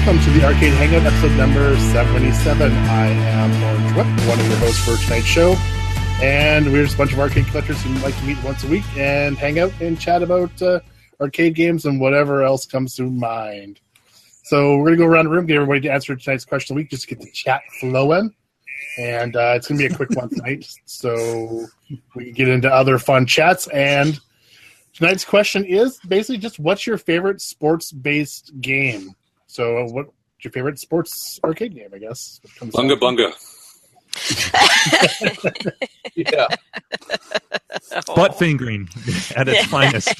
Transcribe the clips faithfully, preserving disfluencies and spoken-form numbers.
welcome to the Arcade Hangout, episode number seventy-seven. I am Orange Whip, one of your hosts for tonight's show, and we're just a bunch of arcade collectors who like to meet once a week and hang out and chat about uh, arcade games and whatever else comes to mind. So we're going to go around the room, get everybody to answer tonight's question of the week, just to get the chat flowing. And uh, it's going to be a quick one tonight, so we can get into other fun chats. And tonight's question is basically just, what's your favorite sports-based game? So what's your favorite sports arcade game, I guess? Bunga Bunga. Yeah. Butt fingering at its finest.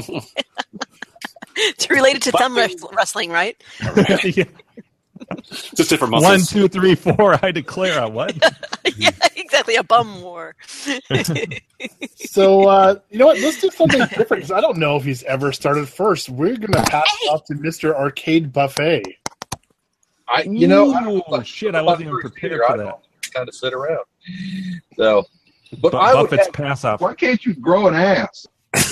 It's related to thumb wrestling, right? Yeah. Just different muscles. One, two, three, four. I declare a what? Yeah, exactly. A bum war. So, uh, you know what? Let's do something different, because I don't know if he's ever started first. We're going to pass it off to Mister Arcade Buffet. I, you know, I don't, Ooh, shit, I wasn't even prepared for that. Kind of sit around. So, but Bu- I would Buffett's have, pass off. Why can't you grow an ass?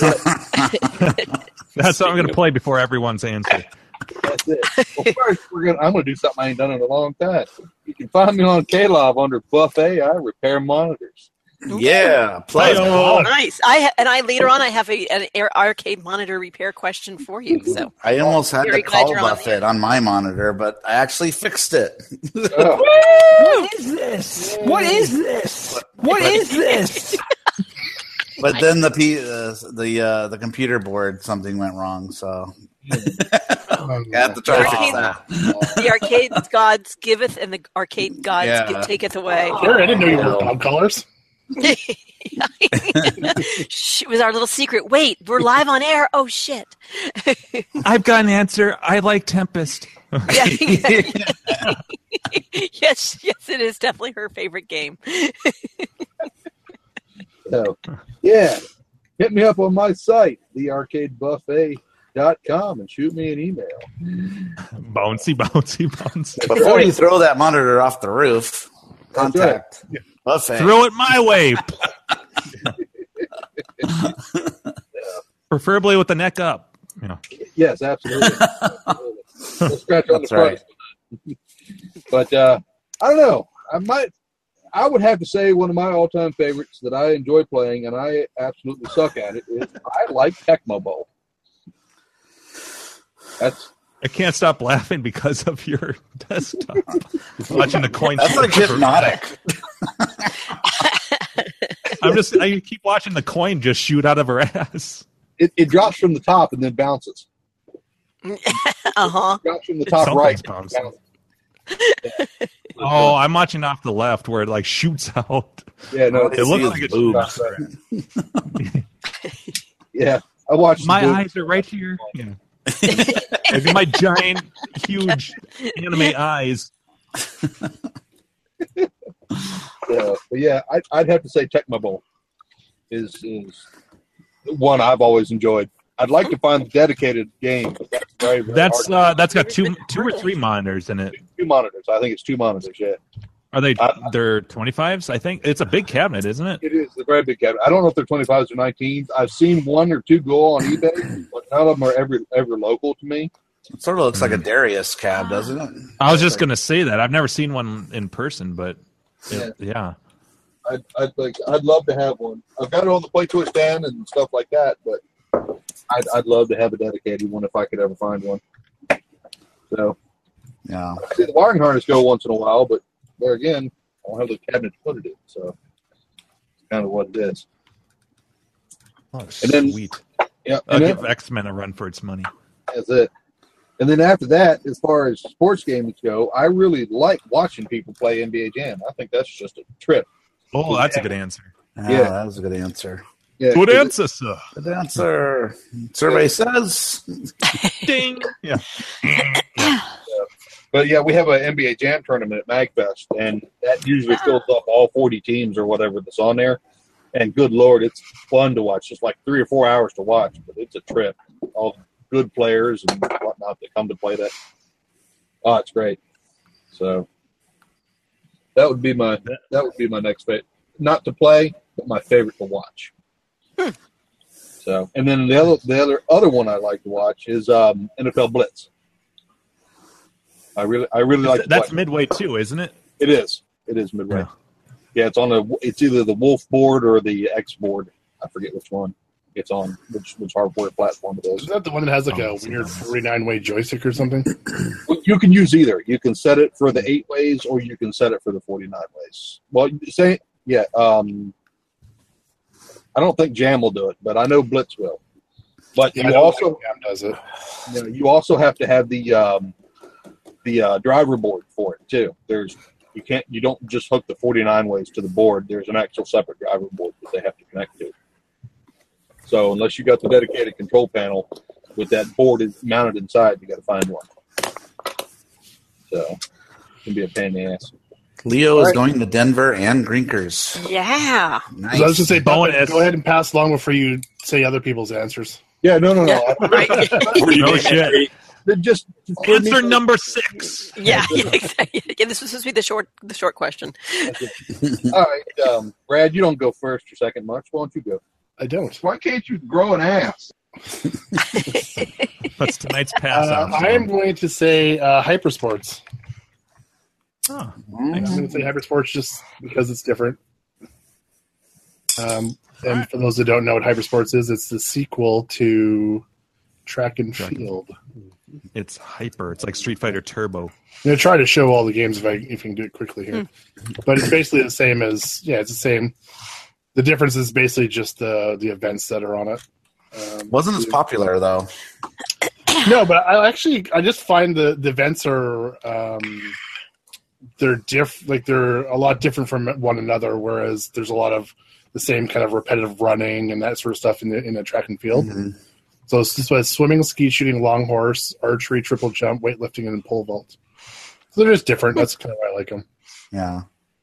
That's what I'm going to play bore everyone's answer. That's it. Well, first, we're gonna, I'm going to do something I ain't done in a long time. You can find me on K-Love under Buffet. I repair monitors. Yeah, play. Oh, nice. I ha- and I later on I have a an air arcade monitor repair question for you. So I almost had Very to glad call you're on Buffett on, my monitor, but I actually fixed it. Oh. What is this? What is this? What is this? But then the P, uh, the uh, the computer board, something went wrong, so I have to try to fix that. the arcade gods giveth, and the arcade gods Yeah. gi- taketh away. Sure, I didn't know you were dog colors. Shh, it was our little secret. Wait, we're live on air. Oh shit! I've got an answer. I like Tempest. Yeah. yes, yes, it is definitely her favorite game. So, yeah, hit me up on my site, the arcade buffet dot com, and shoot me an email. Bouncy, bouncy, bouncy. Before you throw that monitor off the roof, contact Buffett. Throw it my way. Preferably with the neck up. You know. Yes, absolutely. absolutely. We'll scratch on the That's right. front. But uh, I don't know. I might. I would have to say one of my all-time favorites that I enjoy playing, and I absolutely suck at it, is I like Tecmo Bowl. That's I can't stop laughing because of your desktop. Watching the coin. That's like hypnotic. I'm just. I keep watching the coin just shoot out of her ass. it, it drops from the top and then bounces. Uh huh. It drops from the top Something's right. bouncing. Bounces. Oh, I'm watching off the left where it like shoots out. Yeah, no, It looks like it's boobs. Yeah, I watched. My the- eyes are right here. Yeah. Maybe my giant, huge anime eyes. Yeah, but yeah, I, I'd have to say Tecmo Bowl is is one I've always enjoyed. I'd like to find a dedicated game, but that's very, very That's hard. uh, that's got two, two or three monitors in it. Two monitors. I think it's two monitors. Yeah, Are they? Uh, They're twenty-fives. I think it's a big cabinet, isn't it? it is a very big cabinet. I don't know if they're twenty-fives or nineteens. I've seen one or two go on eBay, but none of them are ever ever local to me. It sort of looks like a Darius cab, doesn't it? I was just gonna say that I've never seen one in person, but it, yeah. I'd, I'd like. I'd love to have one. I've got it on the Play Toy stand and stuff like that, but I'd, I'd love to have a dedicated one if I could ever find one. So, Yeah. I see the wiring harness go once in a while, but there again, I don't have the cabinet to put it in, so it's kind of what it is. Oh, And then- sweet. Yeah, I'll and then, give X-Men a run for its money. that's it. And then after that, as far as sports games go, I really like watching people play N B A Jam. I think that's just a trip. Oh, that's a good answer. Yeah, Yeah. that was a good answer. Yeah, Good 'cause it- answer, sir. Good answer. Survey says. Ding. Yeah. But yeah, we have an N B A Jam tournament at MagFest, and that usually fills up all forty teams or whatever that's on there. And good Lord, it's fun to watch. Just like three or four hours to watch, but it's a trip. All the good players and whatnot that come to play that. Oh, it's great. So that would be my that would be my next favorite. Not to play, but my favorite to watch. Hmm. So, and then the other the other other one I like to watch is um, N F L Blitz. I really, I really like. That's Midway too, isn't it? It is. It is Midway. Yeah. Yeah, it's on the. It's either the Wolf board or the X board. I forget which one it's on, which which hardware platform it is. Isn't that the one that has like Oh, a weird forty-nine way joystick or something? Well, you can use either. You can set it for the eight ways, or you can set it for the forty-nine ways. Well, you say yeah. Um, I don't think Jam will do it, but I know Blitz will. But Yeah, I you don't also think Jam does it. you, know, you also have to have the um, the uh, driver board for it too. There's you can't you don't just hook the forty-nine ways to the board. There's an actual separate driver board that they have to connect to. So unless you got the dedicated control panel with that board is mounted inside, you got to find one. So it can be a pain in the ass. Leo is going to Denver and Grinkers. Yeah. Nice. So I was just say, Bonus. go ahead and pass along before you say other people's answers. Yeah, no, no, no. Yeah, right. No shit. Just Answer number six. Yeah, yeah, exactly. Yeah, this was supposed to be the short, the short question. All right, um, Brad, you don't go first or second much. Why don't you go? I don't. Why can't you grow an ass? That's tonight's pass Uh, out. I am going to say uh, Hypersports. Oh, I'm going to say Hypersports just because it's different. Um, and for those that don't know what Hypersports is, it's the sequel to Track and Track and- Field. it's hyper. It's like Street Fighter Turbo. I'm going to try to show all the games if I if I can do it quickly here. But it's basically the same as, yeah, it's the same. The difference is basically just the the events that are on it. Um, Wasn't as popular though. No, but I actually I just find the, the events are um, they're diff like they're a lot different from one another. Whereas there's a lot of the same kind of repetitive running and that sort of stuff in the in the track and field. Mm-hmm. So it's just like swimming, ski shooting, long horse, archery, triple jump, weightlifting, and pole vault. So they're just different. That's kind of why I like them. Yeah.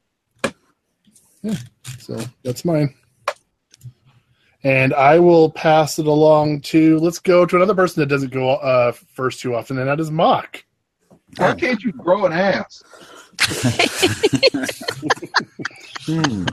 So that's mine. And I will pass it along to, let's go to another person that doesn't go uh, first too often, and that is Mock. Why can't you grow an ass? Hmm.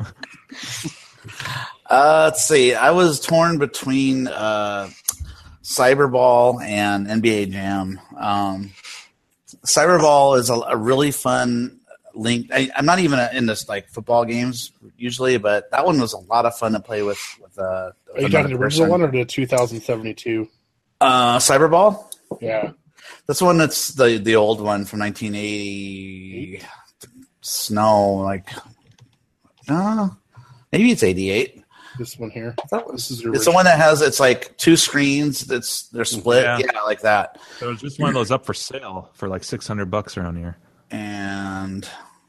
Uh, let's see. I was torn between uh, Cyberball and N B A Jam. Um, Cyberball is a, a really fun link. I, I'm not even into like football games usually, but that one was a lot of fun to play with. with uh, Are you talking the original one or the two thousand seventy-two? Uh, Cyberball. Yeah. That's the one that's the the old one from nineteen eighty. Snow, like, uh, maybe it's eighty-eight. This one here. This is the It's original. the one that has it's like two screens. That's they're split. Yeah. Yeah, like that. There was just one of those up for sale for like six hundred bucks around here. And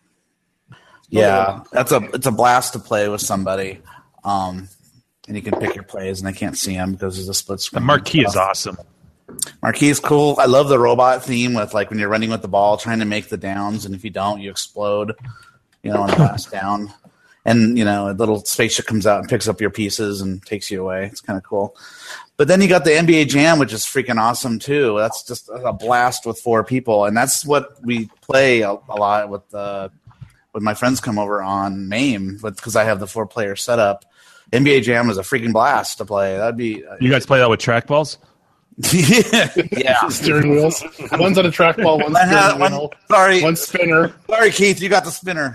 yeah, that's a it's a blast to play with somebody. Um, and you can pick your plays, and I can't see them because there's a split The screen. marquee is awesome. Marquee is cool. I love the robot theme with like when you're running with the ball, trying to make the downs, and if you don't, you explode. You know, on the last down. And, you know, a little spaceship comes out and picks up your pieces and takes you away. It's kind of cool. But then you got the N B A Jam, which is freaking awesome, too. That's just a blast with four people. And that's what we play a, a lot with uh, when my friends come over on MAME, because I have the four-player setup. N B A Jam is a freaking blast to play. That'd be uh, You guys play that with trackballs? yeah. yeah. steering wheels. One's on a trackball, one's One has- steering one- wheel, sorry, one spinner. sorry, Keith, you got the spinner.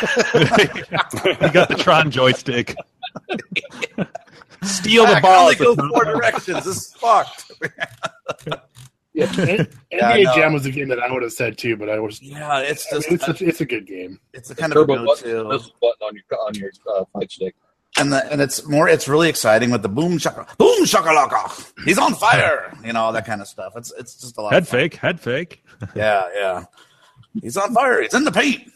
You got the Tron joystick. Steal the I can ball. only at the go top. four directions. This is fucked. Yeah, N- Yeah, I N B A know. Jam was a game that I would have said too, but I was. Yeah, it's I mean, just it's, a, it's a good game. it's a kind of a Turbo button, go-to. this button on your on your uh, fight stick. And the and it's more it's really exciting with the boom shaka boom shakalaka. He's on fire, you know, all that kind of stuff. It's it's just a lot. Head of fun. fake, head fake. Yeah, yeah. He's on fire. He's in the paint.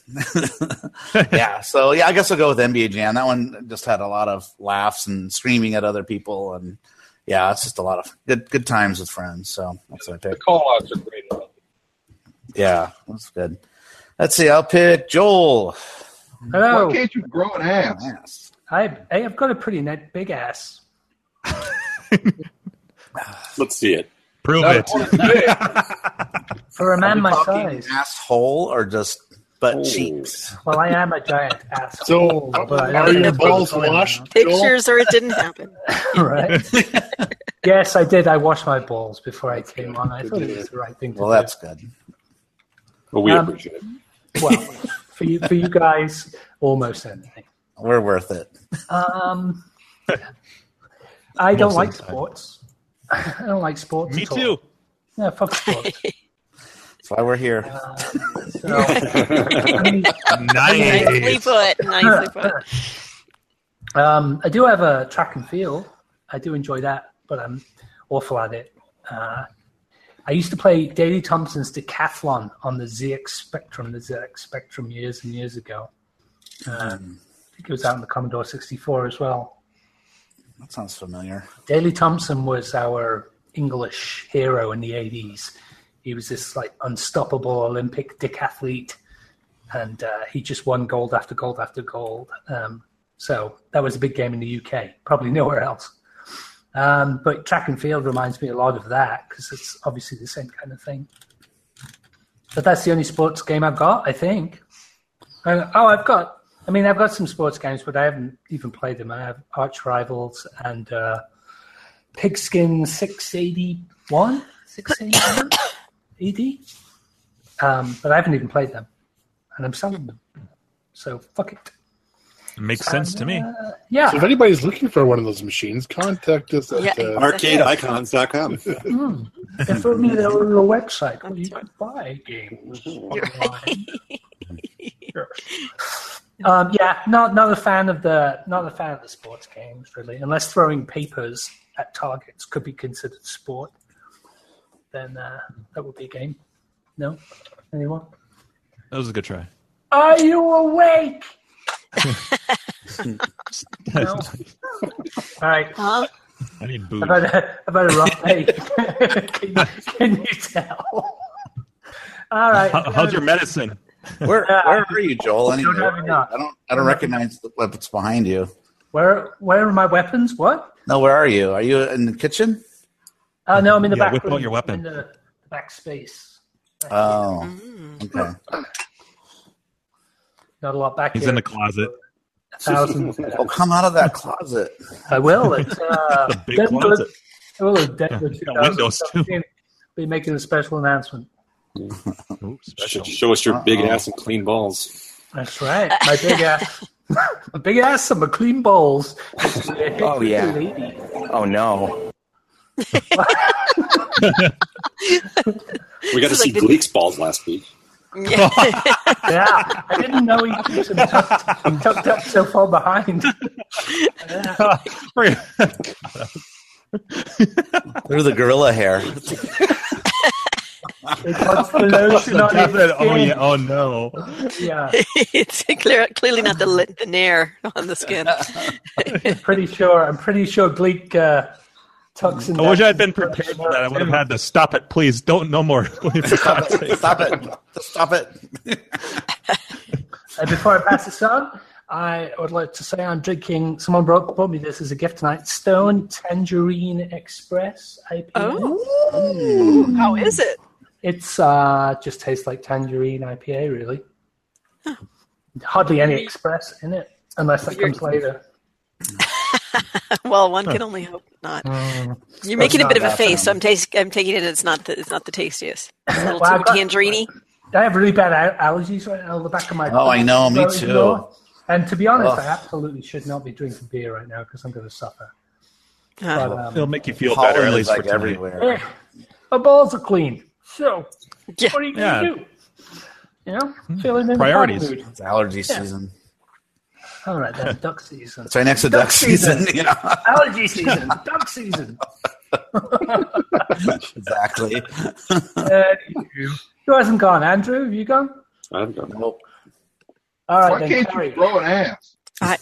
yeah. So yeah, I guess I'll go with N B A Jam. That one just had a lot of laughs and screaming at other people, and yeah, it's just a lot of good good times with friends. So that's what I The picked. call outs are great. Yeah, that's good. Let's see. I'll pick Joel. Hello. Why can't you grow an ass? Yes. I, I have got a pretty net big ass. Let's see it. Prove Not it. according to me. For a Are man we my talking size. asshole or just butt Oh. cheeks? Well, I am a giant asshole. So, but I are don't your think balls that's washed? Joel? Pictures or it didn't happen. right? Yes, I did. I washed my balls before I came on. I thought it was the right thing to Well, do. that's good. Well, we Um, appreciate it. Well, for you, for you guys, almost anything. We're worth it. Um, I don't Most like of the time. sports. I don't like sports. Me at all. too. Yeah, fuck sports. That's why we're here. Uh, so, I mean, Nicely Nice. put. Nicely put. Um, I do have a track and field. I do enjoy that, but I'm awful at it. Uh, I used to play Daley Thompson's Decathlon on the Z X Spectrum, the Z X Spectrum years and years ago. Um, I think it was out in the Commodore sixty-four as well. That sounds familiar. Daley Thompson was our English hero in the eighties. He was this like unstoppable Olympic decathlete, and uh, he just won gold after gold after gold. Um, so that was a big game in the U K, probably nowhere else. Um, but track and field reminds me a lot of that because it's obviously the same kind of thing. But that's the only sports game I've got, I think. Uh, oh, I've got, I mean, I've got some sports games, but I haven't even played them. I have Arch Rivals and uh, Pigskin six eighty-one, six eighty-one E D. Um, but I haven't even played them, and I'm selling them. So fuck it. It makes sense to me. Uh, yeah. So if anybody's looking for one of those machines, contact us at Yeah. uh, arcade icons dot com. Mm. If only there were a website where you could buy games online. Sure. Um, yeah, not not a fan of the not a fan of the sports games really. Unless throwing papers at targets could be considered sport, then uh, that would be a game. No, anyone? That was a good try. Are you awake? No. All right. Huh? I need booze. I've had a, I've had a rough day. can, you, can you tell? All right. How, how's your medicine? Where where are you, Joel? Anyway, Don't have enough. I don't I don't recognize the what's behind you. Where where are my weapons? What? No, where are you? Are you in the kitchen? Uh, no, I'm in the Yeah, back whip out room. your weapon. I'm in the, the back space. Oh, Mm. okay. Not a lot back He's here. in the closet. A thousand. Oh, come out of that closet. I will. It's uh, The big Denver- closet. Oh, Denver Yeah, got windows, too. twenty seventeen. Be making a special announcement. Ooh, special. Should show us your big Uh-oh. ass and clean balls. That's right. My big ass. My big ass and my clean balls. Oh, yeah. Lady. Oh no. We got to This is see like the- Gleek's balls last week. Yeah. Yeah, I didn't know he keeps them tucked, tucked up so far behind. They're the gorilla hair. It puts the lotion on his oh, skin. yeah. Oh, no. Yeah, It's clear, clearly not the li- the nair on the skin. I'm pretty sure. I'm pretty sure Gleek uh, tucks in. I wish I had been prepared for that. I would have had to stop it. Please don't no more. Stop it! Stop it! Stop it! And before I pass this on, I would like to say I'm drinking. Someone brought, brought me this as a gift tonight. Stone Tangerine Express I P A. Oh, how is it? It's uh, just tastes like tangerine I P A, really. Hardly any express in it, unless that comes later. Well, one can only hope not. Mm. You're making a bit of a that face, so sound. I'm, taste, I'm taking it. It's not the, it's not the tastiest. It's a little Well, too I've got- tangerine-y. I have really bad al- allergies right now. The back of my Oh, I know, me throat is too. raw. And to be honest, Ugh. I absolutely should not be drinking beer right now because I'm going to suffer. Huh. But, um, It'll make you feel better, Pollen at is least like for tonight. everywhere. eh, my balls are clean. So, Yeah. what are you going Yeah. to do? You know, feeling in Priorities. the party mood. It's allergy season. All right, then, duck season. It's right next to Duck duck season. season. Yeah, Allergy season. Duck season. exactly. Uh, who hasn't gone? Andrew, have you gone? I haven't done Nope. All right, Why then, can't Carrie. you throw an ass? I,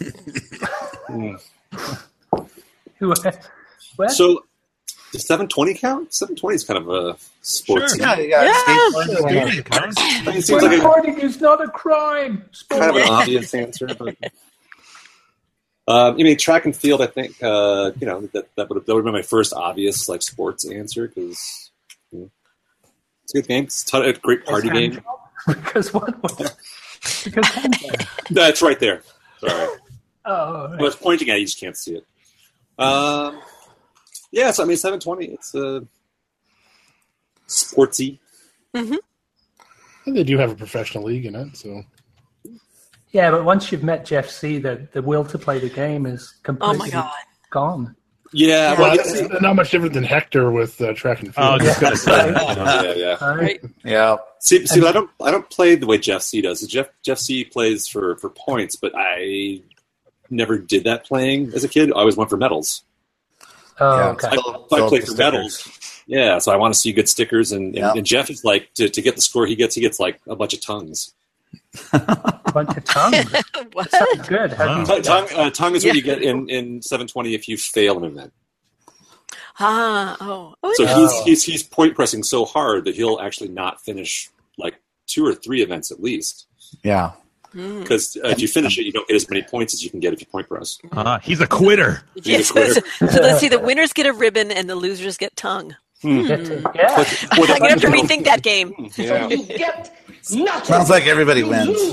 Who, where? So, does seven twenty count? seven twenty is kind of a sports. Sure. Yeah, you got Yeah. skateboarding. Skating counts. I mean, it seems like a Skateboarding is not a crime. kind of an obvious answer, but um, I mean, track and field. I think uh, you know that that would have, that would have been my first obvious like sports answer because you know, it's a good game. It's a, ton- a great party Hand game. job? Because what? what? Because hand job. That's right there. Sorry, Oh, I right. was pointing at it, you just can't see it. Um, yeah, so I mean, seven twenty. It's uh, sportsy. Mhm. They do have a professional league in it, so. Yeah, but once you've met Jeff C, the, the will to play the game is completely Oh my god. gone. Yeah, Well, well, it's not much different than Hector with uh, track and field. Oh, I was just gonna say. yeah, yeah. All right. Yeah. See, see, I don't, I don't play the way Jeff C does. Jeff, Jeff C plays for, for points, but I never did that playing as a kid. I always went for medals. Oh, Yeah, okay. I, if I play for medals, yeah. So I want to see good stickers, and, and, Yeah. and Jeff is like to, to get the score he gets, he gets like a bunch of tongues. A bunch of tongues. What? Sounds good. How do you Tongue, do tongue, that? uh, tongue is Yeah. what you get in, in seven twenty if you fail an event. Ah, oh. oh So yeah. he's, he's he's point pressing so hard that he'll actually not finish like two or three events at least. Yeah. Mm. Because uh, if you finish it, you don't get as many points as you can get if you point press. Uh, he's a quitter. Yeah, so, so, so let's see. The winners get a ribbon, and the losers get tongue. Yeah. I'm gonna have to rethink that game. Yeah. You get nothing. Sounds like everybody wins.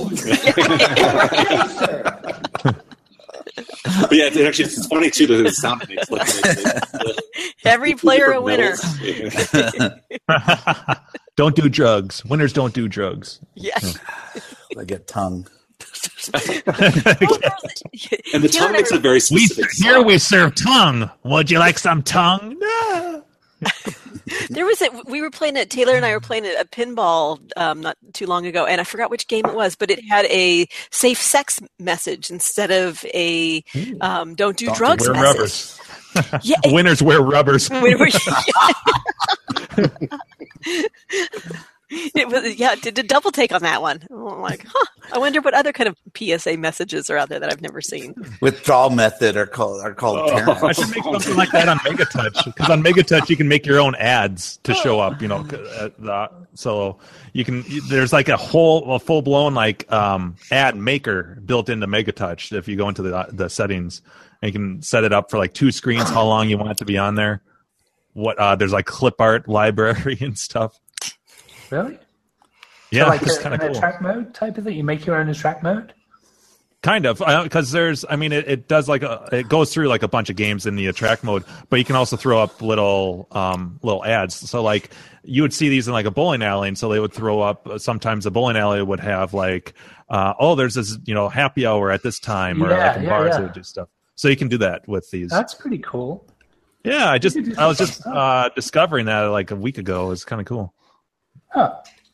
But yeah, it actually, it's funny too. The sound it makes. Like, the, Every player a winner. Don't do drugs. Winners don't do drugs. Yeah. I get tongue. and the tongue makes a very We specific. here sound. we serve tongue. Would you like some tongue? No. There was a we were playing it. Taylor and I were playing a, a pinball um, not too long ago, and I forgot which game it was, but it had a safe sex message instead of a um, don't do Don't do- drugs Wear message. rubbers. Yeah, Winners wear rubbers. when we- it was yeah. Did a double take on that one. I'm like, huh. I wonder what other kind of P S A messages are out there that I've never seen. Withdrawal method are called are called I parents. should make something like that on Megatouch, because on Megatouch you can make your own ads to show up. You know, uh, the, so you can. There's like a whole, a full blown like um, ad maker built into Megatouch. If you go into the the settings, and you can set it up for like two screens, how long you want it to be on there. What uh, there's like clip art library and stuff. Really? Yeah, So like it's a, kind of an cool. attract mode type of thing? You make your own attract mode? Kind of, because there's, I mean, it, it does like a, it goes through like a bunch of games in the attract mode, but you can also throw up little, um, little ads. So like you would see these in like a bowling alley, and so they would throw up. Sometimes a bowling alley would have like, uh, oh, there's this, you know, happy hour at this time, or Yeah, like in yeah, bars yeah. they would do stuff. So you can do that with these. That's pretty cool. Yeah, I just, You could do I was some just fun uh, discovering that like a week ago. It's kind of cool. Huh.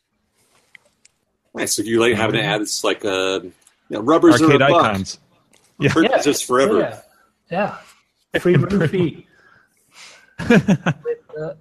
Nice. So if you like have an ad, it's like uh, you know, rubbers are a Arcade buck. icons. Yeah. Purchases forever. Yeah. Yeah. Free room fee. With, uh,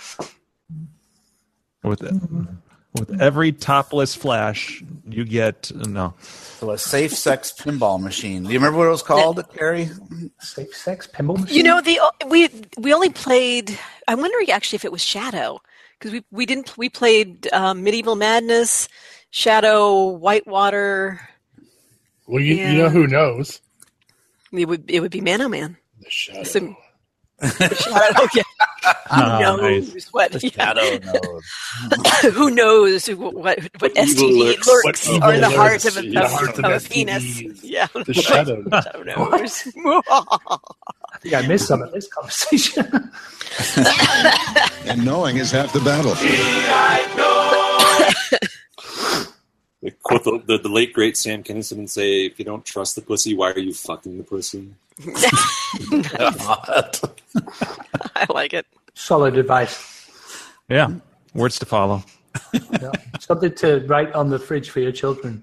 With with every topless flash, you get no. So a safe sex pinball machine. Do you remember what it was called, Carrie? safe sex pinball machine? You know, the we we only played. I'm wondering actually if it was Shadow, because we we didn't we played um, Medieval Madness, Shadow, Whitewater. Well, you, Yeah. you know who knows? It would it would be Man O Man. The Shadow. So- Shadow, yeah. Who Ah, knows nice. what? Yeah. Shadow knows. Who knows what what, what S T D evil lurks, lurks. What or in the evil heart lurks of a, in the of, heart of of a S T Ds. penis. Yeah. The Shadow. Who knows? I think I missed some of this conversation. And knowing is half the battle. They quote the, the, the late great Sam Kinison and say, "If you don't trust the pussy, why are you fucking the pussy?" I like it. Solid advice. Yeah, words to follow. Yeah. Something to write on the fridge for your children.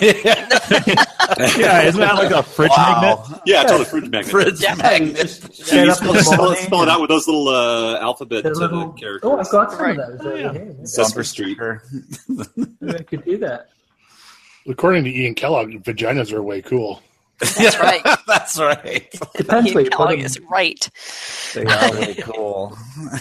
Yeah, isn't that like a fridge magnet? Wow. Yeah, it's all the fridge magnet. Fridge magnet. Get You up in spell, the spell, morning spell it out with those little uh, alphabet The uh, little- characters. Oh, I've got some Right. of those over here. Sesame Street. Maybe I could do that. According to Ian Kellogg, vaginas are way cool. That's right. That's right. Depends where Ian you put Kellogg them. is right. They are really cool.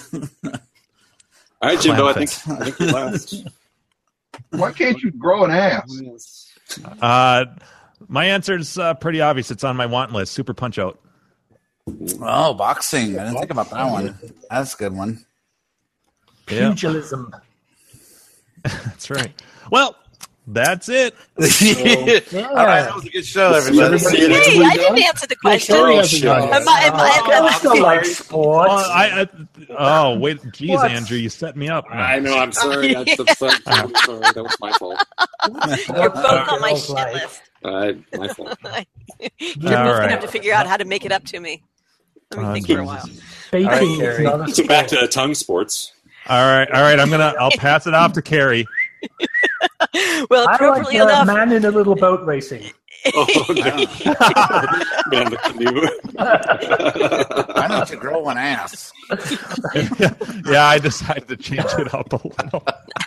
All right, Jimbo, I Clam think, I think you're last. Why can't you grow an ass? Uh, my answer is uh, pretty obvious. It's on my want list. Super Punch Out. Oh, boxing. I didn't think about that one. That's a good one. Yeah, Pugilism. that's right. Well, that's it. Yeah. All right, that was a good show, everybody. See Hey, I didn't answer the question. Carrie hasn't done it. Am I- am I- I still like Well, sports. I, I Oh wait, geez, What? Andrew, you set me up. No. I know. I'm sorry. That's, that's, that's, I'm sorry. That was my fault. You're both on my Girls shit like- list. Uh, my fault. You're both All gonna right. have to figure out how to make it up to me. Let me Oh, think for a while. Baking right, is Carrie. not a So back sport. to tongue sports. All right, all right. I'm gonna. I'll pass it off to Carrie. Well, I like appropriately uh, enough, man in a little boat racing. Oh, no. Man, the canoe. I know to grow an ass. Yeah, I decided to change it up a little.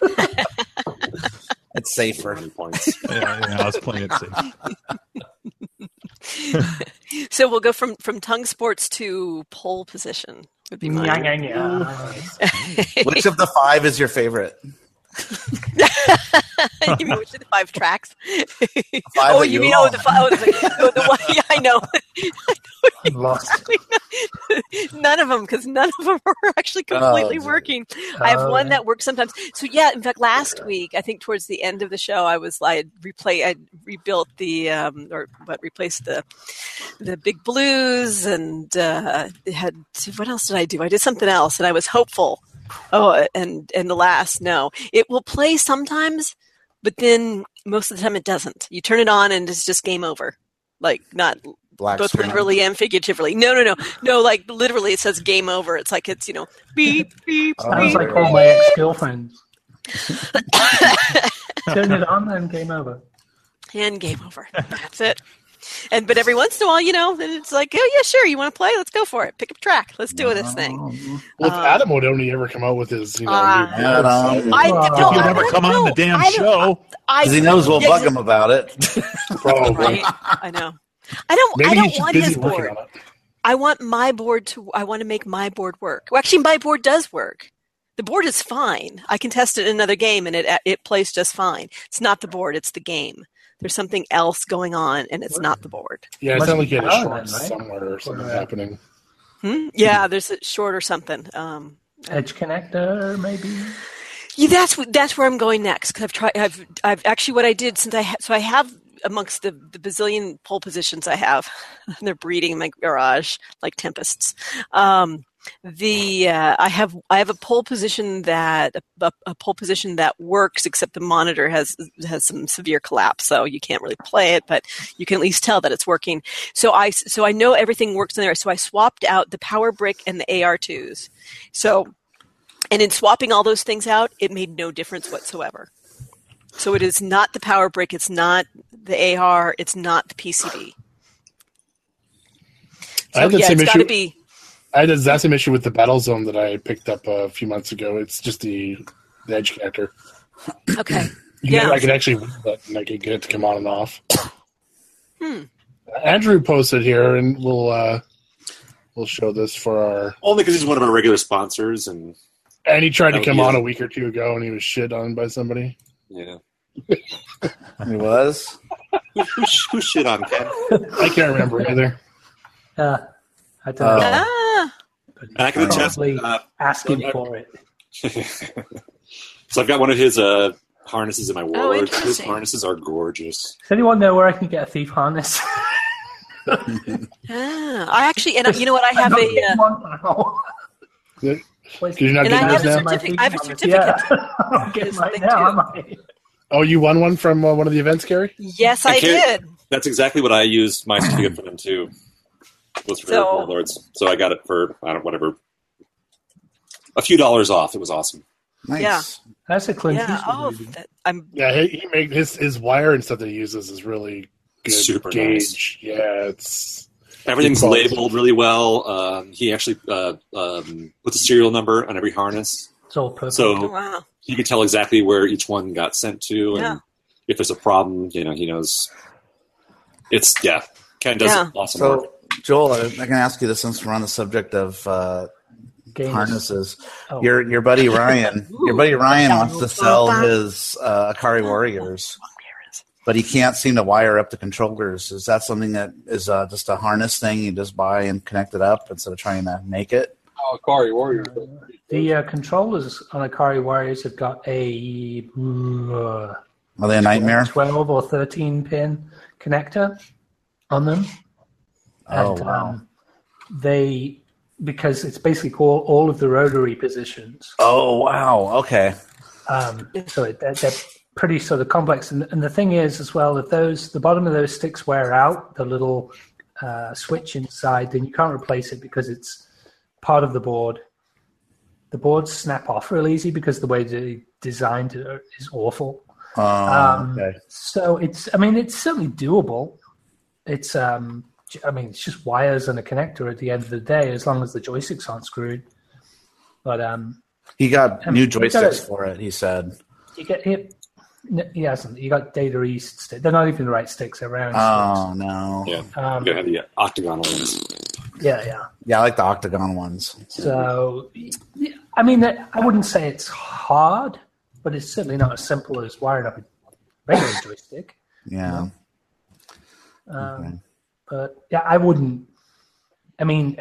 It's safer. Twenty points. Yeah, yeah, I was playing it safe. so we'll go from, from tongue sports to pole position. Would be Nya, mine. nya, nya. Which of the five is your favorite? You mean which of the five tracks? Five oh, that you you mean oh own. the five? Oh, the, oh, the one, yeah, I know. I'm lost. None of them, because none of them are actually completely Oh, working. I have Oh, one yeah. that works sometimes. So yeah, in fact, last week I think towards the end of the show, I was like replay, I rebuilt the um, or what replaced the the big blues and uh, it had what else did I do? I did something else, and I was hopeful. Oh, and and alas, no, it will play sometimes, but then most of the time it doesn't. You turn it on and it's just game over. Like not Black both screen. literally and figuratively. No, no, no, no. Like literally, it says game over. It's like it's you know beep beep Oh, Sounds beep. like all my ex-girlfriends. Turn it on and game over. And game over. That's it. And but every once in a while, you know, then it's like, oh yeah, sure, you want to play? Let's go for it. Pick up a track. Let's do this thing. Well, if Uh, Adam would only ever come out with his, you know, Uh, new Adam. I Well, no, If you'd I ever don't come on know. the damn I don't- show. I, Because he knows we'll yeah, bug him about it. probably. Right, I know. I don't. Maybe I don't he's just want busy his working board. on it. I want my board to. I want to make my board work. Well, actually, my board does work. The board is fine. I can test it in another game, and it it plays just fine. It's not the board; it's the game. There's something else going on, and it's not the board. Yeah, it Must sounded like be he had a power short then, right? somewhere or something Or, uh, happening. Hmm? Yeah, there's a short or something. Um, Edge connector, maybe. Yeah, that's wh- that's where I'm going next because I've tried. I've I've actually what I did since I ha- so I have amongst the, the bazillion pole positions I have, they're breeding in my garage like tempests. Um, the uh, I have I have a pole position that a, a pole position that works, except the monitor has has some severe collapse, so you can't really play it, but you can at least tell that it's working. So I so I know everything works in there. So I swapped out the power brick and the A R twos. So. And in swapping all those things out, it made no difference whatsoever. So it is not the power brick, it's not the A R, it's not the P C B. I So had the yeah, same it's got to issue. be. I had the exact same issue with the Battle Zone that I picked up a few months ago. It's just the, the edge connector. Okay. You Yeah. know, I could actually but I could get it to come on and off. Hmm. Andrew posted here, and we'll uh, we'll show this for our. Only because he's one of our regular sponsors, and And he tried to Oh, come yeah. on a week or two ago, and he was shit on by somebody. yeah. He was. Who, who, who shit on Ken? I can't remember either. Uh, I don't Oh. know. Ah, And I can attest. Probably Uh, asking uh, for it. so I've got one of his uh, harnesses in my Oh, ward. his interesting. harnesses are gorgeous. Does anyone know where I can get a thief harness? ah. I actually, and I- you know what? I have I'm not a. getting Uh, one now. Did Where's- you not And I get have yours a now? my certificate- thief I have a harness? certificate. Yeah. I'm getting This mine thing now, too. am I? Oh, you won one from uh, one of the events, Gary? yes, I And Karen- did. That's exactly what I used my certificate for them too. Was for So- Warlords. So I got it for I don't whatever, a few dollars off. It was awesome. Nice. Yeah. That's a Clint Yeah. Eastwood Oh, movie. that, I'm. Yeah, he, he make his his wire and stuff that he uses is really good Super gauge. Yeah, it's Everything's Good labeled really well. Um, he actually uh, um, puts a serial number on every harness, It's all purple. Oh, so wow. you can tell exactly where each one got sent to, and Yeah. if there's a problem, you know he knows. It's yeah. Ken does Yeah. awesome work. So, Joel, I, I can ask you this since we're on the subject of uh, Games. harnesses. Oh. Your your buddy Ryan, your buddy Ryan wants to sell his uh, Akari Warriors, but he can't seem to wire up the controllers. Is that something that is uh, just a harness thing you just buy and connect it up instead of trying to make it? Oh, Akari Warriors. The uh, controllers on Akari Warriors have got a uh, Are they a nightmare? twelve or thirteen pin connector on them. Oh, And wow. um, they because it's basically all, all of the rotary positions. Oh, wow. Okay. Um, so it, they're, they're pretty sort of complex. And, and the thing is, as well, if those the bottom of those sticks wear out, the little uh, switch inside, then you can't replace it because it's part of the board. The boards snap off real easy because the way they designed it is awful. Oh, um, okay. So it's, I mean, it's certainly doable. It's, um, I mean, it's just wires and a connector at the end of the day, as long as the joysticks aren't screwed. But um, He got I new mean, you joysticks gotta- for it, he said. you get it. He hasn't. You got Data East. Stick. They're not even the right sticks. They're round Oh, no. Yeah, sticks. Um, you gotta have the octagonal ones. yeah, yeah. Yeah, I like the octagon ones. So, yeah, I mean, I wouldn't say it's hard, but it's certainly not as simple as wiring up a regular joystick. Yeah. Um, Okay. But yeah, I wouldn't. I mean,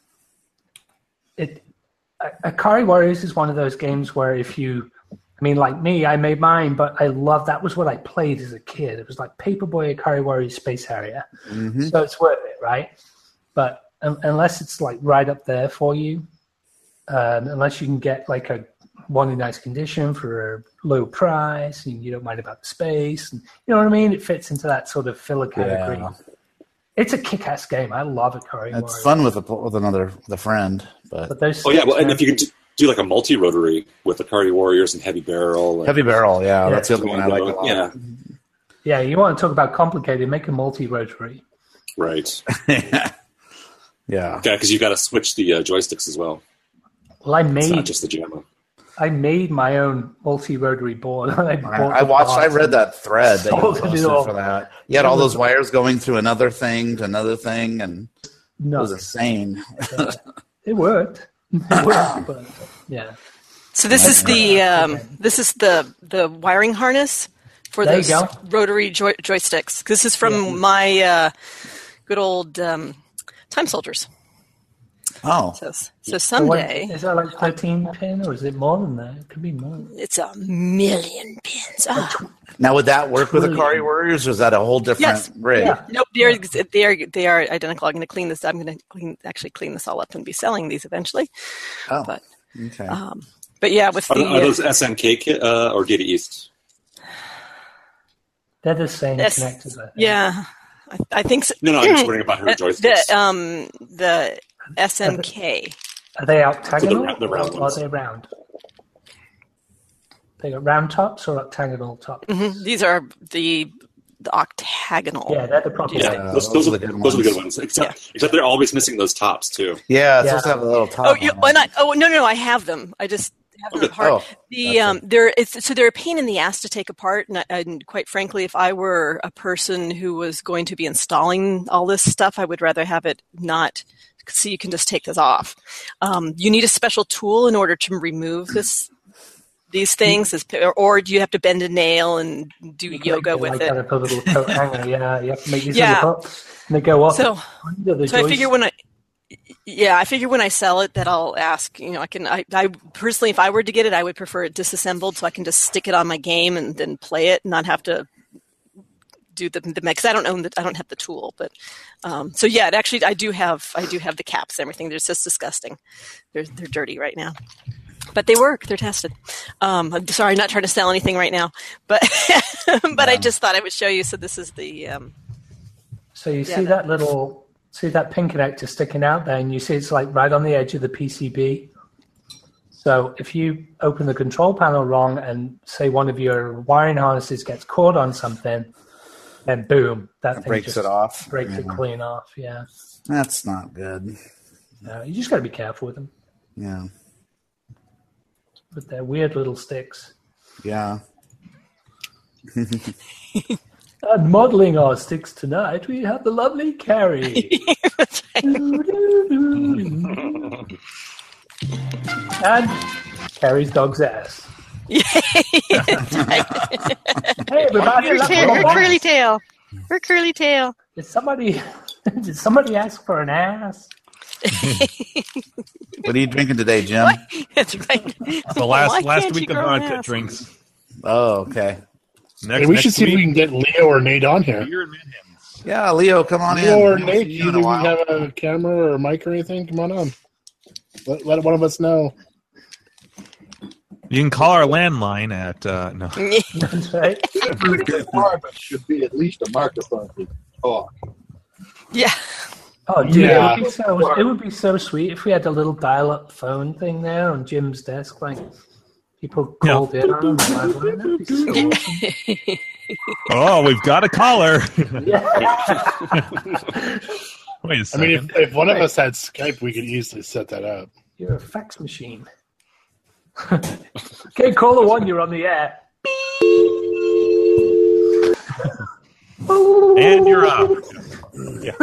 it. Akari Warriors is one of those games where if you, I mean, like me, I made mine, but I love that was what I played as a kid. It was like Paperboy, Akari Warriors, Space Harrier. Mm-hmm. So it's worth it, right? But um, unless it's like right up there for you, um, unless you can get like a one in nice condition for a low price, and you don't mind about the space, and you know what I mean, it fits into that sort of filler category. Yeah. It's a kick-ass game. I love Akari It's Warriors. fun with a with another with a friend, but, But those Oh yeah, well, sticks, and if you could do, do like a multi-rotary with the Akari Warriors and Heavy Barrel, and, Heavy Barrel, yeah, Yeah. that's the other one I like a lot. Yeah, yeah, you want to talk about complicated? Make a multi-rotary. right. yeah. Yeah, because you got to switch the uh, joysticks as well. Well, I It's made not just the JAMA. I made my own multi-rotary board. I, I, bought I the watched. I parts read and- that thread that you Sold it posted all. for that. You had all those wires going through another thing to another thing, and it No, was insane. uh, it worked. It worked, but yeah. So this is the um, this is the the wiring harness for There you those go. rotary joy- joysticks. This is from Yeah. my uh, good old um, Time Soldiers. Oh, So, so So what- someday is that like thirteen pin, or is it more than that? It could be more. it's a million pins. Oh. now would that work with Trillion. Akari Warriors, or is that a whole different Yes. rig? Yeah. Nope, they're they are they are identical. I'm going to clean this. I'm going to clean, actually clean this all up and be selling these eventually. Oh, But okay. um, but yeah, with Are, the are those S M K kit uh, or Data East? They're the same Yes. connectors. I think. yeah, I, I think so. No, no, I'm just wondering about her Uh, joysticks. the um the S M K. Are they octagonal round- the round or are ones. they round? They got round tops or octagonal tops? Mhm. These are the the octagonal. Yeah, they're the proper. Yeah, Yeah, those, those those, are are the good those are the good ones. ones. Except, except they're always missing those tops too. yeah, it's Yeah. supposed to have a little top. Oh, you, on it. why not? Oh, no, no, no. I have them. I just have them Okay. apart. Oh, the gotcha. um, they're it's so they're a pain in the ass to take apart. And, I- and quite frankly, if I were a person who was going to be installing all this stuff, I would rather have it not. So you can just take this off. Um, you need a special tool in order to remove this. These things, as, or, or do you have to bend a nail and do You can yoga make with like it? Kind of a little coat hanger. Yeah, you have to make these Yeah. little hooks, and they go up. So, under the so I figure joist. when I, yeah, I figure when I sell it that I'll ask, you know, I can, I, I personally, if I were to get it, I would prefer it disassembled so I can just stick it on my game and then play it and not have to do the, the because I don't own the, I don't have the tool, but, um, so yeah, it actually, I do have, I do have the caps and everything. They're just disgusting. They're, they're dirty right now. But they work. They're tested. Um, I'm sorry, not trying to sell anything right now, but but I just thought I would show you. So this is the um, So you Yeah, see that- that little, see that pin connector sticking out there, and you see it's like right on the edge of the P C B. So if you open the control panel wrong and say one of your wiring harnesses gets caught on something, then boom, that It thing breaks just it off. breaks it Yeah. clean off. Yeah, That's not good. no, you just got to be careful with them. Yeah, With their weird little sticks. yeah. And modeling our sticks tonight, we have the lovely Carrie. And Carrie's dog's ass. Hey, everybody, her, look, tail, her look, curly tail, her curly tail. Did somebody did somebody ask for an ass? What are you drinking today, Jim? That's right. The last Why last can't week you of grow an vodka ass? drinks. Oh, okay. Next, Hey, we next should see week, if we can get Leo or Nate on here. beer and Manhattans. Yeah, Leo, come on Leo in. or Haven't Nate, seen do you you in a while. have a camera or a mic or anything? Come on on. Let, let one of us know. You can call our landline at uh, no. That's right. Every department should be at least a microphone to talk. Yeah. Oh, dude, Yeah. it, would be so, it would be so sweet if we had a little dial-up phone thing there on Jim's desk, like people called in on him. That'd be so awesome. Oh, we've got a caller. Wait a I second. mean, if, if one of us had Skype, we could easily set that up. You're a fax machine. Okay, caller one, you're on the air. And you're up. Yeah.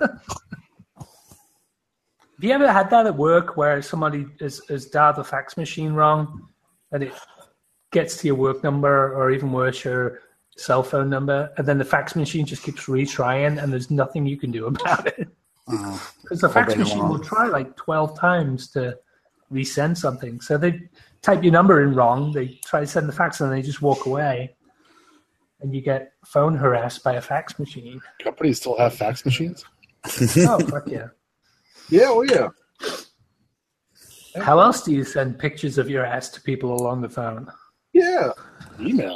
Have you ever had that at work where somebody has, has dialed the fax machine wrong and it gets to your work number or even worse, your cell phone number, and then the fax machine just keeps retrying and there's nothing you can do about it? Because the fax machine will try like twelve times to resend something. So they type your number in wrong, they try to send the fax and they just walk away. And you get phone harassed by a fax machine. Companies still have fax machines? Oh, fuck yeah. Yeah, oh yeah. How else do you send pictures of your ass to people along the phone? Yeah. Email.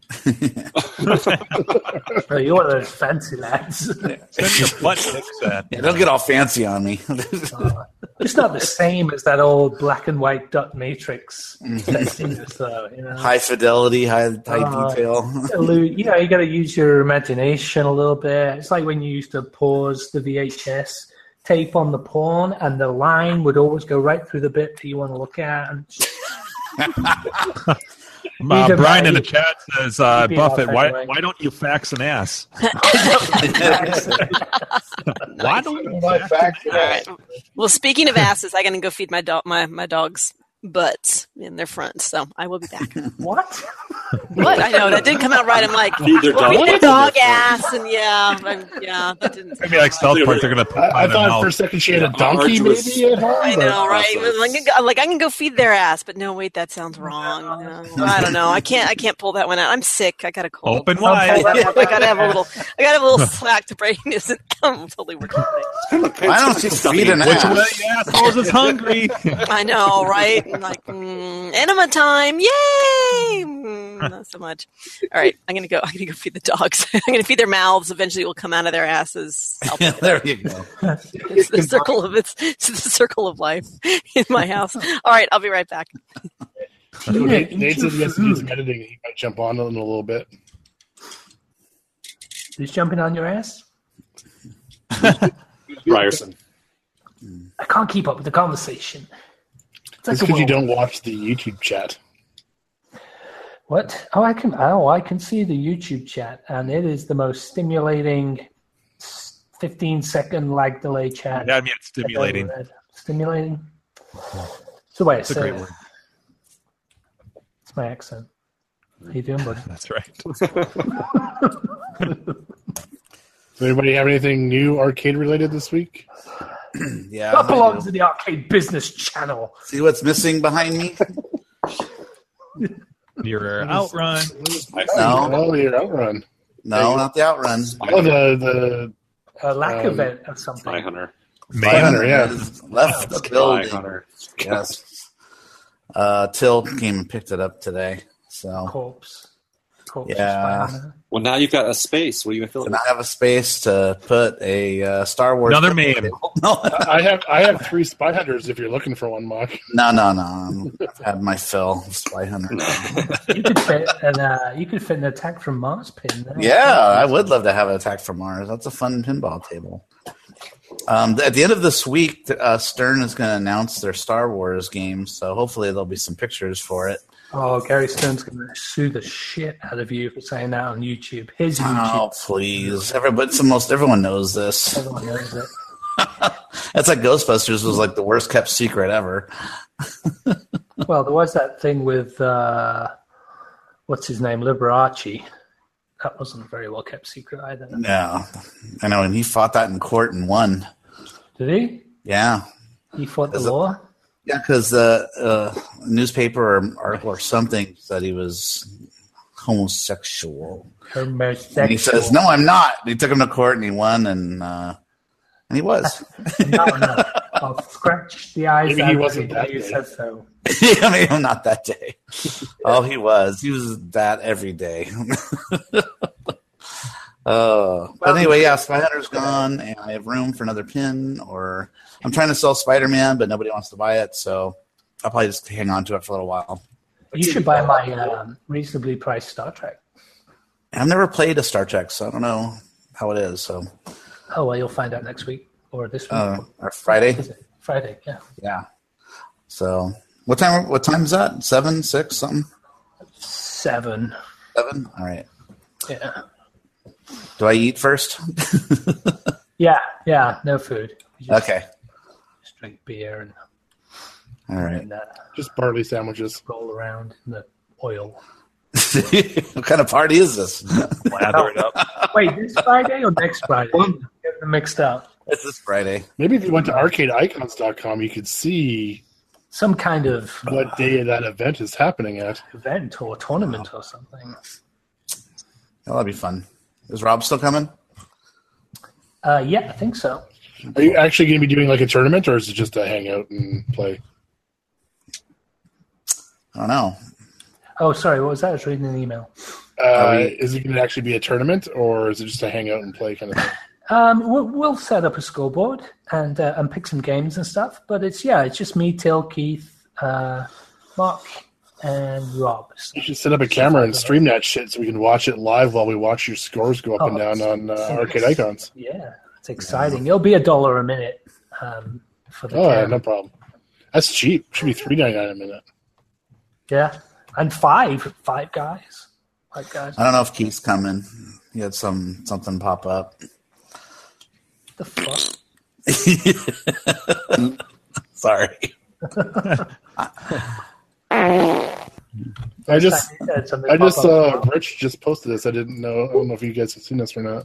Oh, you're one of those fancy lads. Send your butt pics at. Yeah, don't get all fancy on me. Uh, it's not the same as that old black and white dot matrix texting, so, you know. High fidelity, high high Uh, detail. You know, you got to use your imagination a little bit. It's like when you used to pause the V H S tape on the porn, and the line would always go right through the bit that you want to look at. And Uh, These are Brian in my- the chat says, uh, Keep it Buffett, off why, anyway. why don't you fax an ass? Why don't you My fax fax All right. Well, speaking of asses, I got to go feed my dog, my my dogs' butts in their front, so I will be back. what? What? I know that didn't come out right. I'm like, Feed their well, dog feed their butts in dog their ass, and yeah, I'm- yeah, that didn't. Maybe like South Park, they're going to put I, I mine in thought mouth. for a second she had a Yeah, donkey arduous. maybe at home. I but- know, right? process. Like, I can- like I can go feed their ass, but no, wait, that sounds wrong. No, I don't know. I can't. I can't pull that one out. I'm sick. I got a cold. Open I'll pull wide. that one. I gotta have a little. I gotta have a little slack to break this. And I'm totally working. Why don't you feed an Which ass? one of you assholes is hungry? I know, right? And like mm, enema time, yay! Mm, not so much. All right, I'm gonna go. I'm gonna go feed the dogs. I'm gonna feed their mouths. Eventually, it will come out of their asses. Yeah, there you go. It's the circle of it's, it's the circle of life in my house. All right, I'll be right back. Nate, Nate said he has to do some editing. He might jump on in a little bit. Who's jumping on your ass? Ryerson. I can't keep up with the conversation. It's like It's a because you whirlwind. don't watch the YouTube chat. What? Oh, I can. Oh, I can see the YouTube chat, and it is the most stimulating fifteen-second lag delay chat. Yeah, I mean, it's stimulating. I've ever read. Stimulating. It's the way I It's a say great it. word. It's my accent. How you doing, buddy? That's right. Does anybody have anything new arcade related this week? Yeah. That I belongs do. to the Arcade Business Channel. See what's missing behind me? Your outrun. No. Oh, your outrun. No, not the outrun. Oh, the A lack of Um, it of something. Spy Hunter. the Spy Hunter, yeah. has left the Spy building. Hunter. Yes. Uh, Till came and picked it up today. So Corpse. Corpse. Yeah. Spider-Man. Well, now you've got a space. What are you going to fill it and with? I have a space to put a uh, Star Wars. Another meme. No, I have I have three Spy Hunters if you're looking for one, Mock. no, no, no. I've had my fill of Spy Hunter. You could fit an uh, you could fit an Attack from Mars pin there. Yeah, I would love to have an Attack from Mars. That's a fun pinball table. Um, at the end of this week, uh, Stern is going to announce their Star Wars game, so hopefully there'll be some pictures for it. Oh, Gary Stone's going to sue the shit out of you for saying that on YouTube. His YouTube. Oh, please! Everybody, it's the most. Everyone knows this. Everyone knows it. That's like Ghostbusters was like the worst kept secret ever. Well, there was that thing with uh, what's his name, Liberace. That wasn't a very well kept secret either. Yeah, I know, and he fought that in court and won. Did he? Yeah, He fought the Is it- law. yeah, because the uh, newspaper or article or something said he was homosexual. Homosexual. And he says, "No, I'm not." And he took him to court and he won, and uh, and he was. No, no. I'll Scratch the eyes Maybe out he of wasn't it that when you day. said so. Yeah, I mean, not that day. Oh, he was. He was that every day. Uh, but anyway, yeah, Spy Hunter's gone, and I have room for another pin. Or I'm trying to sell Spider-Man, but nobody wants to buy it, so I'll probably just hang on to it for a little while. You should buy my um, reasonably priced Star Trek. I've never played a Star Trek, so I don't know how it is. So, Oh, well, you'll find out next week or this week. uh, or Friday, Is it? Friday, yeah. yeah. So, what time? What time is that? Seven, six, something? Seven. Seven. All right. Yeah. Do I eat first? Yeah, yeah, no food. You just, Okay. just drink beer and, All right. and uh, Just barley sandwiches. roll around in the oil. What kind of party is this? Lather it up. Wait, this Friday or next Friday? Getting them mixed up. It's this Friday. Maybe if you went to arcade icons dot com, you could see Some kind of what day that event is happening at. event or tournament or something. Oh, that'll be fun. Is Rob still coming? Uh, yeah, I think so. Are you actually going to be doing like a tournament, or is it just a hangout and play? I don't know. Oh, sorry, what was that? I was reading an email. Uh, we- is it going to actually be a tournament, or is it just a hangout and play kind of thing? Um, we'll, we'll set up a scoreboard and uh, and pick some games and stuff. But it's yeah, it's just me, Till, Keith, uh, Mark, and Rob. You should set up a camera and stream that shit so we can watch it live while we watch your scores go up Oh, and down on uh, arcade icons. Yeah, it's exciting. It'll be a dollar a minute um, for the Oh, yeah, camera. no problem. That's cheap. Should be three ninety nine a minute. Yeah, and five, five guys, five guys. I don't know if Keith's coming. He had some something pop up. The fuck? Sorry. I just, He said something I just pop up. saw Rich just posted this. I didn't know. I don't know if you guys have seen this or not.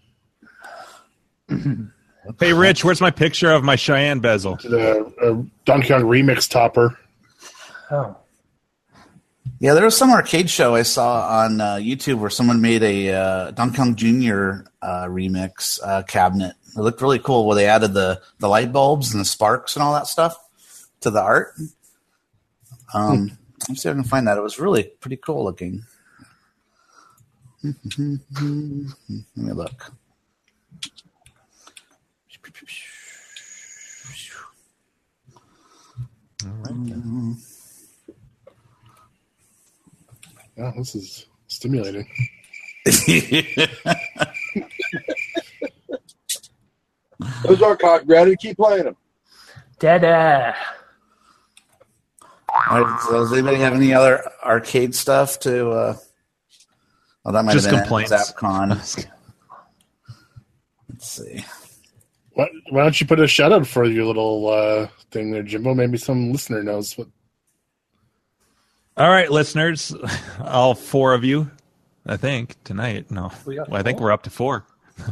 Hey, Rich, where's my picture of my Cheyenne bezel? The uh, Donkey Kong remix topper. Oh, Yeah, there was some arcade show I saw on uh, YouTube where someone made a uh, Donkey Kong Junior uh, remix uh, cabinet. It looked really cool where they added the, the light bulbs and the sparks and all that stuff to the art. Um, Hmm. Let's see if I can find that. It was really pretty cool looking. Let me look. All right, then. Yeah, this is stimulating. Those are cock ready. Keep playing them. dead air. All right, so does anybody have any other arcade stuff to? Uh... Oh, that might Just have been complaints. at ZapCon. Let's see. Why, why don't you put a shout out for your little uh, thing there, Jimbo? Maybe some listener knows what. All right, listeners, all four of you, I think tonight. No, We got well, I think four? we're up to four.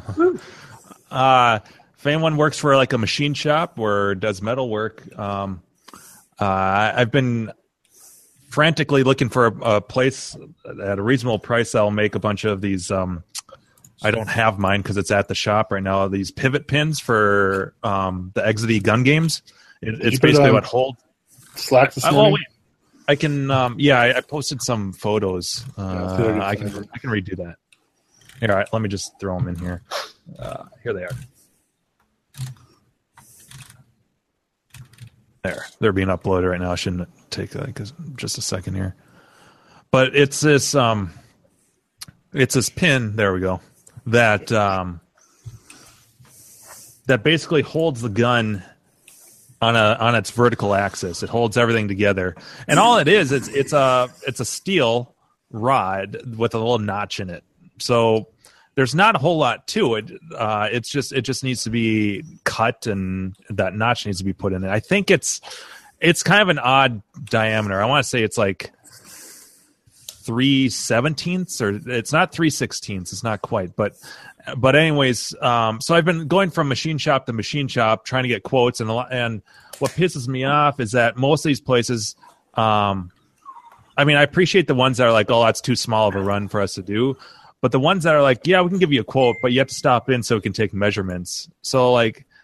uh, if anyone works for like a machine shop or does metal work, um, uh, I've been frantically looking for a, a place at a reasonable price that'll make a bunch of these. Um, I don't have mine because it's at the shop right now. These pivot pins for um, the X D gun games. It, Did it's you put it basically on what hold. Slack this Uh, morning? well, wait. I can, um, yeah, I, I posted some photos. Uh, Yeah, see what I can I can, find. I can redo that. Here, all right, let me just throw them in here. Uh, here they are. There, they're being uploaded right now. I shouldn't take like just a second here, but it's this, um, it's this pin. There we go. That um, that basically holds the gun on a on its vertical axis. It holds everything together, and all it is it's it's a it's a steel rod with a little notch in it. So there's not a whole lot to it. Uh, it's just it just needs to be cut, and that notch needs to be put in it. I think it's it's kind of an odd diameter. I want to say it's like three seventeenths, or it's not three sixteenths. It's not quite, but. But anyways, um, so I've been going from machine shop to machine shop trying to get quotes, and a lot, and what pisses me off is that most of these places, um, I mean, I appreciate the ones that are like, oh, that's too small of a run for us to do, but the ones that are like, yeah, we can give you a quote, but you have to stop in so we can take measurements. So like,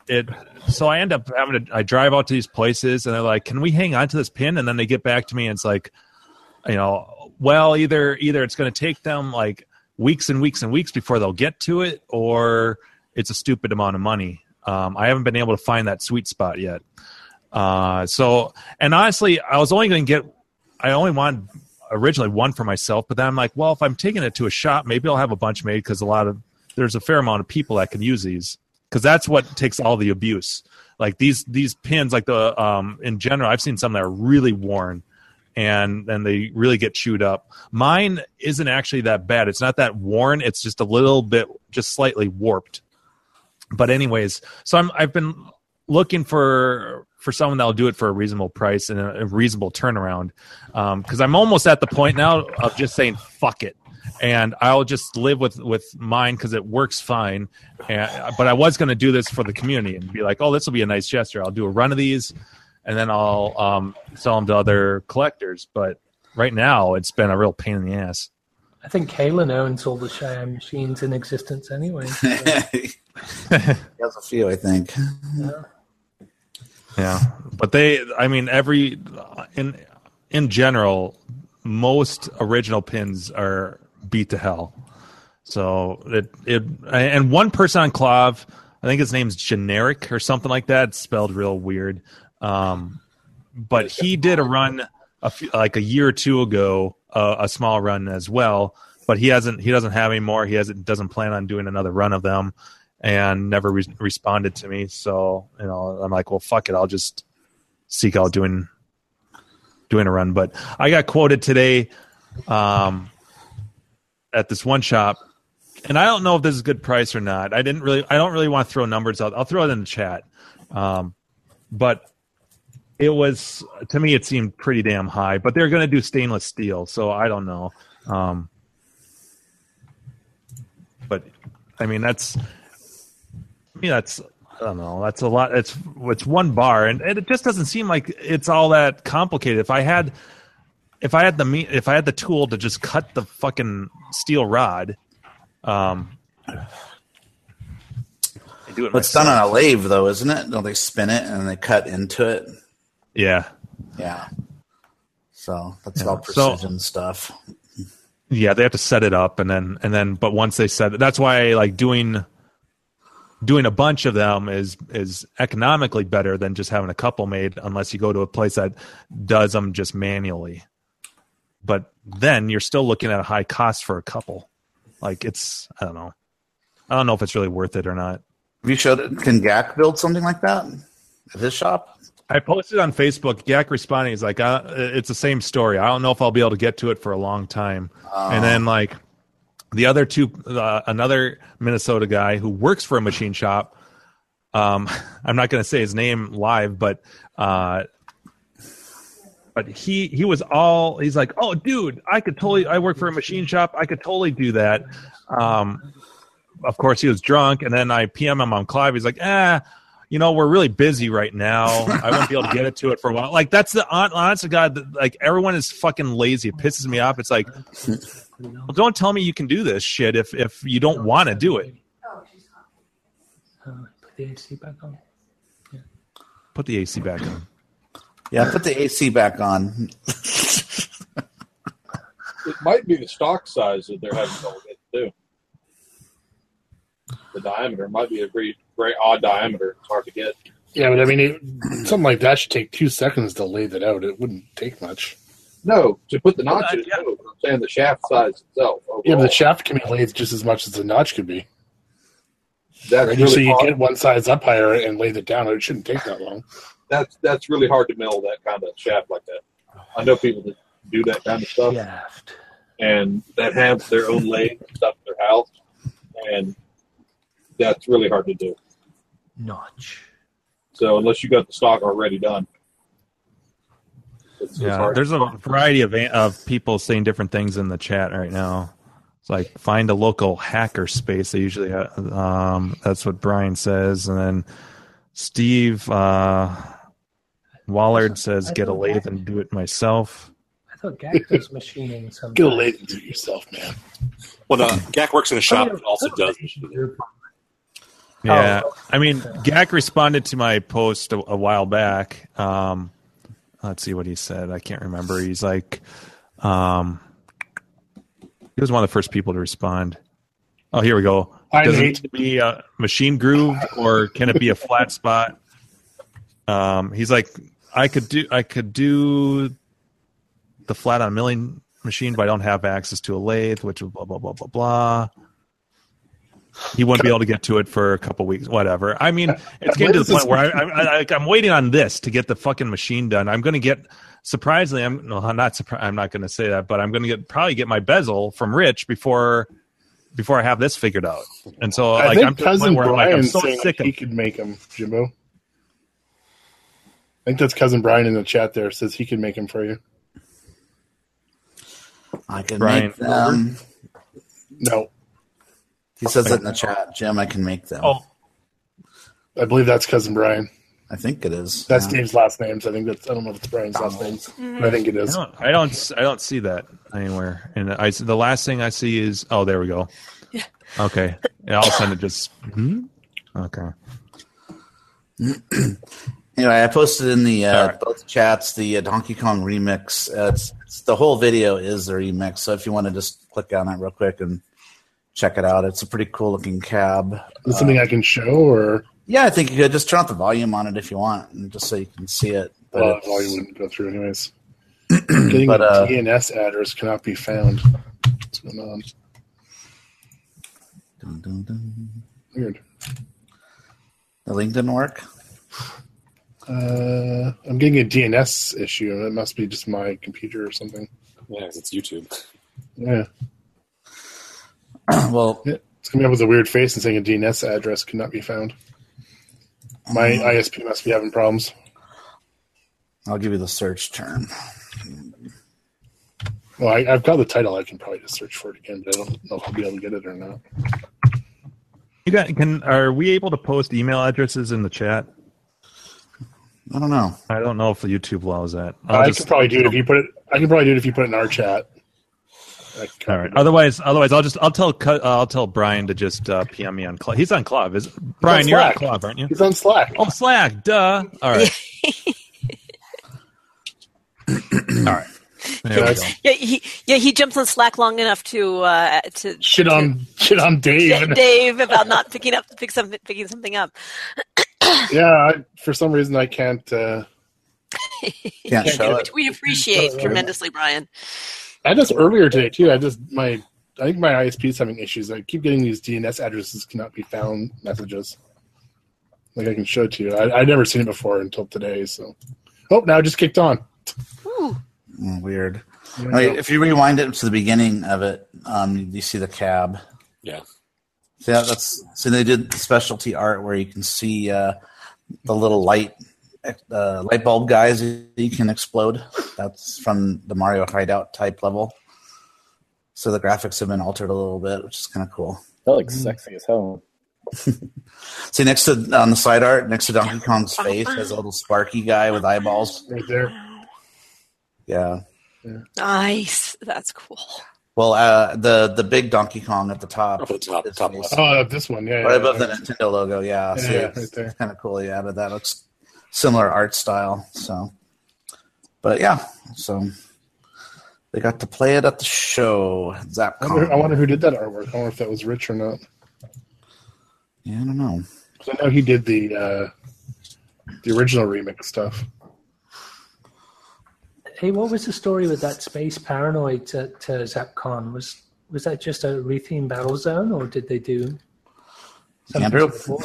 it. So I end up having to. I drive out to these places, and they're like, "Can we hang on to this pin?" And then they get back to me, and it's like, you know, well, either either it's going to take them like weeks and weeks and weeks before they'll get to it, or it's a stupid amount of money. Um, I haven't been able to find that sweet spot yet. Uh, so, and honestly, I was only going to get. I only wanted originally one for myself, but then I'm like, well, if I'm taking it to a shop, maybe I'll have a bunch made because a lot of there's a fair amount of people that can use these. Because that's what takes all the abuse. Like these these pins, like the um, in general, I've seen some that are really worn, and and they really get chewed up. Mine isn't actually that bad. It's not that worn. It's just a little bit, just slightly warped. But anyways, so I'm I've been looking for for someone that'll do it for a reasonable price and a, a reasonable turnaround. Because um, I'm almost at the point now of just saying fuck it. And I'll just live with, with mine because it works fine. And, but I was going to do this for the community and be like, oh, this will be a nice gesture. I'll do a run of these, and then I'll um, sell them to other collectors. But right now, it's been a real pain in the ass. I think Kalen owns all the Cheyenne machines in existence anyway. So. He has a few, I think. Yeah. Yeah. But they, I mean, every, in in general, most original pins are beat to hell. So it it and one person on Clav, I think his name's Generic or something like that. It's spelled real weird. Um, but he did a run a few, like a year or two ago, uh, a small run as well. But he hasn't. He doesn't have any more. He hasn't. Doesn't plan on doing another run of them, and never re- responded to me. So you know, I'm like, well, fuck it. I'll just seek out doing doing a run. But I got quoted today. Um, at this one shop, and I don't know if this is a good price or not. I didn't really, I don't really want to throw numbers out. I'll throw it in the chat. Um, but it was, to me, it seemed pretty damn high, but they're going to do stainless steel. So I don't know. Um, but I mean, that's, I mean, that's, I don't know. That's a lot. It's, it's one bar, and, and it just doesn't seem like it's all that complicated. If I had, If I had the me- if I had the tool to just cut the fucking steel rod, um, I do it. But it's done on a lathe, though, isn't it? Don't they spin it and they cut into it? Yeah, yeah. So that's yeah. all precision so, stuff. Yeah, they have to set it up, and then and then. But once they set it, that's why like doing doing a bunch of them is is economically better than just having a couple made, unless you go to a place that does them just manually. But then you're still looking at a high cost for a couple. Like it's, I don't know. I don't know if it's really worth it or not. Have you showed it? Can G A C build something like that at his shop? I posted on Facebook. G A C responding. He's like, uh, it's the same story. I don't know if I'll be able to get to it for a long time. Uh, and then like the other two, uh, another Minnesota guy who works for a machine shop. Um, I'm not going to say his name live, but uh, But he he was all he's like, oh, dude, I could totally. I work for a machine shop. I could totally do that. Um, of course, he was drunk, and then I P M him on Clive. He's like, ah, eh, you know, we're really busy right now. I won't be able to get it to it for a while. Like that's the honest to God. Like everyone is fucking lazy. It pisses me off. It's like, well, don't tell me you can do this shit if if you don't want to do it. Uh, put the A C back on. Yeah. Put the A C back on. Yeah, put the A C back on. It might be the stock size that they're having trouble getting too. The diameter might be a very, very odd diameter. It's hard to get. Yeah, but I mean, it, something like that should take two seconds to lay that out. It wouldn't take much. No, to put the notch in, no, I'm saying the shaft size itself. Overall. Yeah, but the shaft can be laid just as much as the notch could be. That's right? really So you hard. get one size up higher and lay it down. It shouldn't take that long. That's that's really hard to mill that kind of shaft like that. I know people that do that kind of stuff, Shaft. and that have their own lathe and stuff in their house, and that's really hard to do. Notch. So unless you got the stock already done, it's, it's Yeah, hard. there's a variety of of people saying different things in the chat right now. It's like find a local hacker space. They usually have, um, that's what Brian says, and then Steve uh, Wallard says get a lathe and do it myself. I thought G A C does machining sometimes. Get a lathe and do it yourself, man. Well, uh, G A C works in a shop that also does. Yeah, Oh. I mean, G A C responded to my post a, a while back. Um, let's see what he said. I can't remember. He's like, um, he was one of the first people to respond. Oh, here we go. I Does it hate- need to be a machine grooved, or can it be a flat spot? Um, he's like, I could do, I could do the flat on milling machine, but I don't have access to a lathe, which blah blah blah blah blah. He wouldn't be able to get to it for a couple weeks, whatever. I mean, it's getting to the point where I, I, I, I'm waiting on this to get the fucking machine done. I'm going to get, surprisingly, I'm no, I'm not surprised. I'm not going to say that, but I'm going to get probably get my bezel from Rich before before I have this figured out. And so, I like, think I'm to the cousin point where I'm, like, I'm Brian's so saying sick like of. he could make them, Jimbo. I think that's cousin Brian in the chat there says he can make them for you. I can Brian, make them. No, He says it in the chat, Jim. I can make them. Oh, I believe that's cousin Brian. I think it is. That's Yeah. Dave's last name. So I think that's. I don't know if it's Brian's last name, but I think it I is. don't, I don't, I don't see that anywhere. And I, the last thing I see is, oh, there we go. Yeah. Okay. Yeah, all of a sudden it just, hmm? Okay. Anyway, I posted in the uh, All right. both chats the uh, Donkey Kong remix. Uh, it's, it's the whole video is the remix. So if you want to just click on it real quick and check it out, it's a pretty cool looking cab. Is it something I can show, or Yeah, I think you could just turn up the volume on it if you want, and just so you can see it. But well, it's- volume wouldn't go through anyways. Getting But, a uh, D N S address cannot be found. What's going on? dun, dun, dun. Weird. The link didn't work. Uh, I'm getting a D N S issue. It must be just my computer or something. Yeah, 'cause it's YouTube. Yeah. Well, Yeah, it's coming up with a weird face and saying a D N S address cannot be found. My I S P must be having problems. I'll give you the search term. Well, I, I've got the title. I can probably just search for it again, but I don't know if I'll be able to get it or not. You got, can, are we able to post email addresses in the chat? I don't know. I don't know if YouTube allows that. I'll I just- could probably do it if you put it. I can probably do it if you put it in our chat. I can All right. Otherwise, otherwise, I'll just I'll tell uh, I'll tell Brian to just uh, P M me on Club. He's on Club. Is Brian? You're on Slack. Club, aren't you? He's on Slack. Oh, Slack. Duh. All right. All right. There we go. Yeah, he yeah he jumps on Slack long enough to uh, to Shit on shit on Dave. to Dave about not picking up pick something picking something up. Yeah, I, for some reason I can't. Uh, Can't show Which it. we appreciate tremendously, Brian. I had this earlier today too. I just my I think my I S P is having issues. I keep getting these D N S addresses cannot be found messages. Like I can show it to you. I, I'd never seen it before until today. So, oh, now it just kicked on. Ooh. Mm, weird. Yeah. Wait, if you rewind it to the beginning of it, um, you, you see the cab. Yeah. So yeah, that's so they did specialty art where you can see uh, the little light uh, light bulb guys you can explode. That's from the Mario Hideout type level. So the graphics have been altered a little bit, which is kind of cool. That looks sexy as hell. See next to on the side art, next to Donkey Kong's face, there's a little Sparky guy with eyeballs. Right there. Yeah. Nice. That's cool. Well, uh, the the big Donkey Kong at the top, Up at the top, his top face. left. Oh, this one. Yeah. right yeah, above yeah. the Nintendo logo. Yeah, Yeah, see, yeah, it's, right there. kind of cool. Yeah, but that looks similar art style. So, but yeah, so they got to play it at the show. I wonder, Zapcon. I wonder who did that artwork. I wonder if that was Rich or not. Yeah, I don't know. 'Cause I know he did the uh, the original remix stuff. Hey, what was the story with that Space Paranoid at uh, Zapcon? Was was that just a retheme battle zone, or did they do something Andrew? before?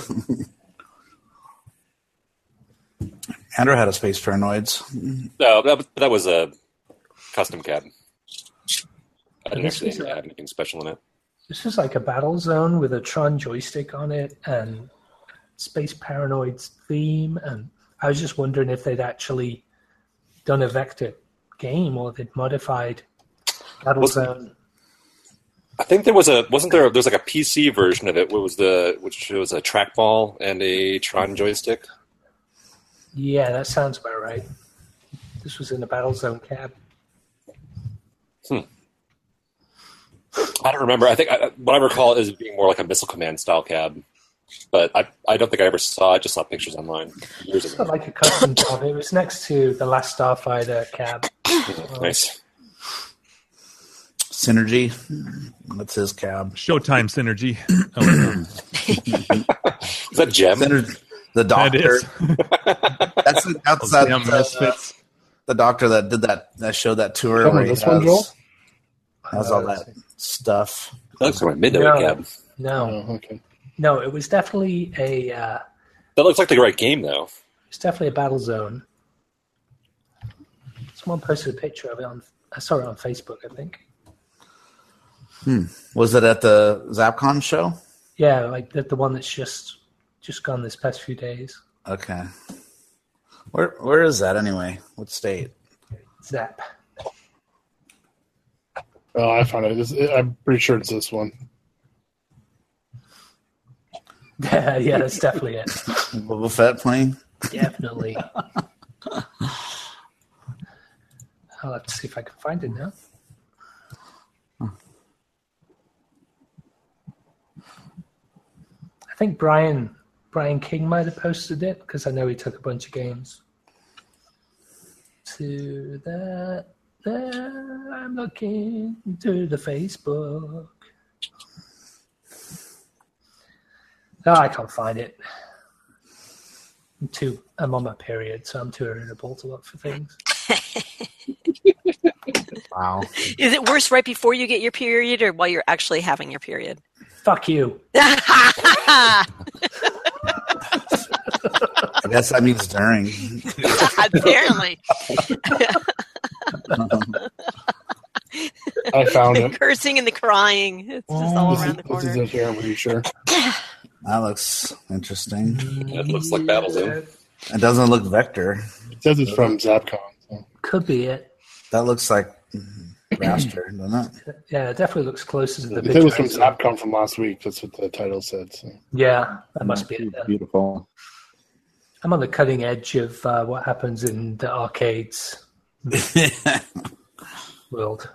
Andrew had a Space Paranoids. No, that, that was a custom cab. I didn't This actually is a- have anything special in it. This is like a battle zone with a Tron joystick on it and Space Paranoid's theme, and I was just wondering if they'd actually done a vector game or they'd modified battle Well, zone. I think there was a wasn't there? There's like a P C version of it. What was the which was a trackball and a Tron joystick. Yeah, that sounds about right. This was in a battle zone cab. I don't remember. I think I, what I recall is being more like a Missile Command style cab. but I I don't think I ever saw. I just saw pictures online years It's ago. got like a custom job. It was next to the Last Starfighter cab. Yeah, nice. Synergy. That's his cab. Showtime synergy. Oh, Is that Gem? Synergy. The that doctor. is. That's that's Those that, damn uh, misfits. the doctor that did that that showed that tour Tell me where he this has, one, Joel? has all that stuff. That looks like a midnight No. cab. No, Oh, okay. no, it was definitely a. Uh, That looks like the right game, though. it's definitely a battle zone. Someone posted a picture of it on. I saw it on Facebook, I think. Was it at the ZapCon show? Yeah, like the the one that's just just gone this past few days. Okay. Where where is that anyway? What state? Zap. Oh, I found it. It's, I'm pretty sure it's this one. Yeah, yeah, that's definitely it. Boba Fett playing? Definitely. I'll have to see if I can find it now. I think Brian Brian King might have posted it because I know he took a bunch of games. To that, there, I'm looking to the Facebook. No, I can't find it. I'm too. I'm on my period, so I'm too irritable to look for things. Wow. Is it worse right before you get your period or while you're actually having your period? Fuck you. I guess that means during. Apparently. I found The it. cursing and the crying. It's just all This is, around the this is corner. it here, I'm pretty sure. That looks interesting. It looks like Battlezone. It doesn't look Vector. It says it's from ZapCon. So. Could be it. That looks like Raster, doesn't it? Yeah, it definitely looks closer to the It said it was from picture. ZapCon from last week. That's what the title said. So. Yeah, that must be it. Then. Beautiful. I'm on the cutting edge of uh, what happens in the arcades world.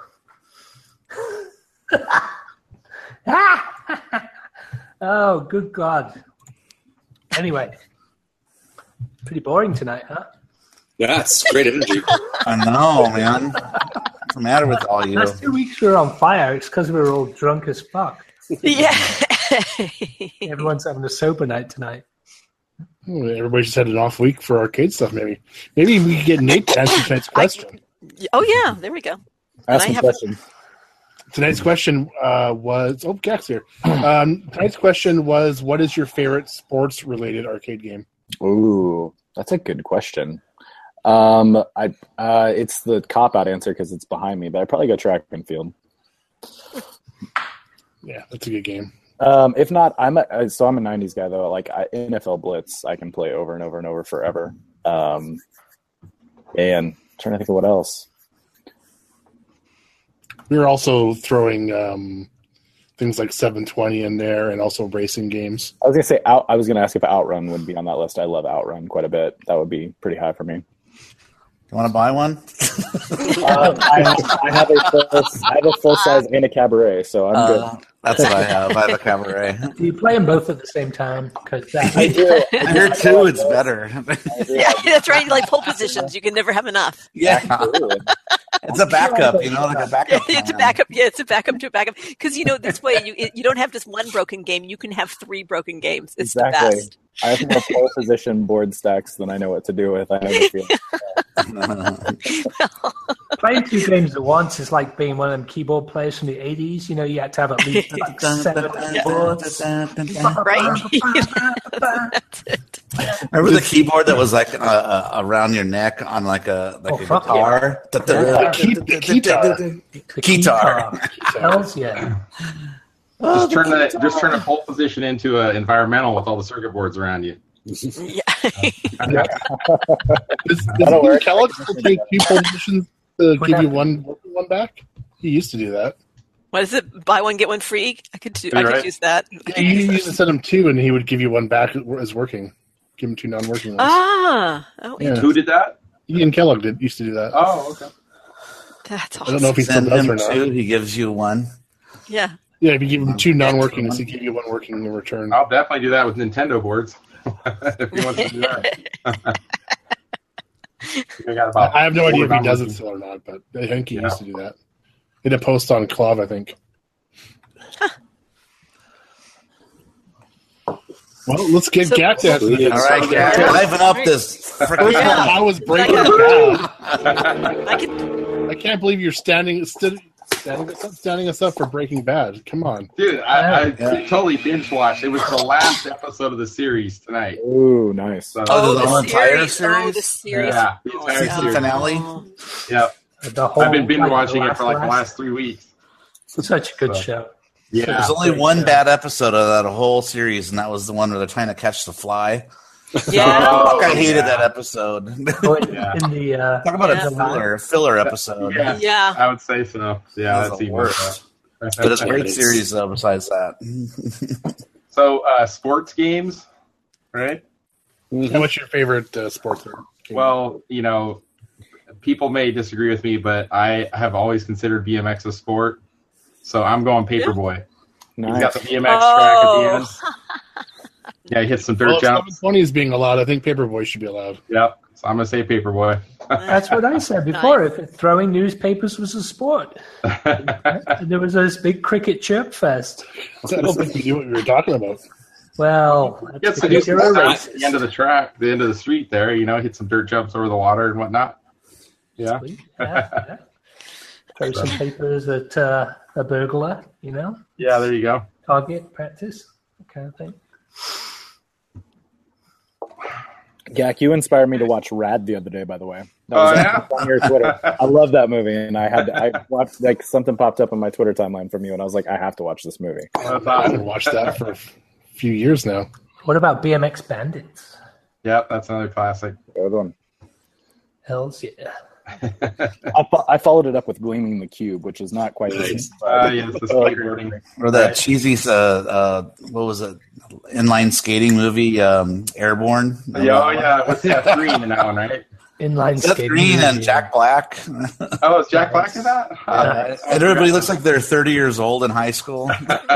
Oh, good God. Anyway, pretty boring tonight, huh? Yeah, it's great energy. I know, man. What's the matter with all you? Last two weeks we were on fire. It's because we were all drunk as fuck. Yeah. Everyone's having a sober night tonight. Oh, everybody just had an off week for arcade stuff, maybe. Maybe we could get Nate to answer tonight's question. Oh, yeah. There we go. Ask I me a have- question. Tonight's question uh, was... Oh, Jack's here. Um, tonight's question was, what is your favorite sports-related arcade game? Ooh, that's a good question. Um, I uh, it's the cop out answer because it's behind me, but I'd probably go track and field. Yeah, that's a good game. Um, if not, I'm a, so I'm a nineties guy though. Like I, N F L Blitz, I can play over and over and over forever. Um, and I'm trying to think of what else. We were also throwing um, things like seven twenty in there and also racing games. I was gonna say out. I was gonna ask if Outrun would be on that list. I love Outrun quite a bit. That would be pretty high for me. You want to buy one? um, I, I have a full, I have a full size and a cabaret, so I'm good. Uh, that's what I have. I have a cabaret. Do you play them both at the same time? Because that I do. Here too, it's better. Yeah, that's right. Like pole positions. You can never have enough. Yeah, Absolutely. it's a backup. You know, like a backup. It's a plan. backup. Yeah, it's a backup to a backup. Because, you know, this way you you don't have just one broken game. You can have three broken games. It's Exactly. the best. I have more pole position board stacks than I know what to do with. I know the feeling. playing two games at once is like being one of them keyboard players from the eighties. You know, you had to have at least like seven keyboards. Right? That's it. Remember the keyboard that was like uh, uh, around your neck on like a like Oh, a fuck guitar? Yeah. Key- keytar. The Keytar. Hells yeah. Just turn that. Just turn a pole position into an environmental with all the circuit boards around you. Yeah. Does, does Ian Kellogg still take two pole positions to give you one one back? He used to do that. What is it? Buy one, get one free? I could do, I You're could right. use that. He used to send him two, and he would give you one back as working. Give him two non-working ones. Ah. Oh, Yeah. Who did that? Ian Kellogg did used to do that. Oh, okay. that's I awesome. don't know if he still Send does him or not. two. He gives you one. Yeah. Yeah, if you give him two non-working, he give you one working in return. I'll definitely do that with Nintendo boards. If he wants to do that. I, got about I have no idea if he four does it non-working. still or not, but I think he Yeah. used to do that. He did a post on Clav, I think. Well, let's get So- Gak to answer this. All right, Gak, liven up this First freaking. of all, how was Breaking Bad? I can. I can't believe you're standing st- standing, us up, standing us up for Breaking Bad. Come on. Dude, I, I Yeah. totally binge watched. It was the last episode of the series tonight. Ooh, nice. So, Oh, the the whole entire series. Oh, the series? series. yeah, the Oh, entire yeah. series. Finale? Oh. Yep. The whole, I've been binge like, watching it last for like the last- last three weeks. Such a good So. show. Yeah. There's only one bad episode of that whole series, and that was the one where they're trying to catch the fly. Yeah. Fuck, I hated yeah. that episode. Oh, in, Yeah. in the uh, Talk about Yeah. a filler filler episode. Yeah. Yeah. I would say so. Yeah, That was that's the even worst. worse. But it's a great It's- series, though, besides that. So, uh, sports games, right? And what's your favorite uh, sports game? Well, you know, people may disagree with me, but I have always considered B M X a sport. So I'm going Paperboy. He's got the Nice. B M X track at the Oh. end. Yeah, he hits some dirt well, if seven jumps. twenty is being allowed, I think Paperboy should be allowed. Yep. So I'm gonna say Paperboy. That's what I said before. If throwing newspapers was a sport, there was this big cricket chirp fest. I don't think we knew what we were talking about. Well, Gets that's to because do you're a at racist. the end of the track, the end of the street there. You know, hit some dirt jumps over the water and whatnot. Yeah. Yeah, yeah. Throw some papers at uh, a burglar, you know, Yeah. There you go. target practice, that kind of thing. Gak, you inspired me to watch Rad the other day, by the way. That Oh, was yeah? on your Twitter. I love that movie, and I had to, I watched like something popped up on my Twitter timeline from you, and I was like, I have to watch this movie. That's I haven't awesome. watched that for a few years now. What about B M X Bandits? Yep. That's another classic. Good one. Hells yeah. I, fo- I followed it up with Gleaming the Cube, which is not quite the Nice. same. Uh, yeah, it's the Oh, skateboarding. Or that Right. cheesy, uh, uh, what was it, inline skating movie, um, Airborne? Yeah, oh yeah, what's that green in that one, right? Inline Seth skating. Green and movie. Jack Black. Oh, is Jack Black in that? Uh, and everybody looks like they're thirty years old in high school.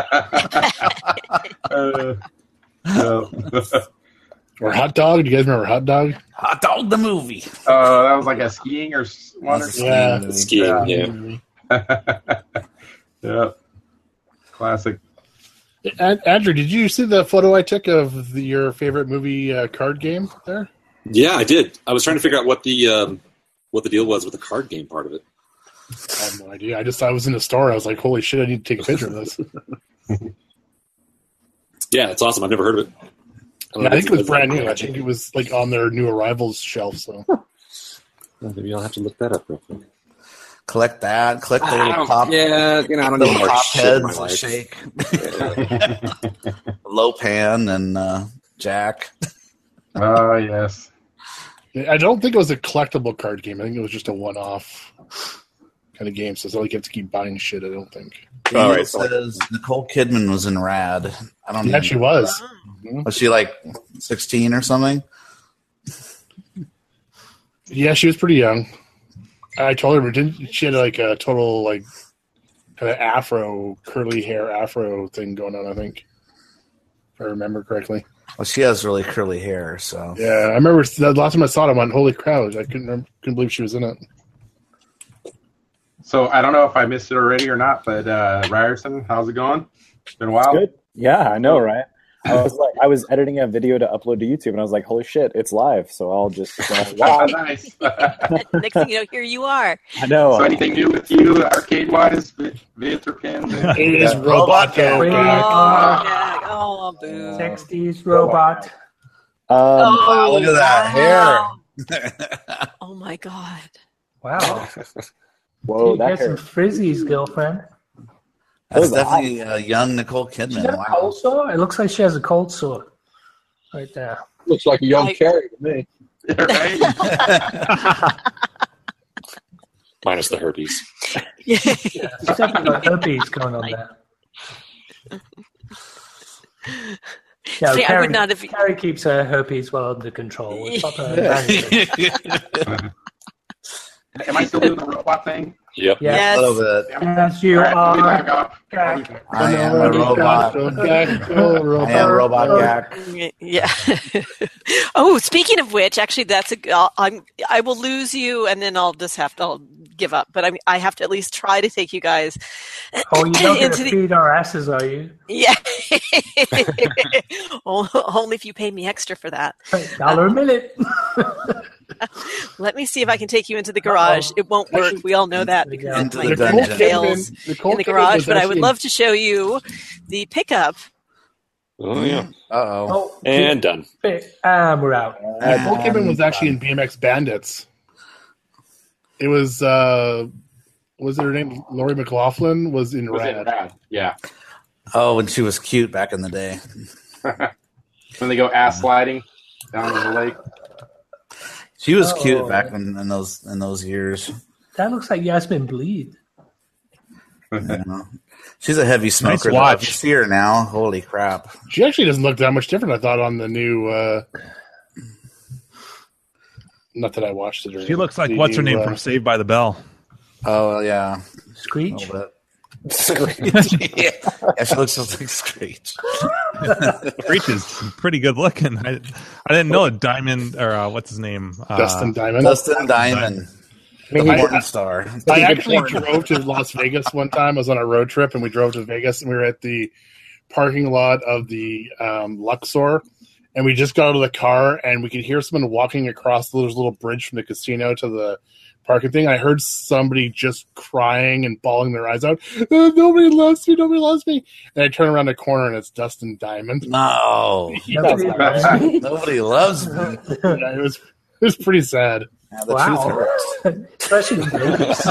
uh, no. Or Hot Dog. Do you guys remember Hot Dog? Hot Dog the movie. Oh, that was like a skiing or s- one or That's a Yeah. movie. Skiing, yeah. yeah. Classic. An- Andrew, did you see the photo I took of the, your favorite movie uh, card game there? Yeah, I did. I was trying to figure out what the um, what the deal was with the card game part of it. I have no idea. I just I was in the store. I was like, holy shit, I need to take a picture of this. Yeah, it's awesome. I've never heard of it. I, And I think it was if- brand new. I think it was like on their new arrivals shelf. So Well, maybe I'll have to look that up real quick. Collect that. Collect the I little don't- pop, yeah, you know, I don't little need more pop shit in my heads, life. shake. Lopan and uh, Jack. Oh yes. I don't think it was a collectible card game. I think it was just a one-off kind of game. So it's not like you have to keep buying shit. I don't think. All Daniel right, so- says Nicole Kidman was in Rad. I don't know. Yeah, she was. Was she like sixteen or something? Yeah, she was pretty young. I told her, but didn't she had like a total like kind of afro, curly hair afro thing going on? I think, if I remember correctly. Well, she has really curly hair, so Yeah, I remember the last time I saw it. I went, "Holy crap!" I couldn't remember, couldn't believe she was in it. So I don't know if I missed it already or not, but uh, Ryerson, how's it going? It's been a while. Good. Yeah, I know, right? I was like, I was editing a video to upload to YouTube, and I was like, "Holy shit, it's live!" So I'll just. Uh, Wow, nice. Next thing you know, here you are. I know. So anything new with you, arcade wise, Vince or Pins? It is Yeah. Robot Dog. Wait. Oh, Uh, yeah. Oh, boo. sixties robot. Um, Oh, look at that wow. Oh my god. Wow. whoa, you that get some hair. frizzies, girlfriend. that's Those are definitely a young Nicole She Kidman. got a Wow. cold sore? It looks like she has a cold sore. Right there. Looks like a young I- Carrie to me. Right? Minus the herpes. Yeah, she's definitely got herpes going on there. Yeah, See, I Carrie, would not have- Carrie keeps her herpes well under control. With proper management. Am I still doing the robot thing? Yep. Yes. A little bit. Yes, you All right, I'll be are. back up. Gak. I am a robot. I am robot Gak. Yeah. Oh, speaking of which, actually, that's a. I'll, I'm. I will lose you, and then I'll just have to. I'll give up. But I. I have to at least try to take you guys. Oh, you're not going into to the- feed our asses, are you? Yeah. Only if you pay me extra for that. Dollar a minute. Let me see if I can take you into the garage. It won't work. We all know that because Into my the phone dungeon. fails Nicole in the Kidman garage. was But I would actually- love to show you the pickup. Oh yeah. Uh oh. Oh, And done. um, we're out. Nicole Kidman was actually in B M X Bandits. It was, uh, was it her name? Lori McLaughlin was in Was it Rad. bad? Yeah. Oh, when she was cute back in the day. When they go ass sliding down in the lake. She was Oh. cute back in, in those in those years. That looks like Yasmin Bleed. You know? She's a heavy smoker. though. watch. If you see her now, holy crap! She actually doesn't look that much different, I thought, on the new. Uh, not that I watched it. Or She looks like the what's her new, name uh, from Saved by the Bell. Oh yeah, Screech. a little bit. Screech. yeah. yeah, she looks just like Screech. Screech is pretty good looking. I, I didn't know Diamond or uh, what's his name? Uh, Dustin Diamond. Dustin Diamond, I mean, the he- porn star. I actually drove to Las Vegas one time. I was on a road trip, and we drove to Vegas, and we were at the parking lot of the um, Luxor, and we just got out of the car, and we could hear someone walking across the little bridge from the casino to the parking thing. I heard somebody just crying and bawling their eyes out. "Oh, nobody loves me. Nobody loves me. And I turn around the corner, and it's Dustin Diamond. No, Nobody loves me. nobody loves me. Yeah, it was it was pretty sad. Yeah, the Wow. truth hurts. Especially in Vegas.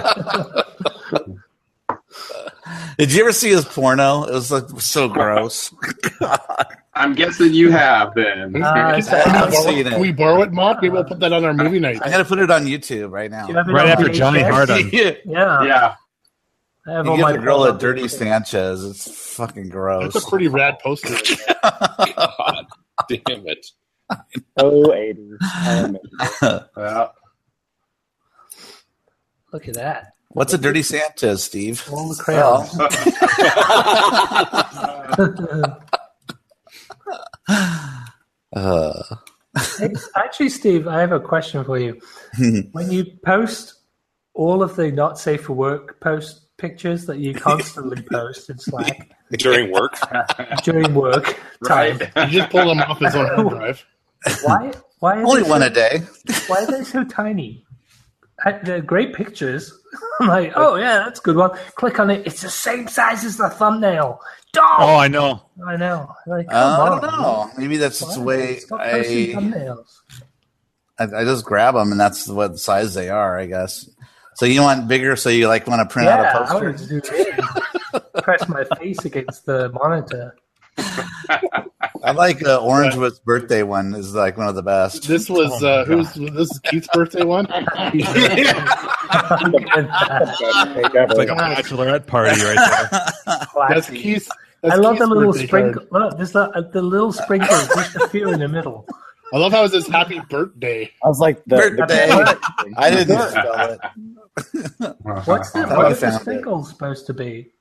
Did you ever see his porno? It was like so gross. I'm guessing you have then. Uh, it's- I haven't Borrow- seen Can it. we borrow it, Mark? Maybe we'll put that on our movie night. I gotta put it on YouTube right now. Do you have it Right on after V H S? Johnny Hardon. yeah. Yeah. Yeah. I have You all get my the girl porn at on Dirty V H S. Sanchez. It's fucking gross. That's a pretty rad poster. God damn it. oh, eighties. I remember. Well, Look at that. What's a Dirty Sanchez, Steve? All the crayons. Uh, Hey, actually, Steve, I have a question for you. When you post all of the not safe for work post pictures that you constantly post in Slack During work. during work time, right. He just pulled them off his own hard drive. why? Why are only they one so, a day. Why are they so tiny? I, they're great pictures. I'm like, oh yeah, that's a good one. Click on it. It's the same size as the thumbnail. Dog! Oh, I know. I know. Like, come Uh, I on. don't know. Maybe that's just the way Stop posting I, thumbnails. I I just grab them, and that's what size they are, I guess. So you want bigger, so you like want to print Yeah, out a I poster. would do it. Press my face against the monitor. I like uh, Orangewood's birthday one is like one of the best. This was uh, who's this is Keith's birthday one. Best cake It's ever. like a bachelorette party right there. That's Classy. Keith. That's I love Keith's the little birthday sprinkle. card. Look, there's the, the little sprinkles disappear in the middle. I love how it says happy birthday. I was like, the, Birthday. the I didn't spell it. What's the, How what I are the found it. sprinkles supposed to be?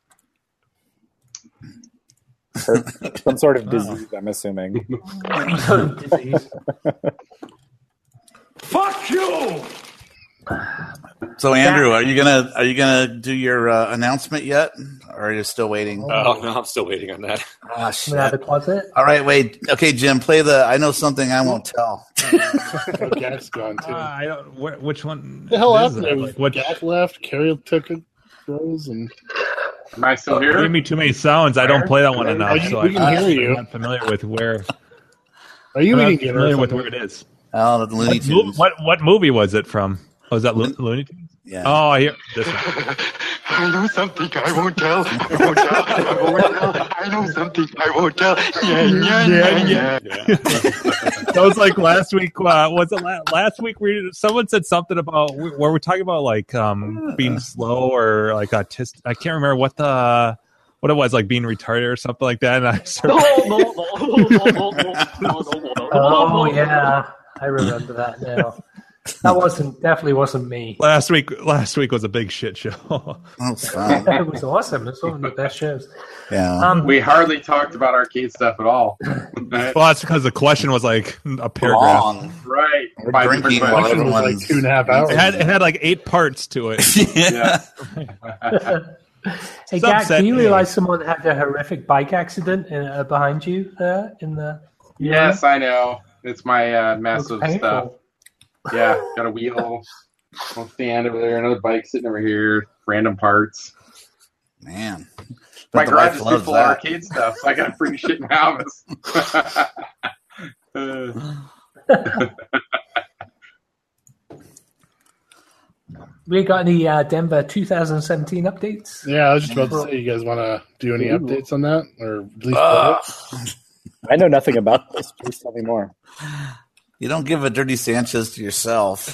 some sort of disease, I'm assuming. Disease. Fuck you! So Andrew, are you gonna are you gonna do your uh, announcement yet, or are you still waiting? Oh no, I'm still waiting on that. Ah, shit. Coming out of the closet. All right, wait. Okay, Jim, play the. I know something I won't tell. Oh, Gak's gone too. Uh, I don't. Wh- which one? the hell is happened? it? There? Like, what? Gak left. Carrie took it. Rose and Am I still Give here? me too many sounds. I don't play that one enough, Oh, you- so we can I, hear you. I'm not familiar with where. are you I'm eating not dinner? or familiar with something? where it is. Oh, the Looney What, mo- Tunes. what what movie was it from? Was that Lo- Looney Tunes? Yeah. Oh, I hear this one. I know something I won't tell. I won't tell. I won't tell. I know something I won't tell. Yeah, yeah, yeah, yeah. That was like last week. Uh, was it la- last week? We someone said something about where we're talking about like um, being slow or like autistic. I can't remember what the what it was, like being retarded or something like that. And I started, Oh yeah, I remember that now. That wasn't definitely wasn't me. Last week, last week was a big shit show. That was fun. It was awesome. It's one of the best shows. Yeah. Um, We hardly talked about arcade stuff at all. Well, that's because the question was like a paragraph. Long. Right. We're Five drinking different while questions. It was like everyone's- two and a half hours. It had, it had like eight parts to it. Yeah. Hey, Some Gak, said do you me. realize someone had a horrific bike accident in, uh, behind you there in the? Yes, I know. It's my uh, Looks massive painful. stuff. Yeah, got a wheel, a stand over there, another bike sitting over here, random parts. Man. My But the garage wife is too loves full of that. arcade stuff, so I gotta bring shit in my house. Uh, We got any uh, Denver twenty seventeen updates? Yeah, I was just about to say, you guys want to do any Ooh. updates on that, or at least Uh, I know nothing about this. Please tell me more. You don't give a dirty Sanchez to yourself.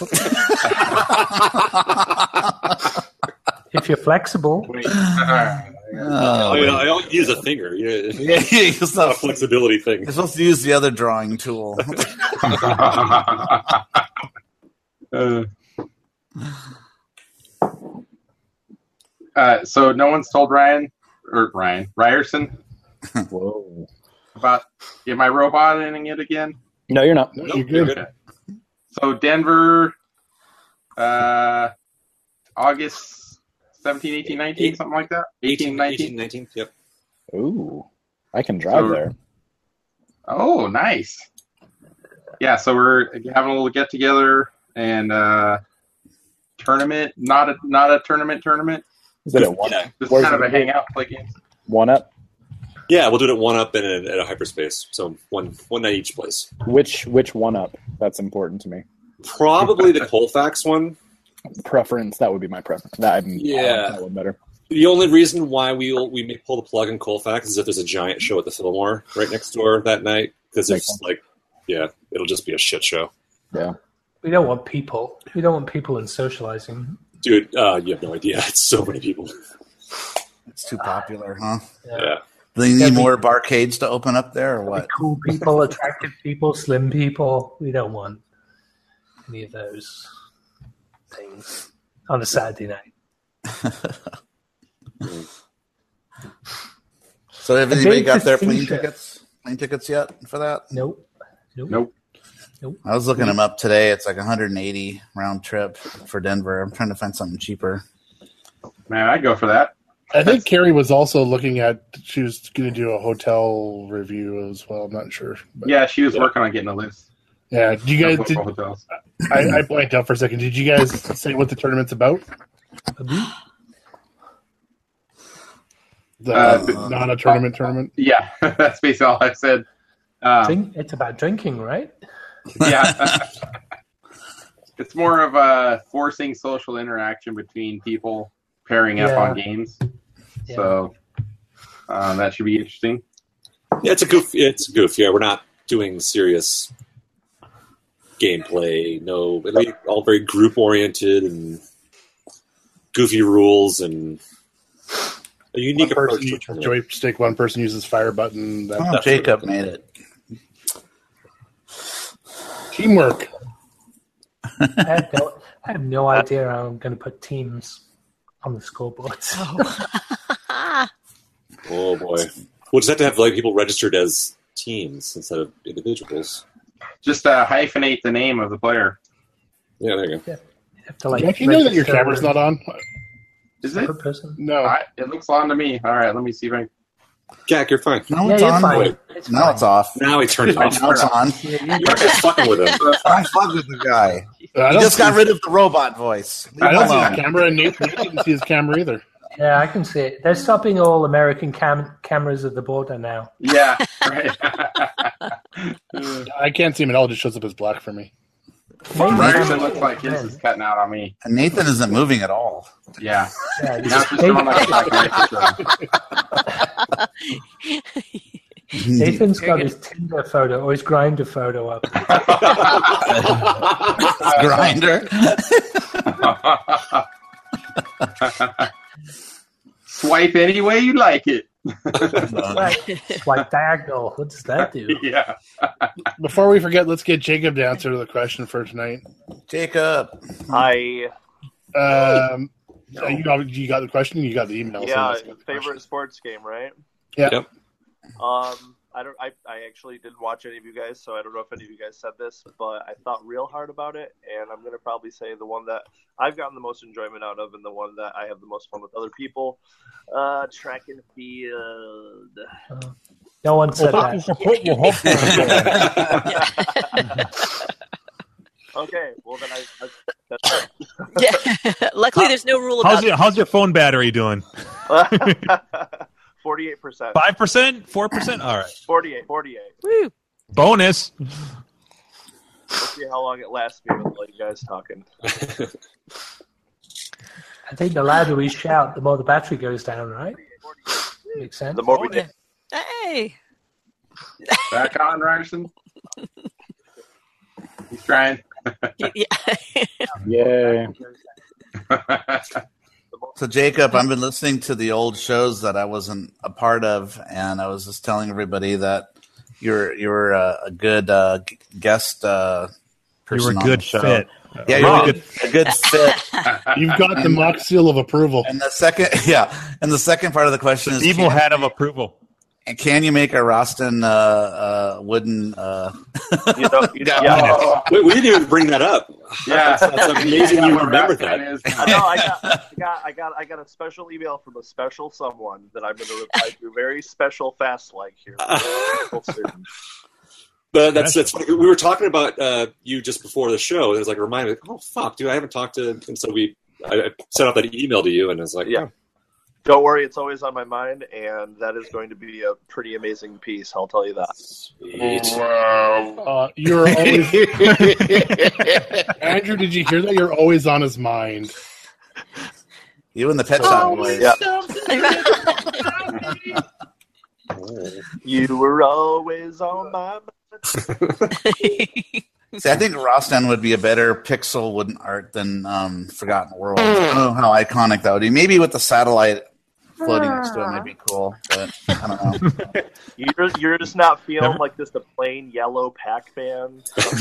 If you're flexible. wait. Alright. Oh, I, mean, I don't use a finger. Yeah, yeah, yeah, it's not a flexibility thing. You're supposed to use the other drawing tool. uh, uh, so no one's told Ryan or Ryan Ryerson Whoa. about am I roboting it again? No, you're not. No, you're good. Okay. So Denver, uh, August seventeen, eighteen, nineteen, something like that? eighteen, nineteen? nineteen, yep. Ooh, I can drive So- there. Oh, nice. Yeah, so we're having a little get together and uh, tournament, not a not a tournament tournament, Is it at one? Yeah. just Where's kind of it a gonna be? hangout, play games. One up. Yeah, we'll do it at one up and at, at a hyperspace. So one one night each place. Which which one up? That's important to me. Probably the Colfax one. Preference. That would be my preference. That, I'm, Yeah. that one better. The only reason why we'll we may pull the plug in Colfax is if there's a giant show at the Fillmore right next door that night, because Makes it's like, yeah, it'll just be a shit show. Yeah. We don't want people. We don't want people in socializing. Dude, uh, you have no idea. It's so many people. It's too popular, huh? Yeah. Do they need Yeah, we- more barcades to open up there or what? Cool people, attractive people, slim people. We don't want any of those things on a Saturday night. So have A anybody big got their plane distinction. tickets? Plane tickets yet for that? Nope. Nope. Nope. I was looking them up today. It's like one hundred eighty round trip for Denver. I'm trying to find something cheaper. Man, I'd go for that. I think Carrie was also looking at, she was going to do a hotel review as well. I'm not sure. But Yeah, she was working on getting a list. yeah. Do you guys, of did, local hotels. I, I blanked out for a second. Did you guys say what the tournament's about? The Uh, not a tournament tournament? Yeah, that's basically all I said. Um, Drink, it's about drinking, right? yeah. It's more of a forcing social interaction between people pairing up Yeah. on games. Yeah. So um, that should be interesting. Yeah, it's a goof. It's a goof. Yeah, we're not doing serious gameplay. No, it'll be all very group oriented and goofy rules and a unique One person approach to uses tournament. joystick, one person uses fire button. That, Oh, that's Jacob made it. teamwork. I have no, I have no idea how I'm going to put teams on the scoreboards. Oh boy, we'll just have to have like people registered as teams instead of individuals. Just uh, hyphenate the name of the player. Yeah, there you go. You have to, like, Jack, you know that your register camera's not on? Is it? separate person. No. All right, it looks on to me. All right, let me see if I. Jack, you're fine. No, Yeah, it's you're on. fine. Wait. It's Now fine. it's off. Now he turned it off. Now it's on. You're just fucking with him. I fuck with the guy. I He don't just got see- rid of the robot voice. Leave I him don't see alone. his camera, and Nate, Nate didn't see his camera either. Yeah, I can see it. They're stopping all American cam- cameras at the border now. Yeah, right. I can't see him at all. It just shows up as black for me. Ryerson looks like his is cutting out on me. And Nathan isn't moving at all. Yeah. Yeah, Now it's just showing like a documentary show. Nathan's got his Tinder photo or his Grinder photo up. Grinder. Swipe any way you like it. Right. Swipe diagonal. What does that do? Yeah. Before we forget, let's get Jacob to answer the question for tonight. Jacob. Hi. Um, uh, you got you got the question. You got the email. so Yeah, let's get the favorite question. sports game, right? Yeah. Yep. Um, I don't. I, I actually didn't watch any of you guys, so I don't know if any of you guys said this, but I thought real hard about it, and I'm gonna probably say the one that I've gotten the most enjoyment out of, and the one that I have the most fun with other people. Uh, track and field. No one said Well, that. Okay, well then I. I that's it. Yeah. Luckily, there's no rule How's about your How's your phone battery doing? Forty-eight percent. Five percent, four percent. All right. Forty-eight. Forty-eight. Woo. Bonus. We'll see how long it lasts me with all you guys talking. I think the louder we shout, the more the battery goes down, right? Makes sense. The more we do. Hey. Back on, Ryerson. He's trying. Yeah. Yay. So, Jacob, I've been listening to the old shows that I wasn't a part of, and I was just telling everybody that you're you're a, a good uh, g- guest uh, person. You were a on good the show. fit. Yeah, you're Wrong. a good, a good fit. You've got the mock seal of approval. And the second, yeah, and the second part of the question is: Evil can, hat of approval. can you make a Roston uh, uh, wooden? Uh, You know, you know, Yeah. yeah. Wait, we didn't even bring that up. Yeah. That's, that's amazing you remember that. Is. I know. I got, I got, I got, I got a special email from a special someone that I'm going to reply to very special fast like here. But that's that's funny. We were talking about uh, you just before the show, and it was like a reminder. Like, oh fuck, dude, I haven't talked to. And so we, I, I sent out that email to you, and it's like, Yeah. Don't worry, it's always on my mind, and that is going to be a pretty amazing piece. I'll tell you that. Sweet. Wow. Uh, you're always Andrew. Did you hear that? You're always on his mind. you and the Pet Shop Boys. Yeah. You were always on my mind. See, I think Roston would be a better pixel wooden art than um, Forgotten World. I don't know how iconic that would be. Maybe with the satellite floating next to it might be cool, but I don't know. You're, you're just not feeling like just a plain yellow Pac-Man.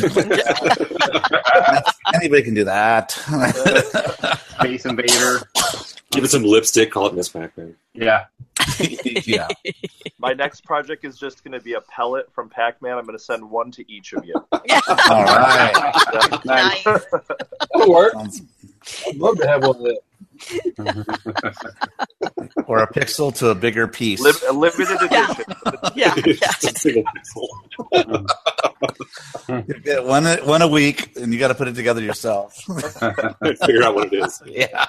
Anybody can do that. Space Invader. Give it some lipstick. Call it Miss Pac-Man. Yeah. Yeah. My next project is just going to be a pellet from Pac-Man. I'm going to send one to each of you. All right. Nice. That'll work. I'd love to have one of that. Or a pixel to a bigger piece. Lim- a limited edition. Yeah. Yeah. Single pixel. You get one a, one a week, and you got to put it together yourself. Figure out what it is. Yeah.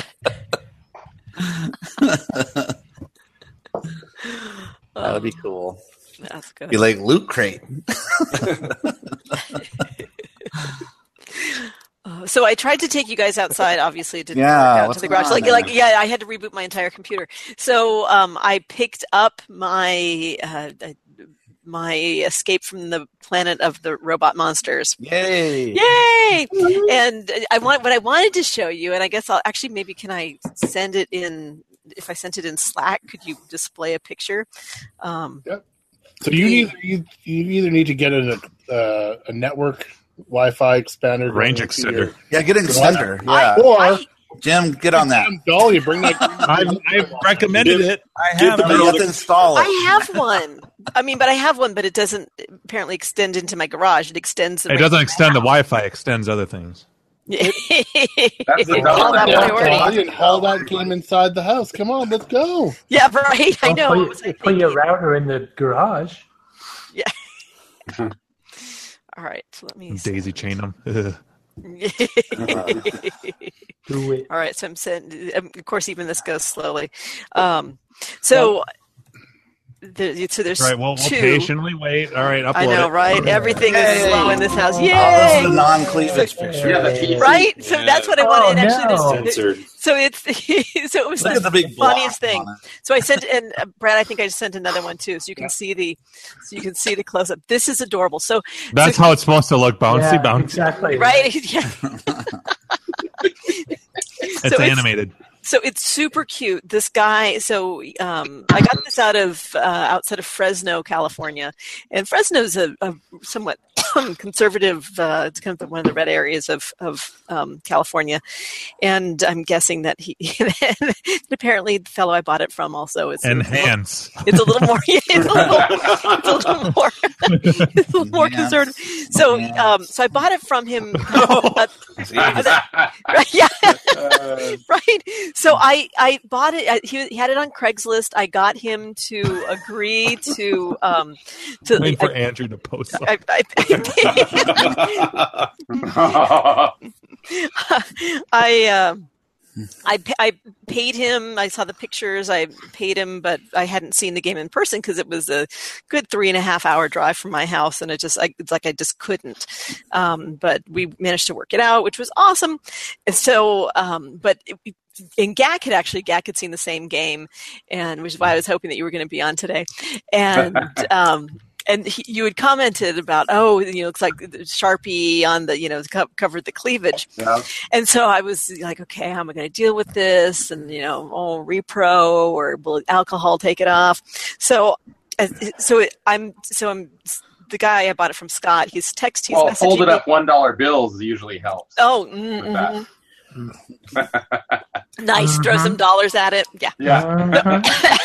That would be cool. That's good. Be like Loot Crate. Uh, so I tried to take you guys outside. Obviously, it didn't Yeah, work out what's to the garage. going Like, on like, there? yeah, I had to reboot my entire computer. So um, I picked up my uh, uh, my Escape from the Planet of the Robot Monsters. Yay! Yay! And I want what I wanted to show you, and I guess I'll actually maybe can I send it in? If I sent it in Slack, could you display a picture? Um, Yep. So you need you, you either need to get a uh, a network Wi-Fi expander, Range going to extender. your- Yeah, get an extender. Yeah. or Jim, get on that. Dolly, bring that. I've, I've recommended it. I Give have. the you have to install it. I have one. I mean, but I have one, but it doesn't apparently extend into my garage. It extends. The It doesn't extend the Wi-Fi; extends other things. Yeah. That's the All that Yeah, priority. Dolly, and haul that game inside the house. Come on, let's go. Yeah, right. I know. Put, What was I put your thinking? router in the garage. Yeah. All right. So let me. Daisy chain them. Do it. All right. So I'm sending. Of course, even this goes slowly. Um, so. The, so there's Right. Well, we'll two. patiently wait. All right. Upload I know, it. right? Everything is slow in this house. Oh, this Yay! is a non-cleavage picture. Yeah, the P C. Right? So Yeah. that's what I Oh, wanted. And actually, no. this, Censored. so it's so it was Look the, at the big funniest block thing. on it. So I sent, and uh, Brad, I think I just sent another one too, so you can see the, so you can see the close up. This is adorable. So That's so, how it's supposed to look. Bouncy, Yeah, bouncy. exactly. right? Yeah. It's So it's- animated. So it's super cute. This guy. So um, I got this out of uh, outside of Fresno, California, and Fresno's a, a somewhat conservative. Uh, it's kind of one of the red areas of of um, California, and I'm guessing that he. Apparently, the fellow I bought it from also is Enhance. It's a little more. It's a little, it's a little more. It's a little more Yes. conservative. So, Yes. um, so I bought it from him. Uh, right, yeah, right. So I, I bought it. I, he, he had it on Craigslist. I got him to agree to um, to. Waiting for I, Andrew to post. I, I, I, I uh, I, pa- I paid him. I saw the pictures. I paid him, but I hadn't seen the game in person because it was a good three and a half hour drive from my house, and it just I, it's like I just couldn't. Um, but we managed to work it out, which was awesome. And so, um, but. It, and Gak had actually Gak had seen the same game, and which is why I was hoping that you were going to be on today. And um, and he, you had commented about, oh, you know, it's like Sharpie on the, you know, co- covered the cleavage. Yeah. And so I was like, okay, how am I going to deal with this? And, you know, oh, repro or will alcohol take it off? So, so it, I'm, so I'm, the guy I bought it from, Scott, he's text, he's Well, messaging folded me. up one dollar bills usually helps. Oh, with mm, that. mhm. Nice. Throw some dollars at it. Yeah. Yeah.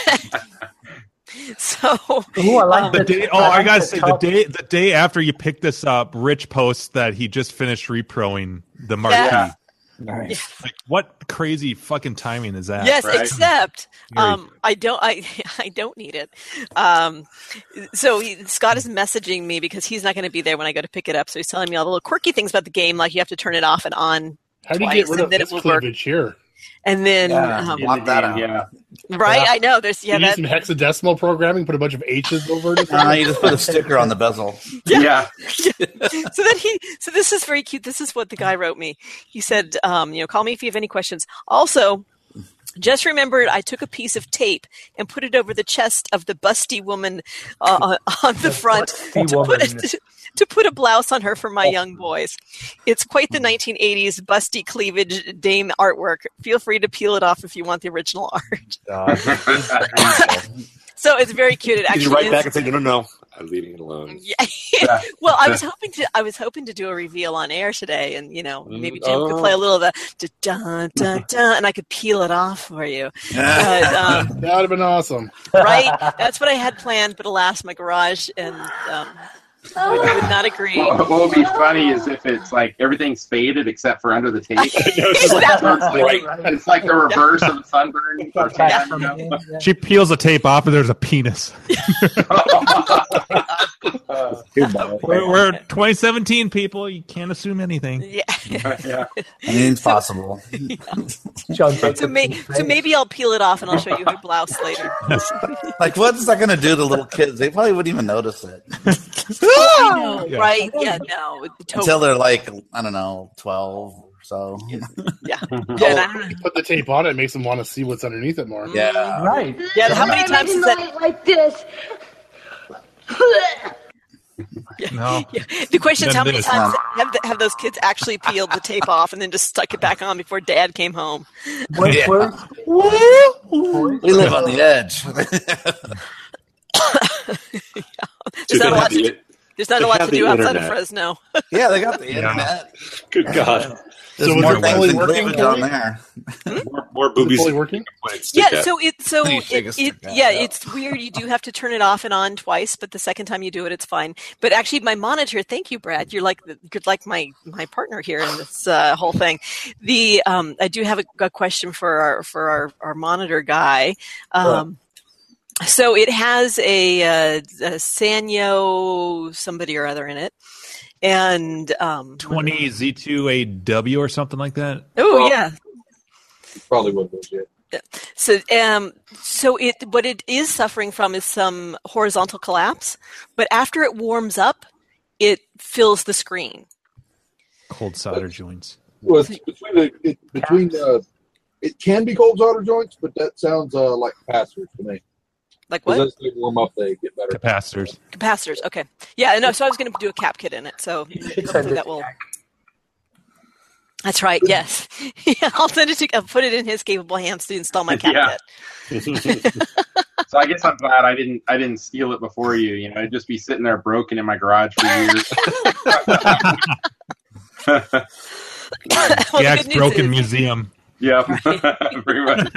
So, Ooh, I like the the- day. Oh, I I, like gotta the say, top- the day the day after you picked this up, Rich posts that he just finished reproing the marquee. Yeah. Nice. Like, what crazy fucking timing is that? yes, right? except Very- um, I don't. I I don't need it. Um, so he, Scott is messaging me because he's not going to be there when I go to pick it up. So he's telling me all the little quirky things about the game, like you have to turn it off and on. How do you twice, get rid and of then this it will work. cleavage here? And then, Yeah, um, block that out. Yeah. right? I know. There's yeah. you use That, some hexadecimal programming, put a bunch of H's over it. Uh, you just put a sticker on the bezel. Yeah. so then he. So this is very cute. This is what the guy wrote me. He said, um, you know, call me if you have any questions. Also. Just remembered I took a piece of tape and put it over the chest of the busty woman uh, on, on the front busty to put, woman. a, to put a blouse on her for my young boys. It's quite the nineteen eighties busty cleavage dame artwork. Feel free to peel it off if you want the original art. God. So it's very cute. It You actually can write is. back and say, no, no, no, I'm leaving it alone. Yeah. Well, I was hoping to. I was hoping to do a reveal on air today, and you know, maybe Jim could Oh. play a little of the dun dun dun, and I could peel it off for you. But, um, That would have been awesome. right? That's what I had planned, but alas, my garage and um, would, would not agree. What what would be funny is if it's like everything's faded except for under the tape. It's just like Exactly. turns bright. It's like the reverse of the sunburn. or tan, you know? She peels the tape off, and there's a penis. We're, we're twenty seventeen people. You can't assume anything. Yeah. Yeah. Anything's possible. John So, Jacobs' may, face. so maybe I'll peel it off and I'll show you her blouse later. Like, what's that going to do to little kids? They probably wouldn't even notice it I know, Yeah. right? Yeah, no. until Totally. they're like, I don't know, twelve or so. Yeah. Yeah, Oh, and I- you put the tape on it, it makes them want to see what's underneath it more. Yeah. Right. yeah, how many times is that? like this? No. Yeah. The question is, Then how many this. times have, the, have those kids actually peeled the tape off and then just stuck it back on before Dad came home? Wait, Yeah. wait. We live on the edge. There's not a lot to do. Dude, There's not they a lot have to the do outside of internet. Fresno. Yeah, they got the internet. Good God. There's So is more it things fully than working, Cleveland down Corey? there. More, more Is it boobies. fully working? Yeah, so it so You it, shake a it stick out, yeah, yeah. it's weird. You do have to turn it off and on twice, but the second time you do it, it's fine. But actually, my monitor. Thank you, Brad. You're like the, you're like my my partner here in this uh, whole thing. The um, I do have a, a question for our for our, our monitor guy. Um, So it has a, uh, a Sanyo somebody or other in it, and um, twenty Z two A W or something like that. oh yeah. Probably what it is, yeah. So, um, so it what it is suffering from is some horizontal collapse, but after it warms up, it fills the screen. Cold solder joints. Well, it's between the it, between uh, it can be cold solder joints, but that sounds uh, like capacitors to me. Like Because what? as they warm up, they get better. Capacitors. Capacitors. Okay. Yeah. No. So I was going to do a cap kit in it. So hopefully that will. That's right. Yes. Yeah, I'll send it to. I'll put it in his capable hands to install my CapKit. So I guess I'm glad I didn't I didn't steal it before you. You know, I'd just be sitting there broken in my garage for years. Well, Jack's the good news Broken is- Museum. Yeah, pretty much.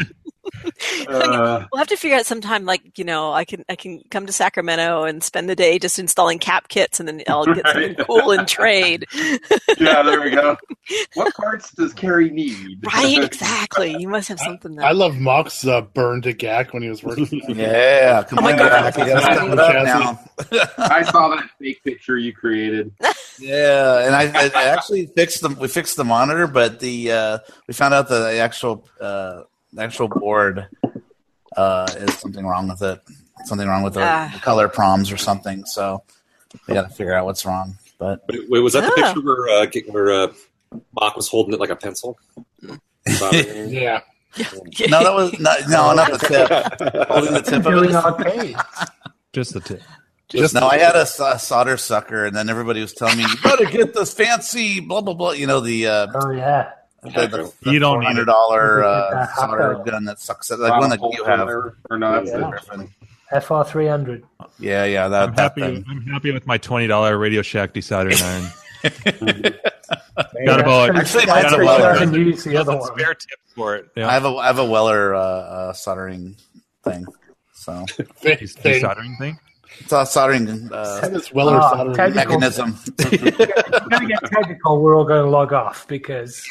Uh, We'll have to figure out sometime, like, you know, I can I can come to Sacramento and spend the day just installing cap kits, and then I'll get something cool in trade. yeah, there we go. What parts does Carrie need? Right, exactly. You must have something there. I love Mock's uh, burn to G A C when he was working. Yeah, come Oh my on, God. Jack, you gotta step it up now. I saw that fake picture you created. Yeah, and I, I, I actually fixed the we fixed the monitor, but the uh, we found out the actual uh, the actual board uh, is something wrong with it. Something wrong with the, Ah. the color proms or something. So we got to figure out what's wrong. But Wait, wait, was that the Ah. picture where uh, get- where uh, Mock was holding it like a pencil? Yeah. no, that was not, no, not the tip. Holding the tip of Doing it. arcade. Just the tip. Just no, I had a, s- a solder sucker, and then everybody was telling me, "You better get this fancy blah blah blah." You know the uh, Oh yeah. the, the, the You don't four need hundred it. dollar Uh, uh, solder Hakko. gun that sucks. Like one that you have. Or not? Yeah. F R three hundred. Yeah, yeah, that, I'm that happy. thing. I'm happy with my twenty dollar Radio Shack desoldering iron. Yeah, Got about Actually, that's mine's a pretty Weller. sure I can use the other one. spare tip for it. Yeah. I have a I have a Weller uh, uh, soldering thing. So Thing. Des- desoldering thing. it's a soldering uh, It's Weller Ah, soldering technical. mechanism. If we're going to get technical, we're all going to log off because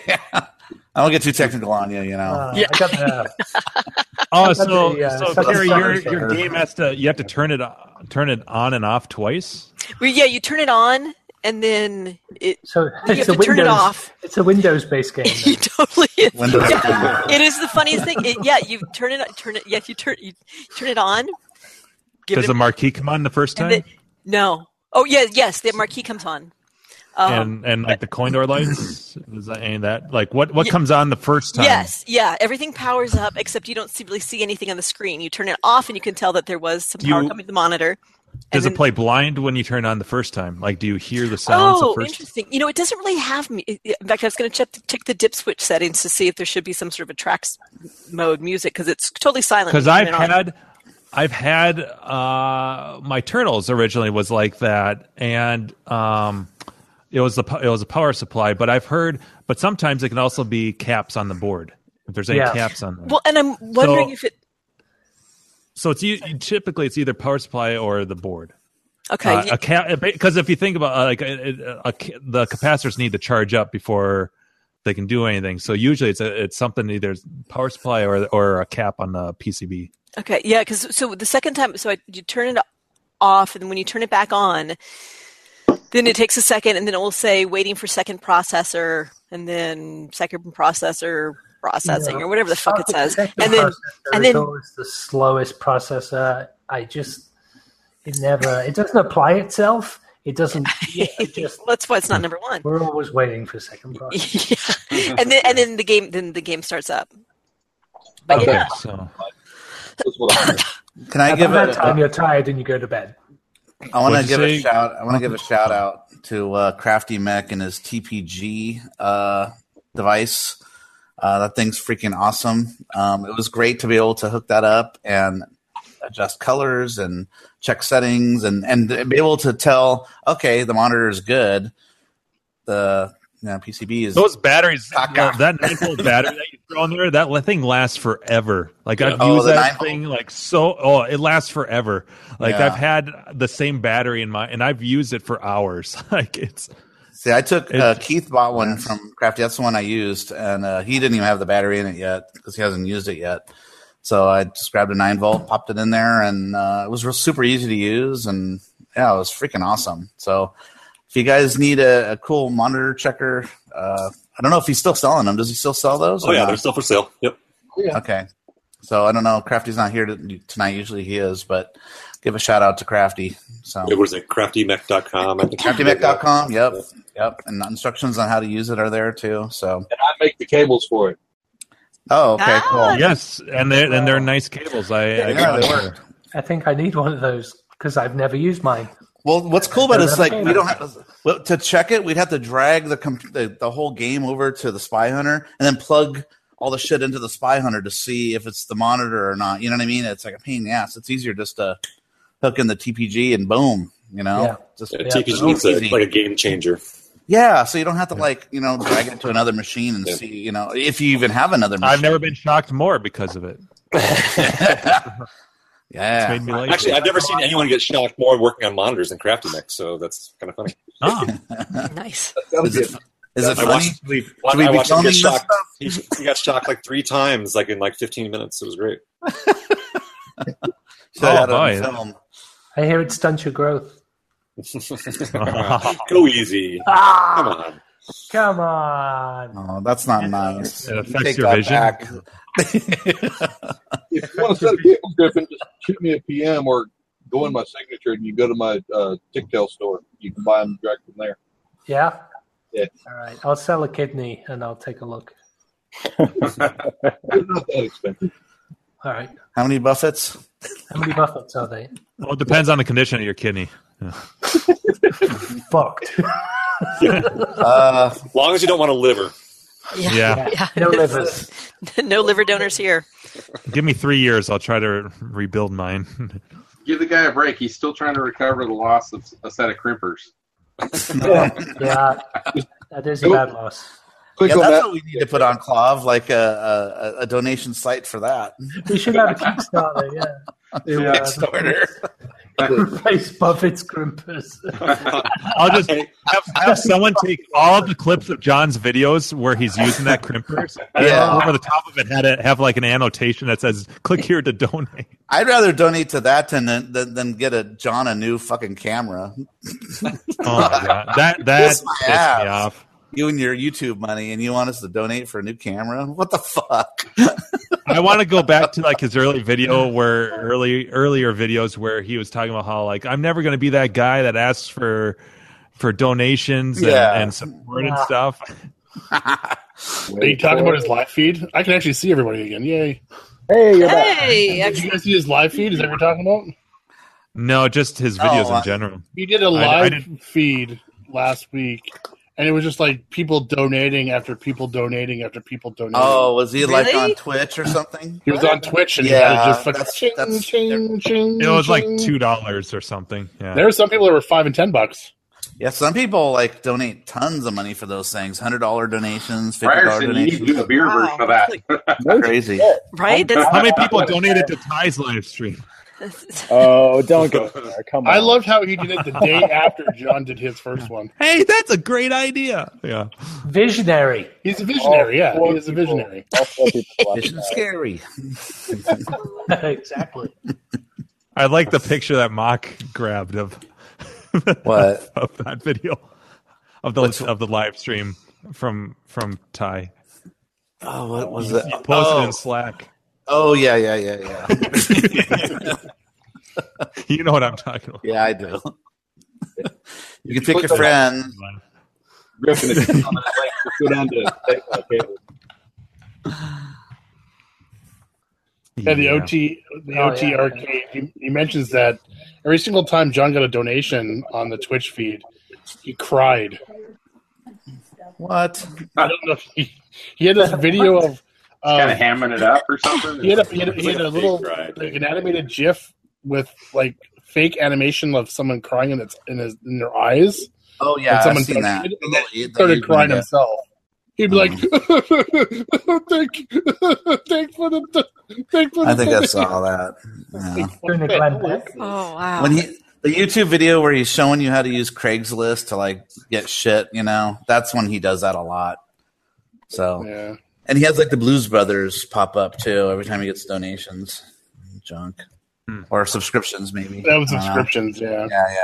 I don't get too technical on you, you know. uh, I got the Oh, That's so the, uh, so that's Carrie, the your soldering your sucker. game has to you have to turn it on- turn it on and off twice. Well, yeah, you turn it on, and then it. so You it's have a to turn it Windows. off. It's a Windows-based game. You totally is. Windows. Yeah, it is the funniest thing. It, yeah, you turn it, turn it. Yeah, you turn you turn it on. Give Does it the a, marquee come on the first and time? then, no. Oh yeah, yes, the marquee comes on. Um, and and like the coin door lights, is that any of that? Like what what Ye- comes on the first time? Yes, yeah, everything powers up except you don't see, really see anything on the screen. You turn it off, and you can tell that there was some Do power you- coming to the monitor. Does And it then- play blind when you turn it on the first time? Like, do you hear the sounds Oh, the first? interesting. You know, it doesn't really have me. In fact, I was going to check check the dip switch settings to see if there should be some sort of a tracks mode music because it's totally silent. Because when you I've turn it on. had, I've had uh, my Turtles originally was like that, and um, it was the it was a power supply. But I've heard, but sometimes it can also be caps on the board if there's any Yeah. caps on there. Well, and I'm wondering So- if it. So it's u- typically it's either power supply or the board. Okay. Uh, a cap because if you think about uh, like a, a, a, the capacitors need to charge up before they can do anything. So usually it's a, it's something either power supply or or a cap on the P C B. Okay, yeah, because so the second time, so I, you turn it off, and when you turn it back on, then it takes a second, and then it will say waiting for second processor, and then second processor processing, Yeah. or whatever the fuck it The says, second and then processor and is then always the slowest processor. I just it never it doesn't apply itself. It doesn't. Yeah, it just that's why it's not number one. we're always waiting for second processor. Yeah, and then and then the game then the game starts up. But Okay, yeah, so Can I About give that it? time you're tired and you go to bed. I want to What'd you give a say? shout. I want to give a shout out to uh, Crafty Mech and his T P G uh, device. Uh, that thing's freaking awesome. Um, it was great to be able to hook that up and adjust colors and check settings and and be able to tell, okay, the monitor is good. The you know, P C B is those batteries, Caca. uh, that nine volt battery that you throw in there, that thing lasts forever. Like I've Oh, used the that nine volt? thing like so. Oh, it lasts forever. Like Yeah. I've had the same battery in my, and I've used it for hours. Like it's. See, I took uh, It's- Keith bought one from Crafty. That's the one I used, and uh, he didn't even have the battery in it yet because he hasn't used it yet. So I just grabbed a nine volt, popped it in there, and uh, it was real super easy to use, and yeah, it was freaking awesome. So if you guys need a, a cool monitor checker, uh, I don't know if he's still selling them. Does he still sell those? Oh or yeah, not? they're still for sale. Yep. Okay. So I don't know. Crafty's not here to, tonight. Usually he is, but give a shout out to Crafty. So It was at crafty mech dot com. I think. crafty mech dot com. Yep. Yep. And instructions on how to use it are there too. So And I make the cables for it. oh, okay, Ah. cool. Yes, and they're and they're nice cables. I, I Yeah, got they them. work. I think I need one of those because I've never used mine. Well, what's cool about it is like we don't have well, to check it. We'd have to drag the, comp- the the whole game over to the Spy Hunter and then plug all the shit into the Spy Hunter to see if it's the monitor or not. You know what I mean? It's like a pain in the ass. It's easier just to hook in the T P G and boom. You know, Yeah. just Yeah, yeah, T P G is a, like a game changer. yeah. So you don't have to like you know drag it to another machine and see you know if you even have another machine. I've never been shocked more because of it. Yeah. It's made me lazy. Actually, I've never seen anyone get shocked more working on monitors than Crafty Mix, so that's kind of funny. Oh. Nice. Is it, is it I funny? watched, Should we, should I we be watched him filming get this shocked. stuff? He, he got shocked like three times, like in like fifteen minutes. It was great. Should Oh, have had it on boy. film. I hear it stunts your growth. Go easy. Ah! Come on. Come on. Oh, that's not nice. It affects Take your that vision. back. If you want to set a cable, Griffin, just shoot me a P M or go in my signature and you go to my uh, Ticktail store. You can buy them direct from there. Yeah? Yeah. All right. I'll sell a kidney and I'll take a look. They're not that expensive. All right. How many Buffets? How many buffets are they? Well, it depends on the condition of your kidney. Yeah. Fucked. Uh, As long as you don't want a liver. Yeah. Yeah. Yeah. No livers. No liver donors here. Give me three years. I'll try to rebuild mine. Give the guy a break. He's still trying to recover the loss of a set of crimpers. Yeah. Yeah. That is a bad loss. Click yeah, on that's that. what we need to put on Clav, like a, a, a donation site for that. We should have a Kickstarter, yeah. To, uh, Kickstarter. replace Buffett's crimpers. I'll just have, have someone take all of the clips of John's videos where he's using that crimpers. And Yeah. over the top of it, had it have like an annotation that says "Click here to donate." I'd rather donate to that than than, than get a John a new fucking camera. Oh my god, that that Kiss my pissed me ass. off. You and your YouTube money, and you want us to donate for a new camera? What the fuck? I want to go back to like his early video where early earlier videos where he was talking about how like I'm never going to be that guy that asks for for donations and, Yeah. and support and stuff. Are you talking about his live feed? I can actually see everybody again. Yay. Hey, you're back. Hey, Did you guys see his live feed? Is that what you're talking about? No, just his videos Oh, in general. He did a I- I live didn't- feed last week, and it was just like people donating after people donating after people donating. Oh, was he like Really? on Twitch or something? He was on Twitch, and he Yeah, had it just fucking that's- ching, that's- ching, ching, It was like ching. two dollars or something. Yeah. There were some people that were five and ten bucks. Yeah, some people like donate tons of money for those things. Hundred dollar donations, fifty dollar Ryerson, you need to do the donations. beer Wow. version of that. Crazy. Right? That's, How many people donated to Ty's live stream? Oh, don't go there. Come on. I loved how he did it the day after John did his first one. Hey, that's a great idea. Yeah. Visionary. He's a visionary, yeah. All He is a people- visionary. all four people left Vision out. scary. Exactly. I like the picture that Mock grabbed of What? of that video of the What's- of the live stream from from Ty. Oh, what was it? He posted Oh, in Slack. oh yeah, yeah, yeah, yeah. You know what I'm talking about. Yeah, I do. You can pick your friends. Griffin, if you on that link, just go down to take my cable. Yeah, the Yeah. O T, the Oh, O T yeah, arcade. He, he mentions that every single time John got a donation on the Twitch feed, he cried. What? I don't know. If he, he had this video of Kind of um, hamming it up or something. he had a, he had a, he had a Fake little cry, like an animated GIF with like fake animation of someone crying in its in his in their eyes. Oh And yeah, I've someone seen that. donated, and then The- he the started YouTube crying guy. himself. He'd be like, "Thank you, thank for the, thank for the." I think I saw that. Yeah. Doing a Glenn Beck. oh, wow. When he the YouTube video where he's showing you how to use Craigslist to like get shit, you know, that's when he does that a lot. So, Yeah. and he has like the Blues Brothers pop up too every time he gets donations, junk Hmm. or subscriptions maybe. That was I don't know. subscriptions, yeah. Yeah,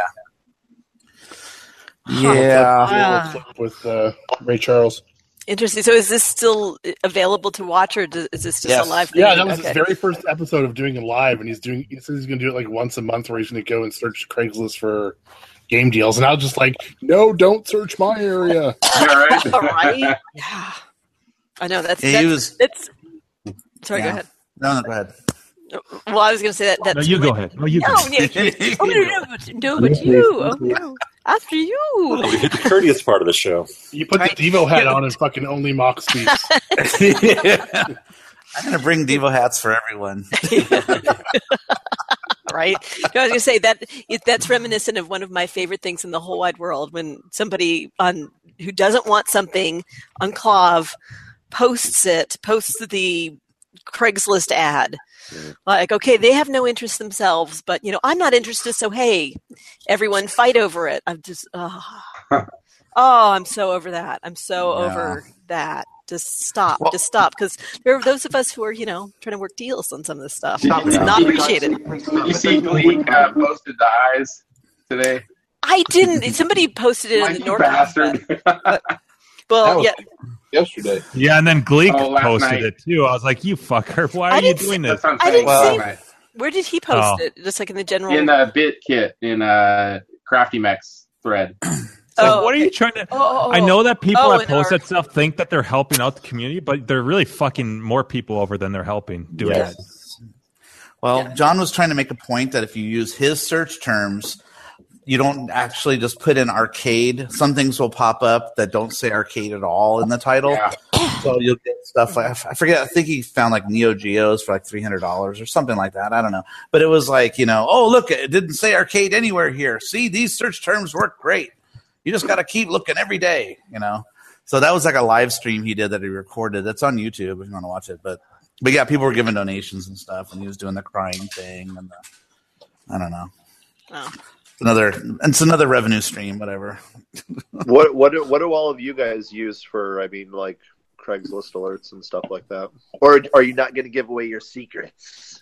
yeah, yeah. Ah. The little clip with uh, Ray Charles. Interesting. So is this still available to watch, or does, is this just Yes. a live thing? Yeah, that was Okay. his very first episode of doing it live, and he's doing. He says he's going to do it like once a month, where he's going to go and search Craigslist for game deals. And I was just like, no, don't search my area. Yeah, right? All right. Yeah. I know that's Yeah, that's, he was- it's. Sorry, Yeah. go ahead. No, no, go ahead. Well, I was going to say that. That's No, you go ahead. No, you no, go. yeah, you- oh, no, no, but- no, but you. Oh, no. After you. Oh, we hit the courteous part of the show. You put the Devo hat on and fucking only Mock speaks. I'm gonna bring Devo hats for everyone. Right? No, I was going to say that it, that's reminiscent of one of my favorite things in the whole wide world when somebody on who doesn't want something on Clav posts it, posts the Craigslist ad. Like, okay, they have no interest themselves, but you know, I'm not interested. So hey, everyone, fight over it. I'm just, oh, oh I'm so over that. I'm so Yeah. over that. Just stop. Well- just stop. Because there are those of us who are, you know, trying to work deals on some of this stuff. Did It's you- not did you- appreciated. Did you see Glee uh, posted the eyes today? I didn't. Somebody posted it in the You North. bastard. That Well, was yeah. yesterday. Yeah, and then Gleek Oh, last posted night. it too. I was like, "You fucker! Why I are you didn't doing That's this?" what I'm I saying. didn't Well- see. Last night. Where did he post Oh. it? Just like in the general. In the BitKit in uh, Crafty Mex thread. It's like, Oh, what are you okay. trying to? Oh, oh, oh. I know that people Oh, that in post our- that stuff think that they're helping out the community, but they're really fucking more people over than they're helping doing Yes. it. Well, Yeah. John was trying to make a point that if you use his search terms, you don't actually just put in arcade. Some things will pop up that don't say arcade at all in the title. Yeah. So you'll get stuff like, I forget, I think he found like Neo Geos for like three hundred dollars or something like that. I don't know. But it was like, you know, oh, look, it didn't say arcade anywhere here. See, these search terms work great. You just got to keep looking every day, you know? So that was like a live stream he did that he recorded. That's on YouTube if you want to watch it. But, but yeah, people were giving donations and stuff, and he was doing the crying thing. And the, I don't know. Oh. Another, it's another revenue stream, whatever. What what do, what do all of you guys use for? I mean, like Craigslist alerts and stuff like that. Or are you not going to give away your secrets?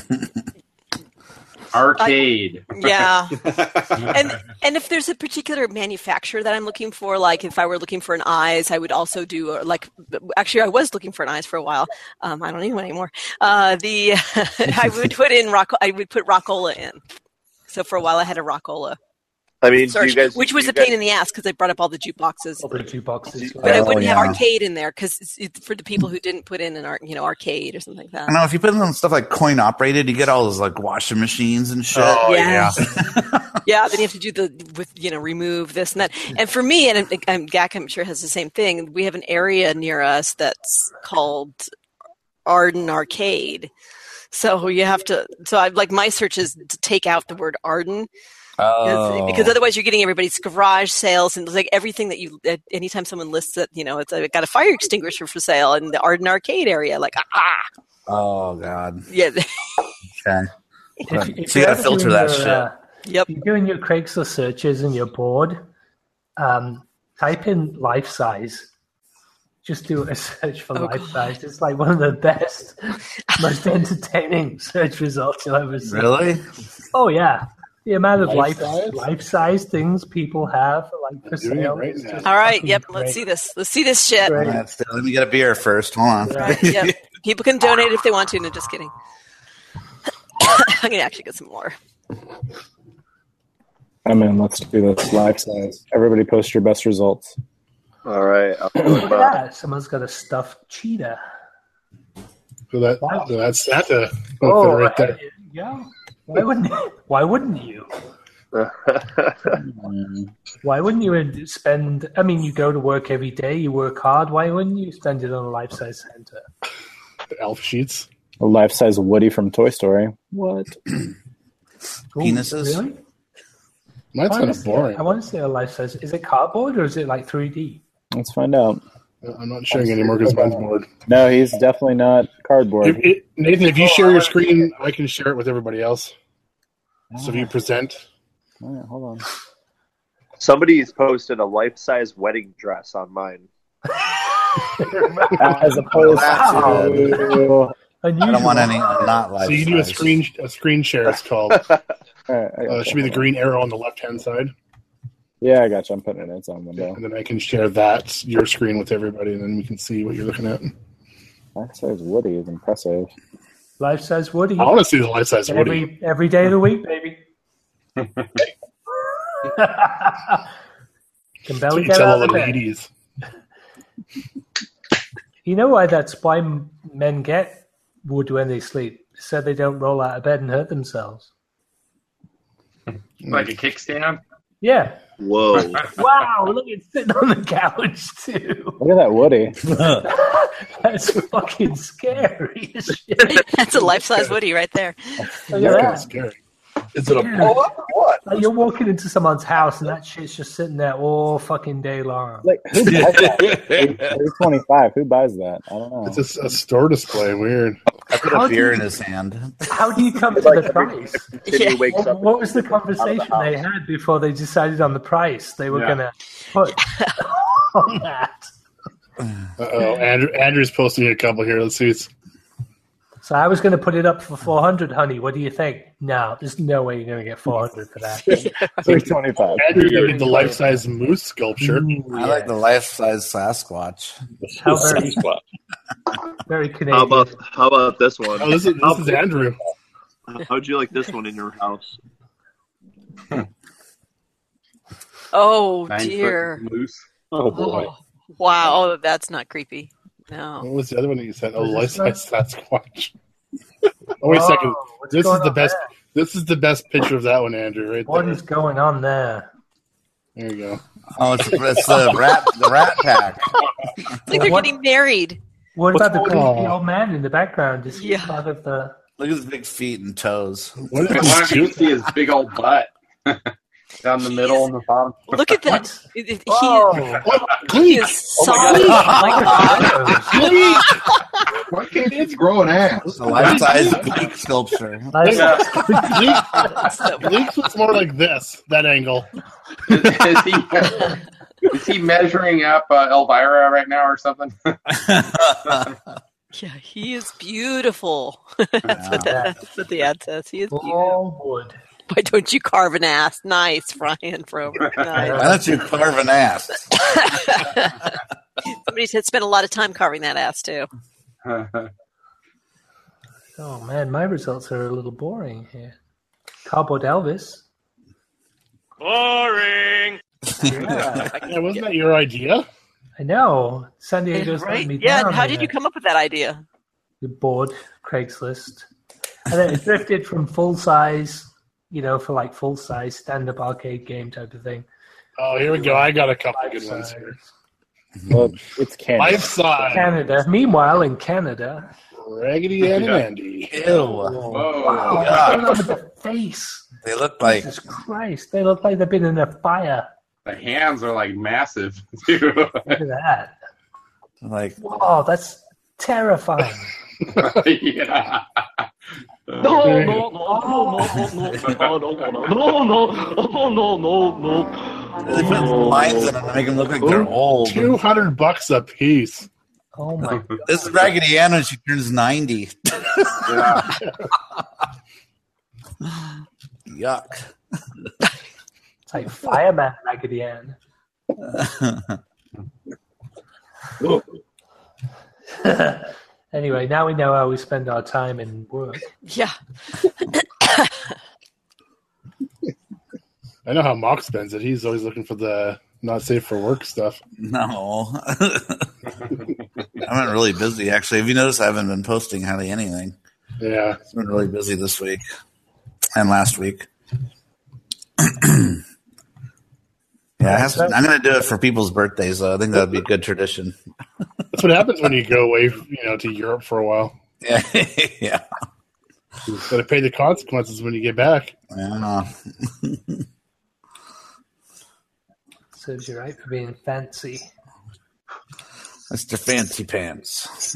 Arcade. Yeah. and and if there's a particular manufacturer that I'm looking for, like if I were looking for an eyes, I would also do uh, like actually I was looking for an eyes for a while. Um, I don't need one anymore. Uh, the I would put in rock. I would put Rockola in. So for a while I had a Rockola. I mean, do search, you guys, which was you a pain guys, in the ass because I brought up all the jukeboxes. All the jukeboxes. But I Oh, wouldn't have yeah. arcade in there because for the people who didn't put in an ar- you know arcade or something like that. I know if you put in stuff like coin operated, you get all those like washing machines and shit. Oh, yeah. Yeah, then you have to do the with you know remove this and that. And for me, and, and G A C I'm sure has the same thing. We have an area near us that's called Arden Arcade. So you have to. So I like my search is to take out the word Arden. Oh. Because otherwise you're getting everybody's garage sales and like everything that you, anytime someone lists it, you know, it's I got a fire extinguisher for sale in the Arden Arcade area. Like, ah, Oh God. yeah. Okay. If, if So you you're gotta filter doing that your, shit. Uh, Yep. You're doing your Craigslist searches and you're bored. Um, type in life size. Just do a search for Oh, life God. size. It's like one of the best, most entertaining search results you'll ever see. Really? Oh yeah, the amount of Life life size? life size things people have like for doing it sale. right is now. just All right. fucking Yep. great. Let's see this. Let's see this shit. Great. Let's do- Let me get a beer first. Hold on. Right. Yep. People can donate if they want to. No, just kidding. I'm gonna actually get some more. I mean, let's do this life size. Everybody post your best results. all right. I'll put Look them at up. that! Someone's got a stuffed cheetah. So that Wow. so that's Santa Oh, right there. yeah. Why wouldn't Why wouldn't you? Why wouldn't you spend? I mean, you go to work every day. You work hard. Why wouldn't you spend it on a life size Santa? The elf sheets. A life size Woody from Toy Story. What? Ooh, Penises? Really? Mine's I kind wanna of see- boring. I want to say a life size. Is it cardboard or is it like three D? Let's find out. I'm not sharing anymore because mine's bored. No, he's definitely not cardboard. If, it, Nathan, if you share your screen, I can share it with everybody else. So if you present, All right, hold on. Somebody's posted a life-size wedding dress on mine. As opposed Wow. to. I don't want any not life so you do a size. screen a screen share. It's called. All right, I Uh, gotcha. it should be the green arrow on the left hand side, Yeah, I got you. I'm putting it in its own window. and then I can share that your screen with everybody, and then we can see what you're looking at. Life size Woody is impressive. Life size Woody. I want to see the life size Woody. Every every day of the week, baby. Can barely You get tell out all of the bed. ladies. You know why that's why m- men get wood when they sleep? so they don't roll out of bed and hurt themselves. Like a kickstand? Yeah. Whoa. Wow, look, it's sitting on the couch, too. Look at that Woody. That's fucking scary as shit. That's a life-size Woody right there. Look at that. Scary. Is it a pull up or what? Like you're walking into someone's house and that shit's just sitting there all fucking day long. Like, who buys that? three twenty-five. Who buys that? I don't know. It's just a store display. Weird. I put How a do beer you- in his hand. How do you come to Like the every- price? Then he wakes What, up. what was the conversation they had before they decided on the price they were Yeah. going to put on that? Uh-oh. Andrew, Andrew's posting a couple here. Let's see. It's, So I was going to put it up for four hundred, honey. What do you think? No, there's no way you're going to get four hundred for that. three twenty-five. Andrew did the life-size moose sculpture. I like the life-size Sasquatch. How very, very Canadian. How about how about this one? Oh, this is, this is Andrew. How'd you like this one in your house? Oh Nine dear. foot moose. Oh boy. Oh, wow. Oh, that's not creepy. No. What was the other one that you said? Oh, What is life-size this Sasquatch. Oh, wait a Whoa, second. what's This is going the on best. there? This is the best picture of that one, Andrew. Right What there. is going on there? There you go. Oh, it's, it's the rat, the Rat Pack. It's like they're What- getting married. What What's about the going creepy on? old man in the background? Is he Yeah. part of the... Look at his big feet and toes. What is I this want to cute? see his big old butt down the middle and the bottom. Look at that. What? It- it- Whoa. He, he is solid. God. Oh my God. Why can't kids grow an ass? It's a life-size Greek sculpture. Luke's was more like this, that angle. Is, is he is he measuring up uh, Elvira right now or something? Yeah, he is beautiful. That's, what that, that's what the ad says. He is beautiful. All wood. Why don't you carve an ass? Nice, Brian Frober. Why Nice. don't you carve an ass? Somebody said spent a lot of time carving that ass too. Oh, man, my results are a little boring here. Cardboard Elvis. Boring. Yeah, Yeah, wasn't that your idea? I know. San Diego's Right? letting me Yeah, down. and how did here. you come up with that idea? You're bored, Craigslist. And then it drifted from full size, you know, for like full size stand up arcade game type of thing. Oh, here we go. I got a couple Life good ones size. here. Well, it's Canada. Life size. Canada. Meanwhile, in Canada. Raggedy Ann and Andy. Ew. Wow, what's going on with the face? They look like Jesus Christ. They look like they've been in a fire. The hands are like massive too. Look at that. like Wow, that's terrifying. Yeah. No, no, no, no, no, no, no, no, no, no, no, no. they put lines in them to make them look like they're old. Two hundred bucks a piece. Oh my God. This is Raggedy Ann when she turns ninety. Yeah. Yuck. It's like Fireman Raggedy Ann. Anyway, now we know how we spend our time in work. Yeah. I know how Mock spends it. He's always looking for the not safe for work stuff. No. I've been really busy, actually. Have you noticed I haven't been posting hardly anything? Yeah. It's been really busy this week and last week. Yeah, it has to, I'm going to do it for people's birthdays, though. I think that would be a good tradition. That's what happens when you go away, you know, to Europe for a while. Yeah, yeah. You got to pay the consequences when you get back. Yeah. Serves you right for being fancy. Mister Fancy Pants.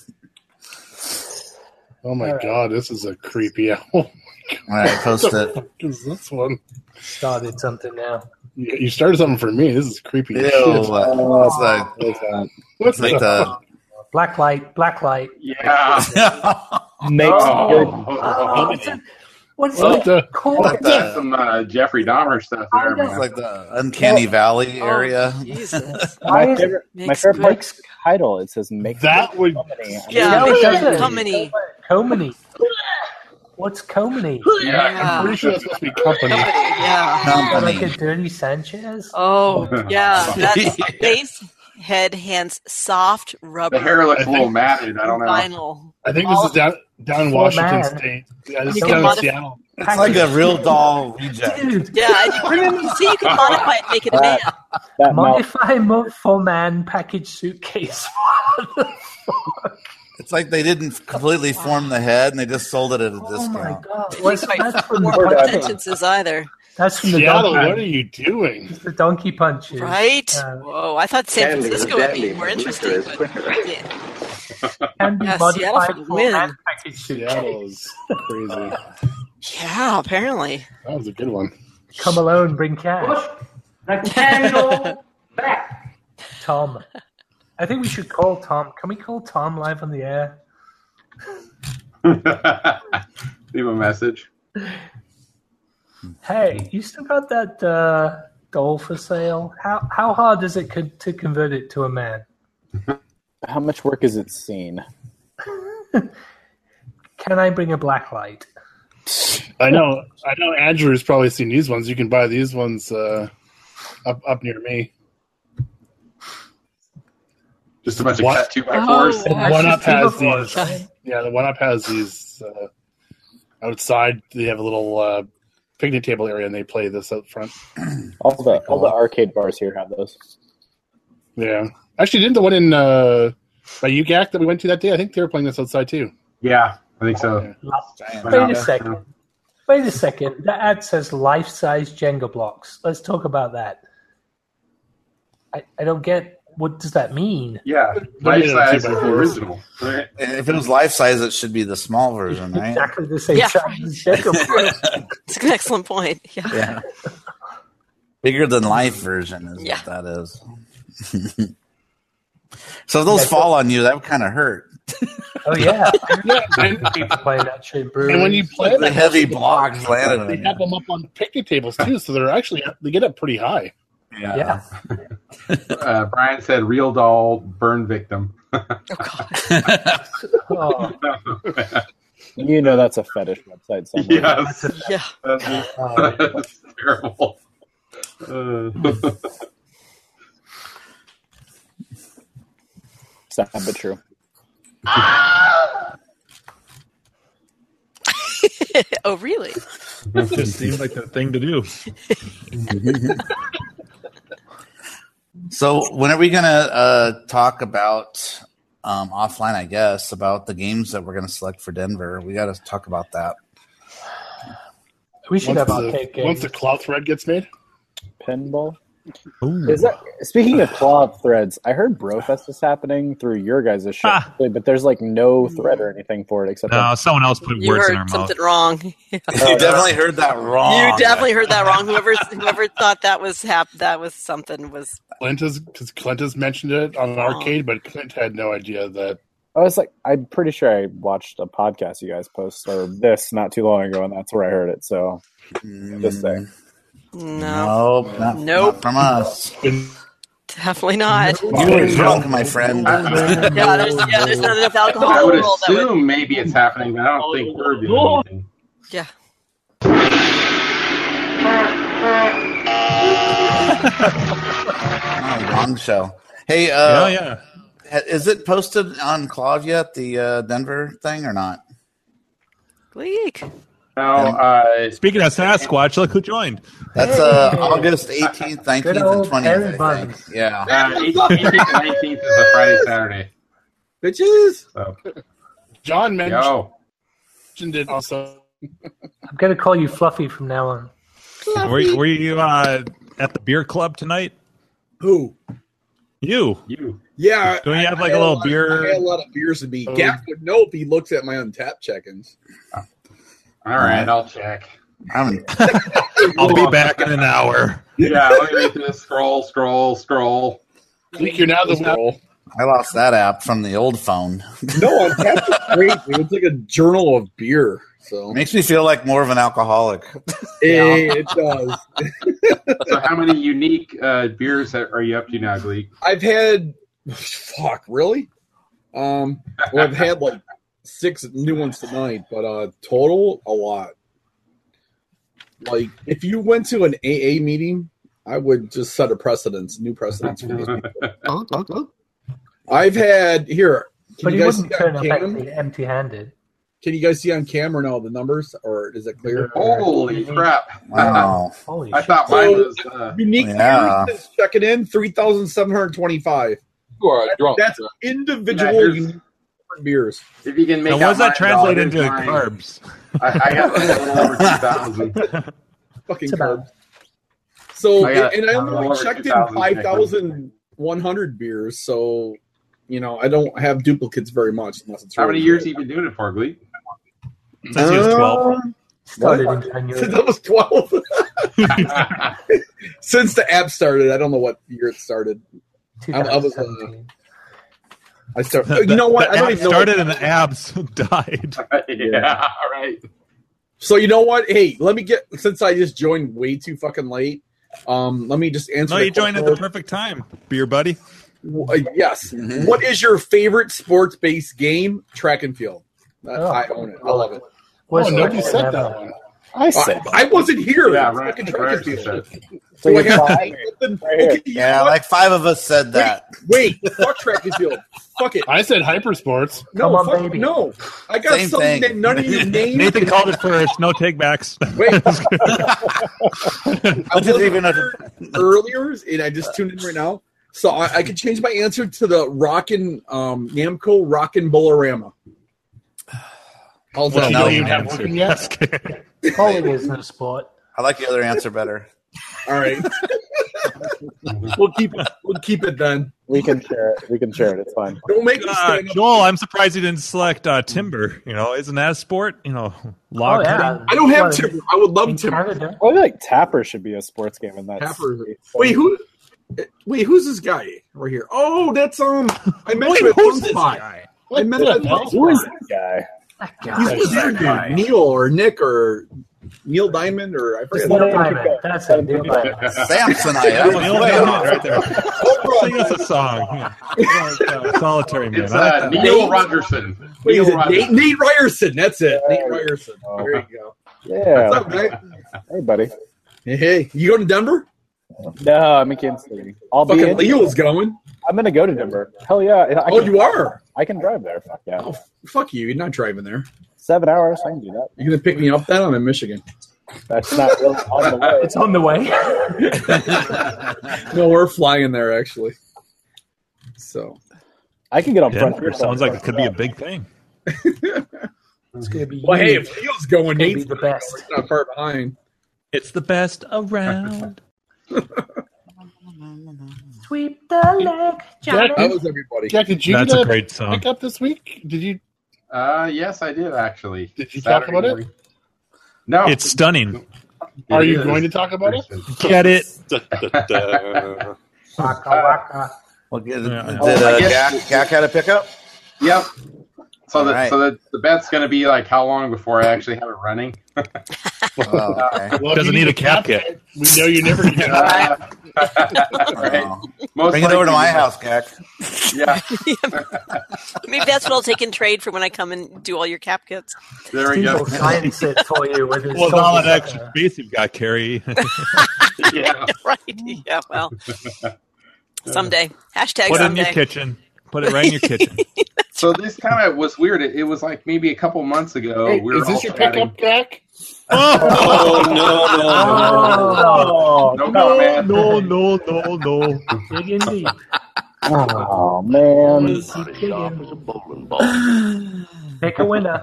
Oh my All right. god, this is a creepy. Oh my god. All right, post What the it. fuck is this one? Started something now. You, you started something for me. This is creepy. Ew, as uh, shit. it's like, What's it's like the Black light, black light. Yeah. Makes Oh. good. Oh, what's it, what is What it the- called? like That's the some uh, Jeffrey Dahmer stuff there, I know. it's man. like the uncanny valley Oh, area. Jesus. Why My is favorite, my Makes favorite good- part's title. It says "Make That would. company." Yeah, No, make it good doesn't. company. Comany. What's Comany? Yeah. I'm pretty sure that's supposed to be company. Yeah. Like a Company. dirty Sanchez? Oh, yeah. That face. head, hands, soft rubber. The hair looks I a little think- matted. I don't know. Vinyl. I think this All- is down down in Oh, Washington man. State. Yeah, this You is can down in modify- Seattle. It's like a real doll reject. Dude, Yeah, and you, see, you can modify it and make it a man. That mouth, modify mo- for man package suitcase. What the fuck? It's like they didn't completely form the head and they just sold it at a Oh my discount. god! You Well, can't quite that's from the form donkey. sentences either. That's from the Seattle, donkey. what are you doing? The donkey punches. Right? Uh, Whoa, I thought San Candy Francisco is would be deadly, more but interesting. liquor is But, quicker. yeah. can be Yeah, Seattle modified for the for win. man package suitcase. Seattle's crazy. Yeah, apparently. That was a good one. Come alone, bring cash. The candle back. Tom. I think we should call Tom. Can we call Tom live on the air? Leave a message. Hey, you still got that uh, doll for sale? How how hard is it co- to convert it to a man? how much work has it seen? Can I bring a black light? I know. I know. Andrew's probably seen these ones. You can buy these ones uh, up up near me. Just a bunch of What? cut two by Oh, fours. The wow. one up has Two by these. fours. Yeah, the one up has these uh, outside. They have a little uh, picnic table area, and they play this out front. All the all the arcade bars here have those. Yeah, actually, didn't the one in uh, by U G A C that we went to that day? I think they were playing this outside too. Yeah, I think so. Wait a second. Wait a second. That ad says life-size Jenga blocks. Let's talk about that. I, I don't get. What does that mean? Yeah, life size is the original. Right? And if it was life size, it should be the small version, right? Exactly the same Yeah. size as Jenga blocks. It's an excellent point. Yeah. Yeah. Bigger than life version is Yeah. what that is. So if those Yeah, fall on you, that would kind of hurt. Oh yeah. Yeah, and, People playing that shit. Brewery. and when you play The that, heavy blocks landed on they you. have them up on picnic tables too, so they're actually they get up pretty high. Yeah. Uh, Brian said, "Real doll burn victim." Oh, God. Oh, You know that's a fetish website somewhere. Yes, Yeah. that's, oh, that's terrible. Uh, Sad but true. Oh, really? It just seems like the thing to do. So when are we going to uh, talk about um, offline, I guess, about the games that we're going to select for Denver? We got to talk about that. we should Once have the, arcade once games. the cloud thread gets made. Pinball. Ooh. Is that speaking of cloth threads? I heard Brofest is happening through your guys' show, Ah. but there's like no thread or anything for it except No, someone else put You words in our heard mouth. something wrong. You definitely heard that wrong. You definitely heard that wrong. Whoever whoever thought that was hap- that was something was Clint has because Clint has mentioned it on arcade, but Clint had no idea that. I was like, I'm pretty sure I watched a podcast you guys post or this not too long ago, and that's where I heard it. So just saying. no, Nope, not, Nope. not from us. definitely not. You were drunk, my friend. Yeah, there's yeah, there's not enough alcohol I in would the world that would. assume maybe it's happening, but I don't think we're doing anything. Yeah. Oh, wrong show. Hey, Yeah, uh, yeah. ha- is it posted on Clav yet, the uh, Denver thing, or not? Gleek. No, uh, Speaking of Sasquatch, look who joined. That's uh, August eighteenth, nineteenth, Good and old twentieth, Harry I think. Buns. Yeah. uh, eighteenth and nineteenth is a Friday, Saturday. Bitches. So, John mentioned yo, it also. I'm gonna call you Fluffy from now on. Were, were you uh, at the beer club tonight? Who? You. you. Yeah. Don't you I- have I like had a little lot- beer? I had a lot of beers to be. Oh. Gap would know if he looks at my untapped check-ins. All right, I'll check. I'm, I'll be back in an hour. Yeah, let me read this. Scroll, scroll, scroll. Gleek, you're now the Roll. I lost that app from the old phone. No, untapped is great. Dude. It's like a journal of beer. So Makes me feel like more of an alcoholic. it, it does. So, how many unique uh, beers are you up to now, Gleek? I've had fuck really. Um, well, I've had like six new ones tonight, but uh, total a lot. Like if you went to an A A meeting I would just set a precedence, new precedence for these people. I've had here. Can But you he guys wouldn't see turn on up cam? empty, empty-handed. Can you guys see on camera now the numbers, or is it clear? Holy crap! Wow. Holy I shit. thought mine was. Uh, Unique Yeah. beers is checking in three thousand seven hundred twenty-five. You are a drunk. That's sir. individual Yeah, here's- unique beers. if you can make And out what does that mine, translate though, into here's mine. carbs? I, I got a little over two thousand. Fucking It's about- carbs. So I got and I a only little over checked in two thousand five thousand one hundred beers, so you know I don't have duplicates very much unless it's How really many years good. have you been doing it for, Gleek? Since he was twelve. Uh, Started What? in January. Since I was twelve. Since the app started, I don't know what year it started. I, I was. Uh, twenty seventeen. I started. You know what? The I don't app even know. started what- and the abs died. yeah, right. So you know what? Hey, let me get. Since I just joined way too fucking late, um, let me just answer. No, the you joined at question. the perfect time, beer buddy. Uh, yes. What is your favorite sports-based game? Track and field. Uh, Oh. I own it. I love it. Oh, Where's nobody the- said that one. I said I, I wasn't here. Yeah, It's right. fucking track and right. field. so. Do I You're have to fine. say something? Right here. Okay, you know Yeah, what? like five of us said that. Wait, fuck track and field. Fuck it. I said hypersports. No, Come on, fuck, baby. no. I got Same something thing. that none of you named. Nathan called it first. No takebacks. Wait, I I wasn't didn't even here earlier, and I just tuned in right now. So I, I could change my answer to the Rockin' um, Namco Rockin' Bolorama. How's Well, that? no, sound? you have working yet? Bowling is no sport. I like the other answer better. All right. we'll keep it. We'll keep it then. We can share it. We can share it. It's fine. Don't make me Uh, stand up. Joel, I'm surprised you didn't select uh, timber. You know, isn't that a sport? You know, log Oh, yeah. cutting. I don't have Well, timber. I would love in timber. Canada. Well, I feel like Tapper should be a sports game in that. Tapper. state. Wait, who? Wait, who's this guy right here? Oh, that's um. I met Wait, him at who's this Sunspot. guy? I met him What at the hell? Who is Sunspot. that guy? That He's guy. the other dude, Neil or Nick or Neil Diamond or I forget. Neil Diamond. That's it. Neil Diamond. Samsonite. That was Neil way Diamond off. right there. Sing us a song. Yeah. Uh, Solitary Man. It's I like uh, that. Neil Rogerson. Wait, Neil is it Nate, Rogerson. Nate Ryerson? That's it. Nate Ryerson. There you go. Yeah. What's up, Nate? Hey, buddy. Hey, hey, you going to Denver? No, I'm in Kansas City. I'll be Fucking in. Leo's going. I'm gonna go to Denver. Hell yeah! I Oh, can, you are? I can drive there. Fuck yeah. Oh, fuck you. You're not driving there. Seven hours. I can do that. You're going to pick me up then? I'm in Michigan. That's not really on the way. It's on the way. No, we're flying there, actually. So. I can get on front. Denver sounds like it could be a big thing. It's gonna be. Well, hey, huge. if Leo's going, Gonna be Nate's the best. not far behind. It's the best around. Sweep the leg, Johnny. That was everybody. Jack, did you That's get a great song. pick up this week? Did you? Uh, yes, I did actually. Did you talk about it? No. It's stunning. Are It you is. going to talk about it? Get it? Waka, waka. Well, did Yeah. did Oh, I uh, guess- Gak, Gak had a pickup? Yep. So the Alright. so the, the bet's going to be like how long before I actually have it running? Oh, okay. Well, if Doesn't you need a cap kit. We know you're never going to get it. Uh, right. Oh. Most Bring it over to likely- my house, Gak. Yeah, Maybe that's what I'll take in trade for when I come and do all your cap kits. there we Steve go. will science it for you with his. Well, with all that total- extra space you've got, Carrie. Yeah. Right. Yeah, well. Someday. Hashtag Put it in someday. your kitchen. Put it right in your kitchen. So this kind of was weird. It, it was like maybe a couple months ago. Hey, we were is this all your chatting- pickup, Jack? Oh, no, no, Oh, No comment. no, no, no, no. dig in deep. Oh man. Keep digging. Pick a winner.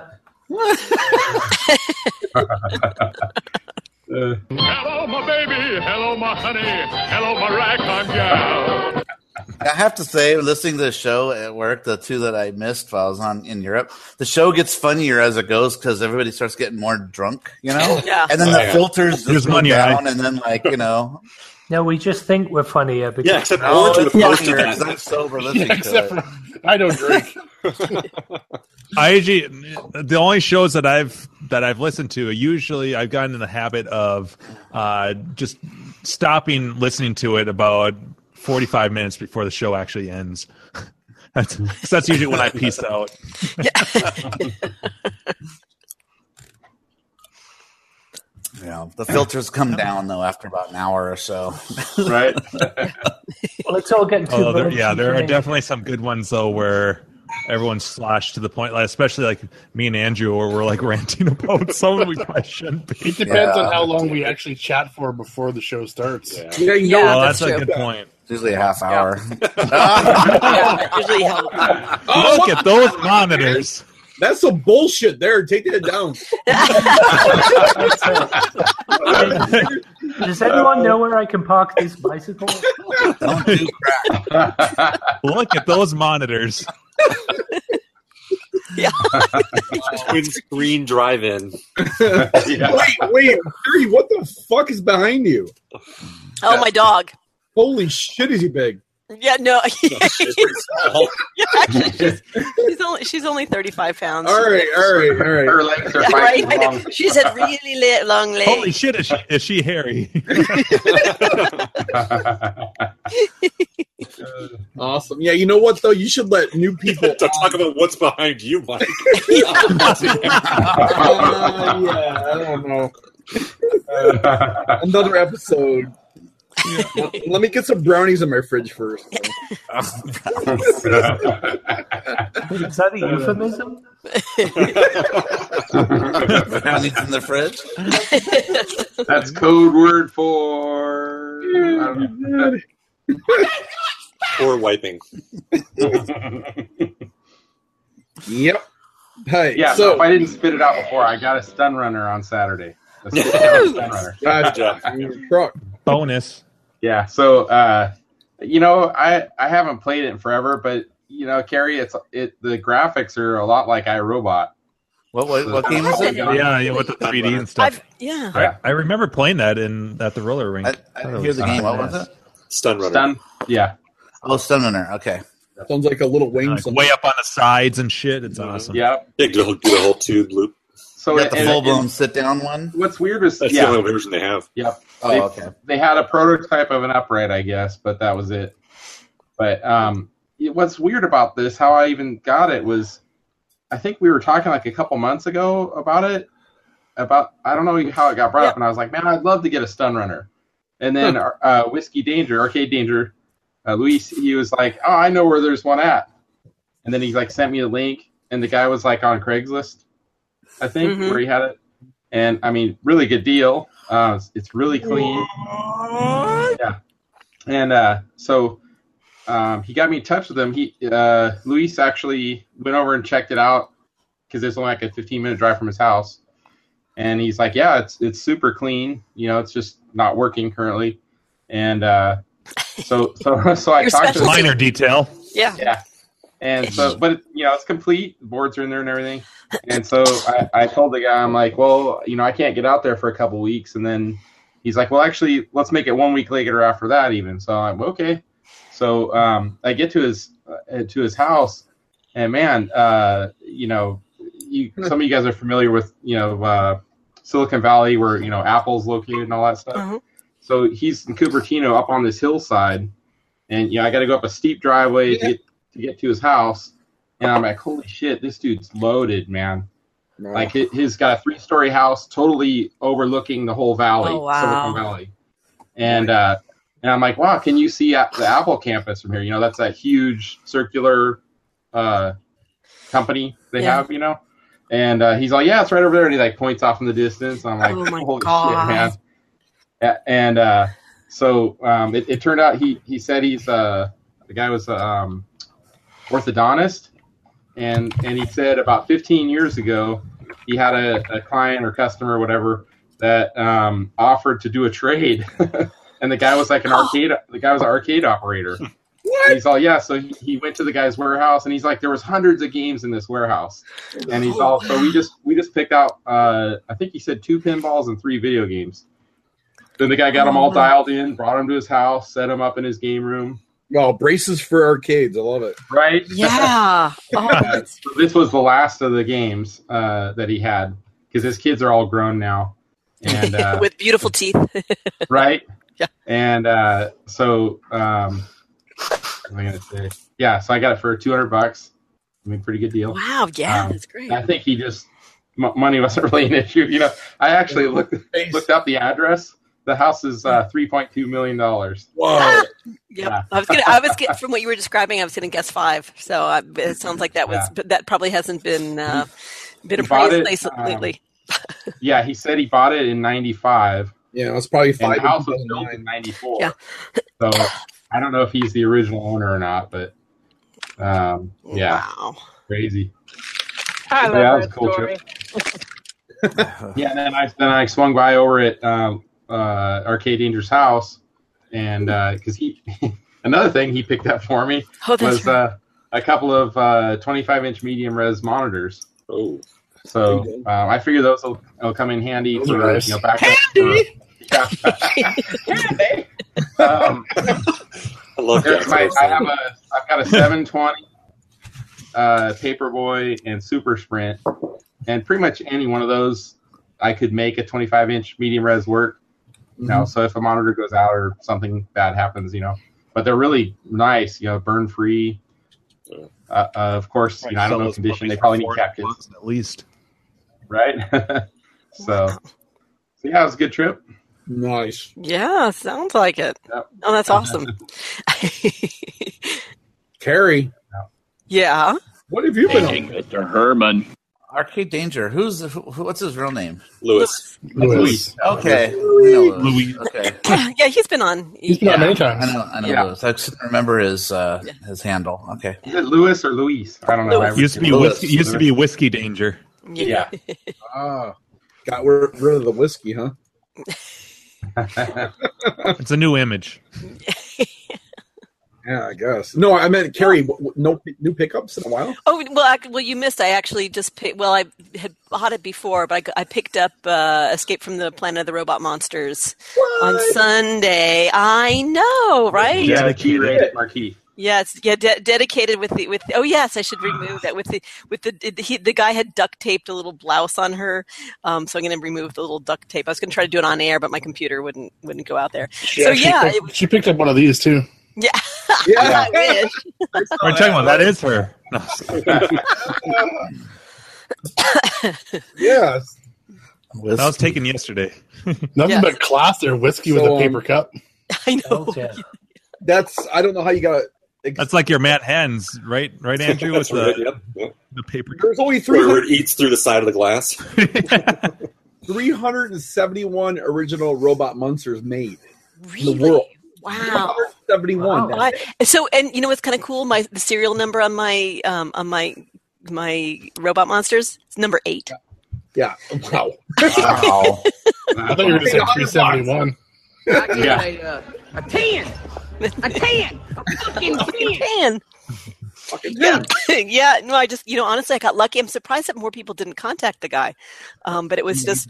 Uh, Hello, my baby. Hello, my honey. Hello, my ragtime gal. I have to say, listening to the show at work, the two that I missed while I was on in Europe, the show gets funnier as it goes because everybody starts getting more drunk, you know? Yeah. And then Oh, the yeah. filters Here's just go money, down, right? and then, like, you know. No, we just think we're funnier because Yeah, except Oh, Orange would it's have posted funnier that. 'cause I'm sober listening Yeah, to except it. for I don't drink. I usually, the only shows that I've that I've listened to, usually I've gotten in the habit of uh, just stopping listening to it about forty-five minutes before the show actually ends. That's that's usually when I peace out. Yeah, know, the filters come down though after about an hour or so. Right. Well, it's all getting too Oh, there, much yeah, there are information. definitely some good ones though where everyone's sloshed to the point, like, especially like me and Andrew, where we're like ranting about something we probably shouldn't be. It depends Yeah. on how long we actually chat for before the show starts. Yeah, you know Yeah, Oh, what? that's, that's a true. good point. It's usually a half hour. Yeah, usually help. Oh, Look at those monitors. That's some bullshit there. Take that down. Does anyone know where I can park this bicycle? Don't do crap. Look at those monitors. Yeah. Twin screen drive-in. Yeah. Wait, wait, Gary, what the fuck is behind you? Oh, my dog. Holy shit, is he big? Yeah, no. Small. Yeah, actually, she's, she's only she's only thirty-five pounds. All right, all right, all right. Her legs are Yeah, fighting right. along. She's had really li- long legs. Holy shit, is she, is she hairy? Awesome. Yeah, you know what though? You should let new people. Don't talk about what's behind you, Mike. Uh, yeah, I don't know. Another episode. Let me get some brownies in my fridge first. Is that a euphemism? Brownies in the fridge. That's code word for. I don't know. Or wiping. Yep. Hey, Yeah, so so if I didn't spit it out before, I got a stun runner on Saturday. A stun runner. gotcha. Truck. Bonus. Yeah, so uh, you know, I I haven't played it in forever, but you know, Carrie, it's it the graphics are a lot like iRobot. What what, what game is it? Yeah, yeah, with the three D and stuff. I've, yeah. Yeah. I, I remember playing that in at the roller rink. I, I didn't hear the game. What was it? Stun runner. Stun, yeah, Oh, Stun Runner. Okay. Sounds like a little wing. Like way up on the sides and shit. It's awesome. yeah. Yeah, do the whole, do the whole tube loop. So You got the and- full blown and sit down one. what's weird is That's yeah, the only version they have. yeah. Oh, they, okay. they had a prototype of an upright, I guess, but that was it. But um, it- what's weird about this, how I even got it was, I think we were talking like a couple months ago about it. About I don't know how it got brought Yeah. up, and I was like, man, I'd love to get a stun runner. And then uh, Whiskey Danger, Arcade Danger, uh, Luis, he was like, oh, I know where there's one at. And then he like sent me a link, and the guy was like on Craigslist, I think, Mhm. where he had it. And I mean, really good deal. Uh, it's, it's really clean. Yeah. And uh, so um, he got me in touch with him. He uh, Luis actually went over and checked it out because it's only like a fifteen minute drive from his house. And he's like, yeah, it's it's super clean. You know, it's just not working currently. And uh, so so so I Your talked to him. Minor detail. Yeah. Yeah. And so, but it, you know, it's complete. The boards are in there and everything. And so I, I told the guy, I'm like, well, you know, I can't get out there for a couple weeks. And then he's like, well, actually, let's make it one week later after that, even. So I'm like, okay. So um, I get to his uh, to his house, and man, uh, you know, you, some of you guys are familiar with, you know, uh, Silicon Valley, where you know Apple's located and all that stuff. Uh-huh. So he's in Cupertino, up on this hillside, and you know, I got to go up a steep driveway to get to get to his house. And I'm like, holy shit, this dude's loaded, man. No. Like, he- he's got a three-story house totally overlooking the whole valley, Oh, wow. Silicon Valley. And uh, and I'm like, wow, can you see at the Apple campus from here? You know, that's that huge circular uh, company they Yeah. have, you know? And uh, he's like, yeah, it's right over there. And he, like, points off in the distance. I'm like, Oh, my holy God. shit, man. A- And uh, so um, it, it turned out he, he said he's uh, the guy was um, orthodontist, and and he said about fifteen years ago he had a, a client or customer or whatever that um, offered to do a trade, and the guy was like an arcade the guy was an arcade operator. What? And he's all, yeah, so he, he went to the guy's warehouse, and he's like, there was hundreds of games in this warehouse, and he's all, so we just we just picked out uh, I think he said two pinballs and three video games. Then the guy got them all dialed in, brought them to his house, set them up in his game room. Well, braces for arcades. I love it. Right? Yeah. Oh, Uh, so this was the last of the games uh, that he had, because his kids are all grown now, and uh, with beautiful teeth. right? Yeah. And uh, so, um, what am I gonna say? Yeah, so I got it for two hundred bucks. I mean, pretty good deal. Wow. Yeah, Um, that's great. I think he just m- money wasn't really an issue. You know, I actually looked looked up the address. The house is uh, three point two million dollars. Whoa! Yep. Yeah. I was gonna. I was get, from what you were describing. I was going to guess five. So uh, it sounds like that was. Yeah. But that probably hasn't been uh, been He bought appraised it, lately. um, lately. Yeah, he said he bought it in ninety-five. Yeah, it was probably And five. the house was built in ninety-four. Yeah. So I don't know if he's the original owner or not, but um, yeah, Wow. crazy. I love Yeah, that was that a cool story. trip. Yeah, and then I then I swung by over at um, uh, Arcade Danger's house, and because he another thing he picked up for me Oh, that's was right. uh, a couple of uh, twenty-five inch medium res monitors. Oh, so um, I figure those will, will come in handy Those for are nice. you know backup. Handy. Handy. Um, I love there's that. my, I have a I've got a seven twenty uh, Paperboy and Super Sprint, and pretty much any one of those I could make a twenty-five inch medium res work. You know, so if a monitor goes out or something bad happens, you know, but they're really nice, you know, burn free. Uh, uh, of course, you know, I don't know the condition. They probably need cat kits, at least, right? so, so, yeah, it was a good trip. Nice. Yeah, sounds like it. Yep. Oh, that's awesome. Carrie, Yeah. what have you been Hey, on? Mister Herman. Arcade Danger. Who's who, who- what's his real name? Lewis. Louis. Okay, we know Louis. Louis. Okay, Yeah, he's been on. He's been on many times. I know. I know Yeah. Louis. I just remember his uh, his handle. Okay. Is it Lewis or Luis? I don't know. Lewis. I Used to be Lewis. whiskey. Used to be whiskey danger. Yeah. Ah, got rid rid of the whiskey, huh? It's a new image. Yeah, I guess. No, I meant Carrie. w- w- No p- new pickups in a while. Oh well, I, well, you missed. I actually just picked. Well, I had bought it before, but I, I picked up uh, Escape from the Planet of the Robot Monsters on Sunday. I know, right? Yeah, the key rated marquee. Yes, yeah, de- dedicated with the with. Oh yes, I should remove that with the with the the, he, the guy had duct taped a little blouse on her, um, so I'm going to remove the little duct tape. I was going to try to do it on air, but my computer wouldn't wouldn't go out there. So she yeah, picked, it was, she picked up one of these too. yeah. Yeah. I wish. We're talking about that is her. No. Yes. That was taken yesterday. Nothing Yes. but class there. Whiskey So, with a um, paper cup. I know. Yeah. That's. I don't know how you got. That's like your Matt Hens, right? Right, Andrew, with That's right. the Yep. yep. the paper. There's only Where, where three it eats through the side of the glass. three hundred and seventy one original robot monsters made Really? in the world. Wow. Seventy one. Wow. So, and you know what's kind of cool? My the serial number on my um, on my my robot monsters is number eight. Yeah. Wow. Wow. I thought you were going to say three seventy-one. I get Yeah. a, uh, a ten. A ten. A fucking ten. Man. Fucking Yeah, yeah. No, I just you know honestly, I got lucky. I'm surprised that more people didn't contact the guy, um, but it was just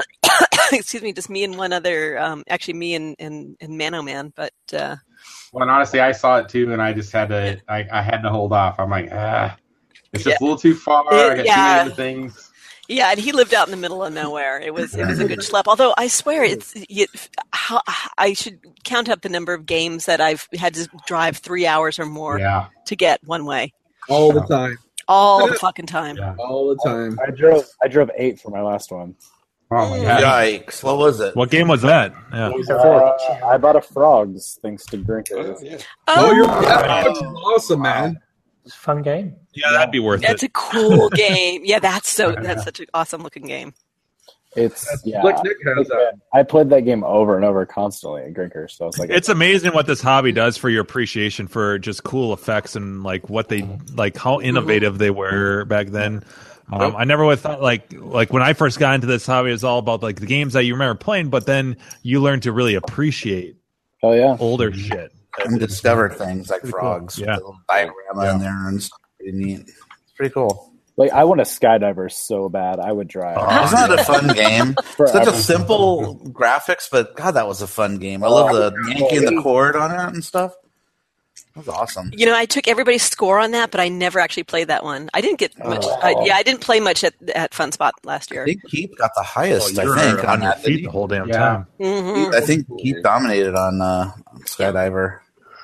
excuse me, just me and one other. Um, actually, me and and, and Mano Man. But uh, Well, and honestly, I saw it too, and I just had to. I, I had to hold off. I'm like, ah, it's just Yeah. a little too far. I got Yeah. too many other things. yeah, and he lived out in the middle of nowhere. It was it was a good schlep. Although I swear it's you, how, I should count up the number of games that I've had to drive three hours or more Yeah. to get one way all the time. all the fucking time. Yeah. All the time. I drove. I drove eight for my last one. Oh my god. Yikes! What was it? What game was that? Yeah. Uh, I bought a frogs thanks to Grinker. Yeah. Oh, you're Oh, that's awesome, man. It's a fun game. Yeah, that'd be worth that's it. a cool game. Yeah, that's so that's such an awesome looking game. It's yeah. Like Nick has that. I played that game over and over constantly at Grinker, so it's like It's amazing what this hobby does for your appreciation for just cool effects and like what they like how innovative they were back then. Um, I never would have thought like like when I first got into this hobby, it was all about like the games that you remember playing, but then you learn to really appreciate oh yeah, older shit. And discovered things like Pretty cool. frogs. Yeah. With a little diorama in there and stuff. Pretty neat. It's pretty cool. like I want a skydiver so bad. I would drive. Wasn't that a fun game? Such Forever. a simple graphics, but God, that was a fun game. I love the yanking the cord on it and stuff. That was awesome. You know, I took everybody's score on that, but I never actually played that one. I didn't get much. Oh. I, yeah, I didn't play much at at Fun Spot last I year. think Keep got the highest, Oh, I you're think, on on your that. feet the whole damn Yeah. time. Mhm. I think Keep dominated on uh, Skydiver.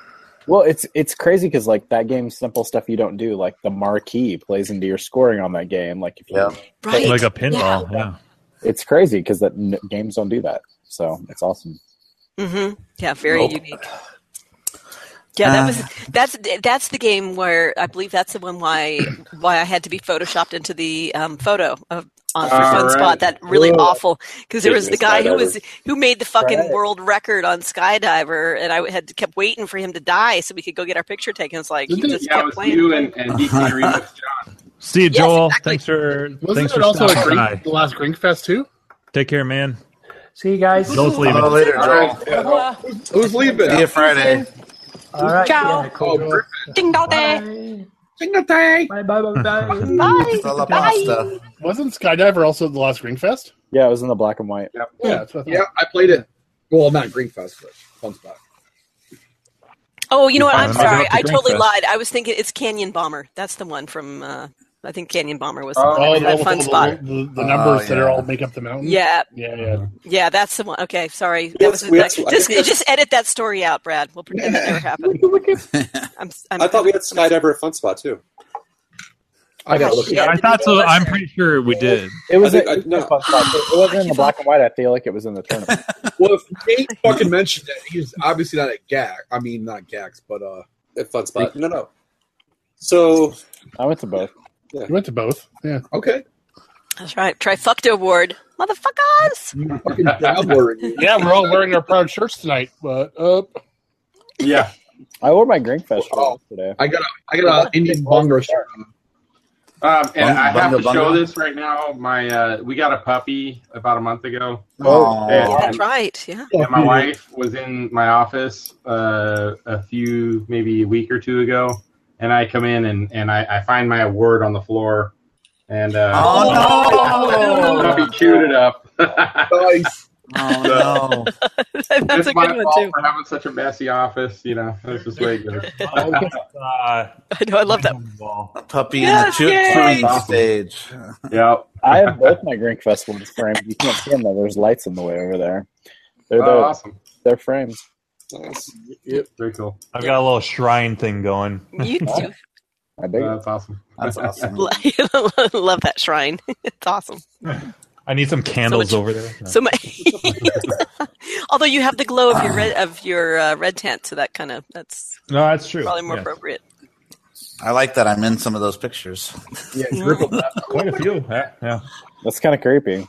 Well, it's it's crazy because like that game's simple stuff you don't do, like the marquee plays into your scoring on that game. Like if you Yeah. Right. Like a pinball, yeah. it's crazy because that n- games don't do that. So it's awesome. Mm-hmm. Yeah, very Nope. unique. Yeah, that Uh, was that's that's the game where I believe that's the one why why I had to be photoshopped into the um, photo of on for All Fun right. Spot. That really Whoa. awful because there was the guy who Skydiver. was who made the fucking Right. world record on Skydiver, and I had to, kept waiting for him to die so we could go get our picture taken. It's like he Didn't it- just Yeah, it kept was playing. you and, and D K Remix John. See you, Yes, Joel. exactly. Thanks for Wasn't thanks it for also a stopping Grink, by. the last Grinkfest too? Take care, man. See you guys. Joel's leaving. Oh, later, All Joel. right. Yeah. Who's leaving? See you Friday. All right. Ciao. Yeah, cool. Oh, Ding dong Bye. Bye. Bye. Bye. Bye. Bye. Bye. Hasta la pasta. Wasn't Skydiver also the last Grinkfest? Yeah, it was in the black and white. Yeah, that's what I thought. Yeah, I played it. Well, not Greenfest, but Fun Spot. Oh, you know what? I'm Maybe sorry. not the I totally Grinkfest. lied. I was thinking it's Canyon Bomber. That's the one from. Uh, I think Canyon Bomber was Oh, Oh, that the, Fun the, Spot. the, the numbers Oh, that are yeah. all make up the mountain. Yeah, yeah, yeah. yeah, that's the one. Okay, sorry. That We was had- we had- that- I just think we had- just edit that story out, Brad. We'll pretend that never happened. I'm, I'm, I thought we had Skydiver at Fun Spot too. I gotta look. Yeah, at I it. thought so. I'm pretty sure we did. It was, I think- a, I- it was no. a fun spot. It wasn't in the black and white. I feel like it was in the tournament. Well, if Nate fucking mentioned that, he's obviously not at G A C. I mean, not G A C, but uh, At Fun Spot. No, no. So I went to both. You went to both. Yeah. okay. That's right. Trifecta award, motherfuckers. Fucking dabbler. Yeah, we're all wearing our proud shirts tonight, but uh, Yeah. I wore my Grinkfest shirt Oh. yesterday. I got a, I got an Indian bongo shirt on. Um, and Bunga, I have bunga, to show bunga. this right now. My uh, we got a puppy about a month ago. Oh, And- That's right. Yeah. And my wife was in my office uh, a few, maybe a week or two ago, and I come in and, and I, I find my award on the floor, and uh, Oh, no. puppy chewed it up. Nice. Oh no! That's it's a my good one fault too. for having such a messy office. You know, that's just the way it goes. Uh, I know. I love that. A puppy Yes, in the yay! chew- chewing Awesome. stage. Yep. I have both my Grinkfest ones framed. You can't see them though. There's lights in the way over there. They're Oh, the, awesome. they're frames. Nice. Yep. Very cool. I've got a little shrine thing going. You do. I dig it. That's awesome. That's awesome. love that shrine. It's awesome. I need some candles much- over there. So my, although you have the glow of your red of your uh, red tent, so that kind of that's No, that's true. probably more Yeah. appropriate. I like that I'm in some of those pictures. Yeah, grip of that. Quite a few. Yeah. yeah. That's kind of creepy.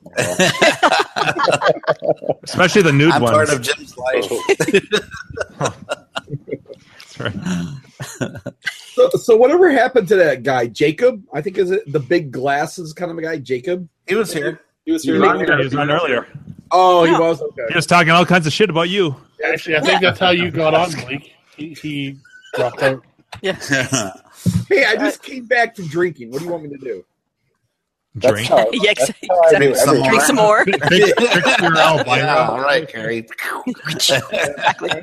Especially the nude I'm ones. part of Jim's life. That's right. So, so whatever happened to that guy, Jacob? I think is it the big glasses kind of a guy, Jacob? He was here. He was He here. was on here. He was on earlier. Oh, he Yeah. was okay. He was talking all kinds of shit about you. actually, I think that's how you got on, Blake. He, he dropped out. Yeah. Hey, I just came back from drinking. What do you want me to do? That's Drink. how, Yeah, that's exactly. how I do Drink some everything. Drink some more. Fix- fix your Elvira. Yeah, all right, Carrie. Exactly.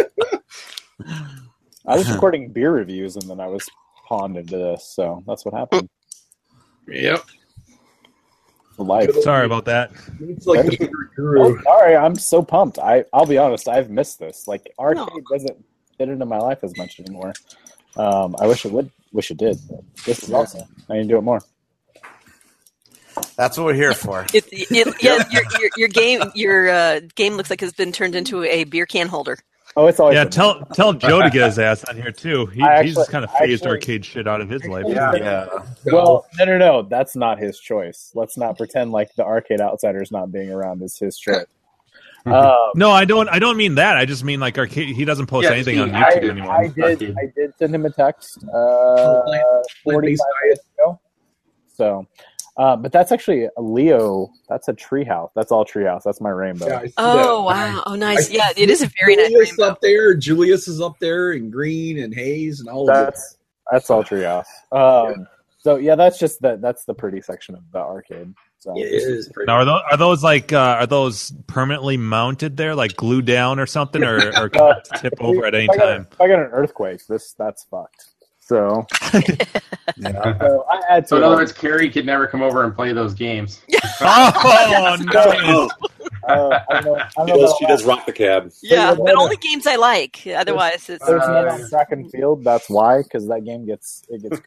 I was recording beer reviews and then I was pawned into this, so that's what happened. Yep. Life. Sorry about that. It's like the Oh, guru. sorry, I'm so pumped. I I'll be honest, I've missed this. Like arcade No. doesn't fit into my life as much anymore. Um, I wish it would. Wish it did. But this is awesome. I need to do it more. That's what we're here for. It, it, yeah, your, your, your game your uh, game looks like it's been turned into a beer can holder. Oh, it's always Yeah, been- tell tell Joe to get his ass on here too. He, I he's actually- kind of phased actually- arcade shit out of his life. Yeah. Yeah. Well, no, no, no. That's not his choice. Let's not pretend like the Arcade Outsiders not being around is his choice. Um, No, I don't. I don't mean that. I just mean like arcade. He doesn't post Yeah, anything on see, YouTube I, anymore. I did. Arcade. I did send him a text uh, forty-five minutes ago. So, uh, but that's actually a Leo. That's a treehouse. That's all treehouse. That's my rainbow. Yeah, I see Oh that. wow! Oh nice. I- Yeah, it is a very nice Julius rainbow. up there. Julius is up there, and Green and Hayes and all of it. That's that's all treehouse. Um, So yeah, that's just the that's the pretty section of the arcade. So It is pretty. Now, are those are those like uh, are those permanently mounted there, like glued down or something, or, or can Uh, it tip over at any if I got a- time? If I got an earthquake, this that's fucked. So, Yeah. so I had to. So in other words, Carrie could never come over and play those games. Oh, nice. Uh, I don't know. I don't She know does, about she does rock the cab. Yeah, but only games I like. Otherwise, it's There's none on track and field. That's why, because that game gets it gets.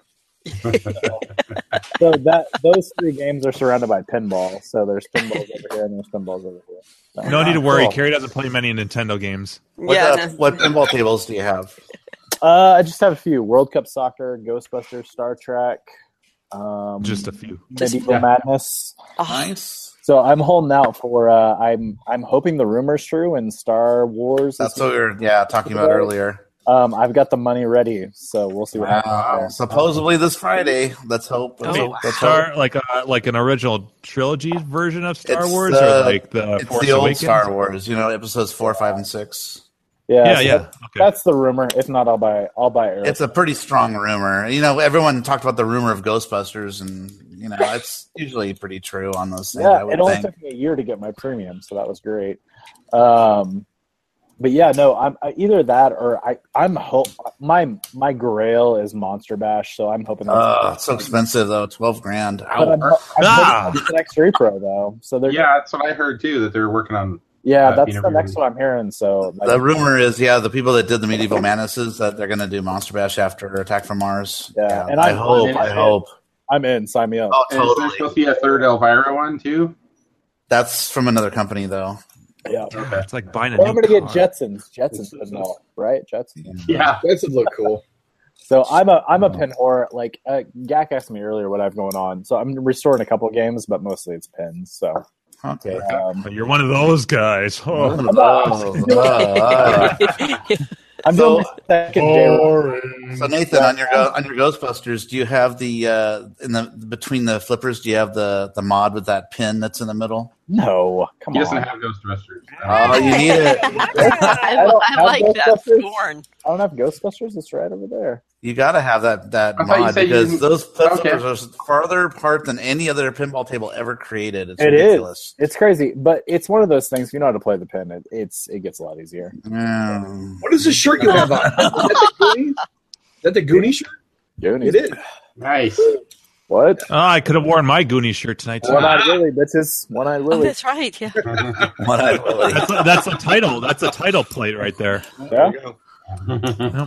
so, so that those three games are surrounded by pinball. So there's pinballs over here and there's pinballs over here. So, No need to worry. Cool. Carrie doesn't play many Nintendo games. What, Yeah, uh, no. what pinball tables do you have? Uh, I just have a few: World Cup Soccer, Ghostbusters, Star Trek, um, Just a few. Medieval Madness. Oh, Nice. So I'm holding out for. Uh, I'm I'm hoping the rumor's true and Star Wars. That's is what we were yeah talking about earlier. Um, I've got the money ready, so we'll see what happens. Wow. there. Supposedly this Friday. Let's hope. Let's Wait, hope. Let's Star hope. like a like an original trilogy version of Star It's, Wars, uh, or like the It's Force the old Awakens? Star Wars. You know, episodes four, five, and six. Yeah, Yeah, so yeah. that- Okay. That's the rumor. If not, I'll buy. I'll buy Arrow. It's a pretty strong rumor. You know, everyone talked about the rumor of Ghostbusters, and you know, it's usually pretty true on those things. I Yeah, would it only think. took me a year to get my premium, so that was great. Um, but yeah, no, I'm I, either that or I. I'm hope my my Grail is Monster Bash, so I'm hoping. That's Uh, it's so expensive though, twelve grand. But I'm, I'm Ah! hoping it's the next repro though. So they're Yeah, that's what I heard too. That they're working on. yeah, uh, that's being the a next re- one I'm hearing. So The rumor is, yeah, the people that did the Medieval Madnesses that they're going to do Monster Bash after Attack from Mars. Yeah, and I I'm- hope. I'm I in. hope. I'm in. Sign me up. Oh, And is there totally. supposed to be a third Elvira one too? That's from another company, though. Yeah. It's like buying a Well, new I'm going to get car. Jetsons. Jetsons would know, right? Jetsons. Yeah, That would look cool. So I'm a I'm a pin whore. Like uh, Gak asked me earlier what I have going on. So I'm restoring a couple games, but mostly it's pins. So Okay. um, You're one of those guys. Oh. Oh, uh, I'm So- doing my second day. Boring. so Nathan, on your go- on your Ghostbusters, do you have the uh, in the between the flippers? Do you have the the mod with that pin that's in the middle? No, come he on. doesn't have Ghostbusters. Oh, you need it. I, don't I have like that. Ghostbusters. Scorn. I don't have Ghostbusters. It's right over there. You got to have that that I thought you mod said you because didn't- those flip Okay. flippers are farther apart than any other pinball table ever created. It's It is. ridiculous. It's crazy, but it's one of those things. If you know how to play the pin, it, it's it gets a lot easier. Mm. What is the shirt you have on? Is that the Goonies? Is that the Goonie shirt? Goonies. It is. Nice. What? Oh, I could have worn my Goonie shirt tonight too. One eyed Willie, bitches. One eyed Oh, Willie. that's right. Yeah. One-eyed Willie. That's a, that's a title. That's a title plate right there. Yeah. Yep.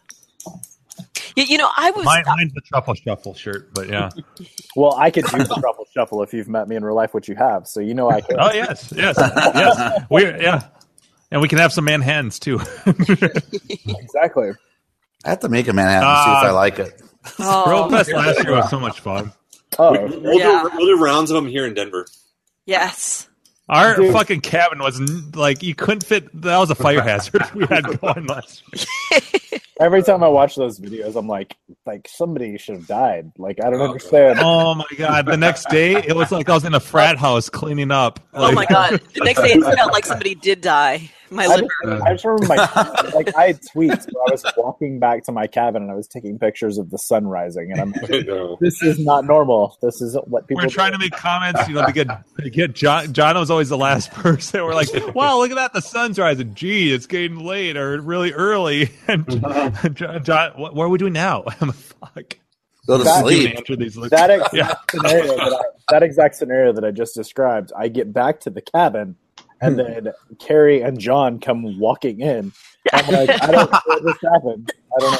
You, you know, I was. Mine, mine's the Truffle Shuffle shirt, but yeah. Well, I could do the truffle shuffle if you've met me in real life, which you have. So you know I could. Oh yes, yes, yes. We yeah, and we can have some Manhattans too. Exactly. I have to make a Manhattan to see if Uh, I like it. Oh, World Fest last year was so much fun. Oh, We'll, Yeah. do, we'll do rounds of them here in Denver. yes. Our Dude. fucking cabin was n- like you couldn't fit. That was a fire hazard we had going last year. every time I watch those videos, I'm like, like somebody should have died. Like I don't understand. Oh my god! The next day, it was like I was in a frat house cleaning up. Oh Like, my god. The next day, it felt like somebody did die. My I liver. just, I just remember my like I had tweets where I was walking back to my cabin and I was taking pictures of the sun rising, and I'm like, this is not normal. This is what people. We're trying to make comments, you know, to get to get John. John was always the last person. We're like, "Wow, look at that! The sun's rising. Gee, it's getting late or really early." And John, John what, what are we doing now? I'm like, fuck. Go to That- sleep. Answer these looks. that exact Yeah. scenario that I, that exact scenario that I just described. I get back to the cabin, and then Carrie and John come walking in. I'm like, I don't know what just happened. I don't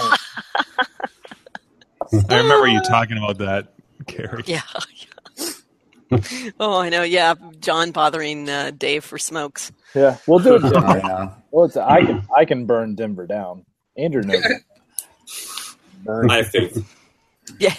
know. I remember you talking about that, Carrie. Yeah. Oh, I know. Yeah, John bothering uh, Dave for smokes. Yeah, we'll do it. Denver. Yeah. Well, it's, I can I can burn Denver down. Andrew knows. it. Burn. I have faith. Yeah.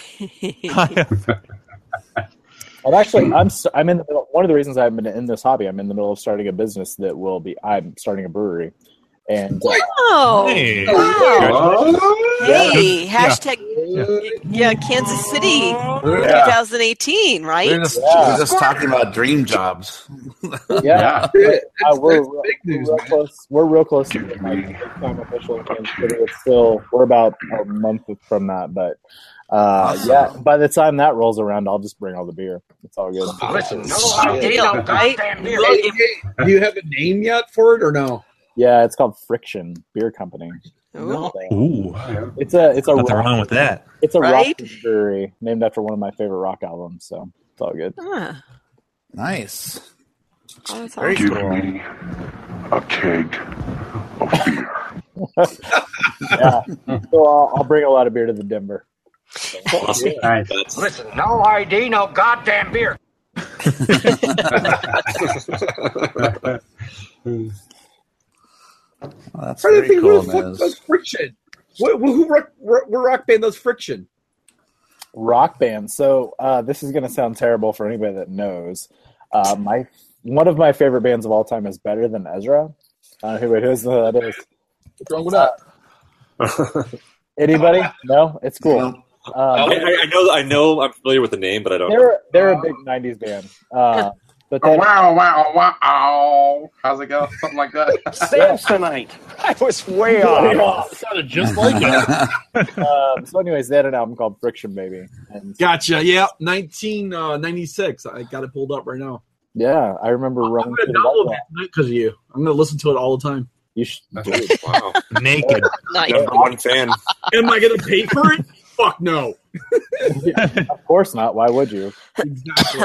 And actually, I'm st- I'm in the middle. One of the reasons I've been in this hobby, I'm in the middle of starting a business that will be. I'm starting a brewery, and uh, Oh. Hey. Wow. Hey, Yeah. hashtag yeah, Kansas City Yeah. twenty eighteen, right? We're just, Yeah. we're just talking about dream jobs. yeah, That's, uh, we're, that's we're, big news, real man. close. We're real close to getting my time official in Kansas City. It's still we're about a month from that, but uh, Awesome. yeah. By the time that rolls around, I'll just bring all the beer. It's all good. Listen, no, Deal, I ain't no right? goddamn Hey, deal. hey, do you have a name yet for it or no? Yeah, it's called Friction Beer Company. Ooh. Ooh, It's a it's a nothing rock, wrong with that. it's a Right? rock brewery named after one of my favorite rock albums. So it's all good. Ah. Nice. Oh, that's Very Give cool. me a keg of beer. Yeah. So I'll, I'll bring a lot of beer to the Denver. Awesome. Nice. Listen, no I D, no goddamn beer. Oh, that's Trying to very think cool, who the fuck Nez. does Friction. What, who rock, what rock band does Friction? Rock band. So uh, this is going to sound terrible for anybody that knows. Uh, my one of my favorite bands of all time is Better Than Ezra. Uh, who who knows who that is? What's wrong with that? Anybody? No, it's cool. Um, I, I, I know. I know. I'm familiar with the name, but I don't. know. they're they're a big nineties band. Uh, but Oh, then, wow, wow, wow. How's it go? Something like that. Samsonite. I was way off. It sounded just like it. um, so, anyways, they had an album called Friction Baby, and Gotcha. Yeah, nineteen ninety-six. I got it pulled up right now. yeah, I remember I'm running going through to the download website. that tonight because of you. I'm going to listen to it all the time. You should. Wow. Naked. Nice. Number one fan. Am I going to pay for it? Fuck no. Of course not. Why would you? Exactly.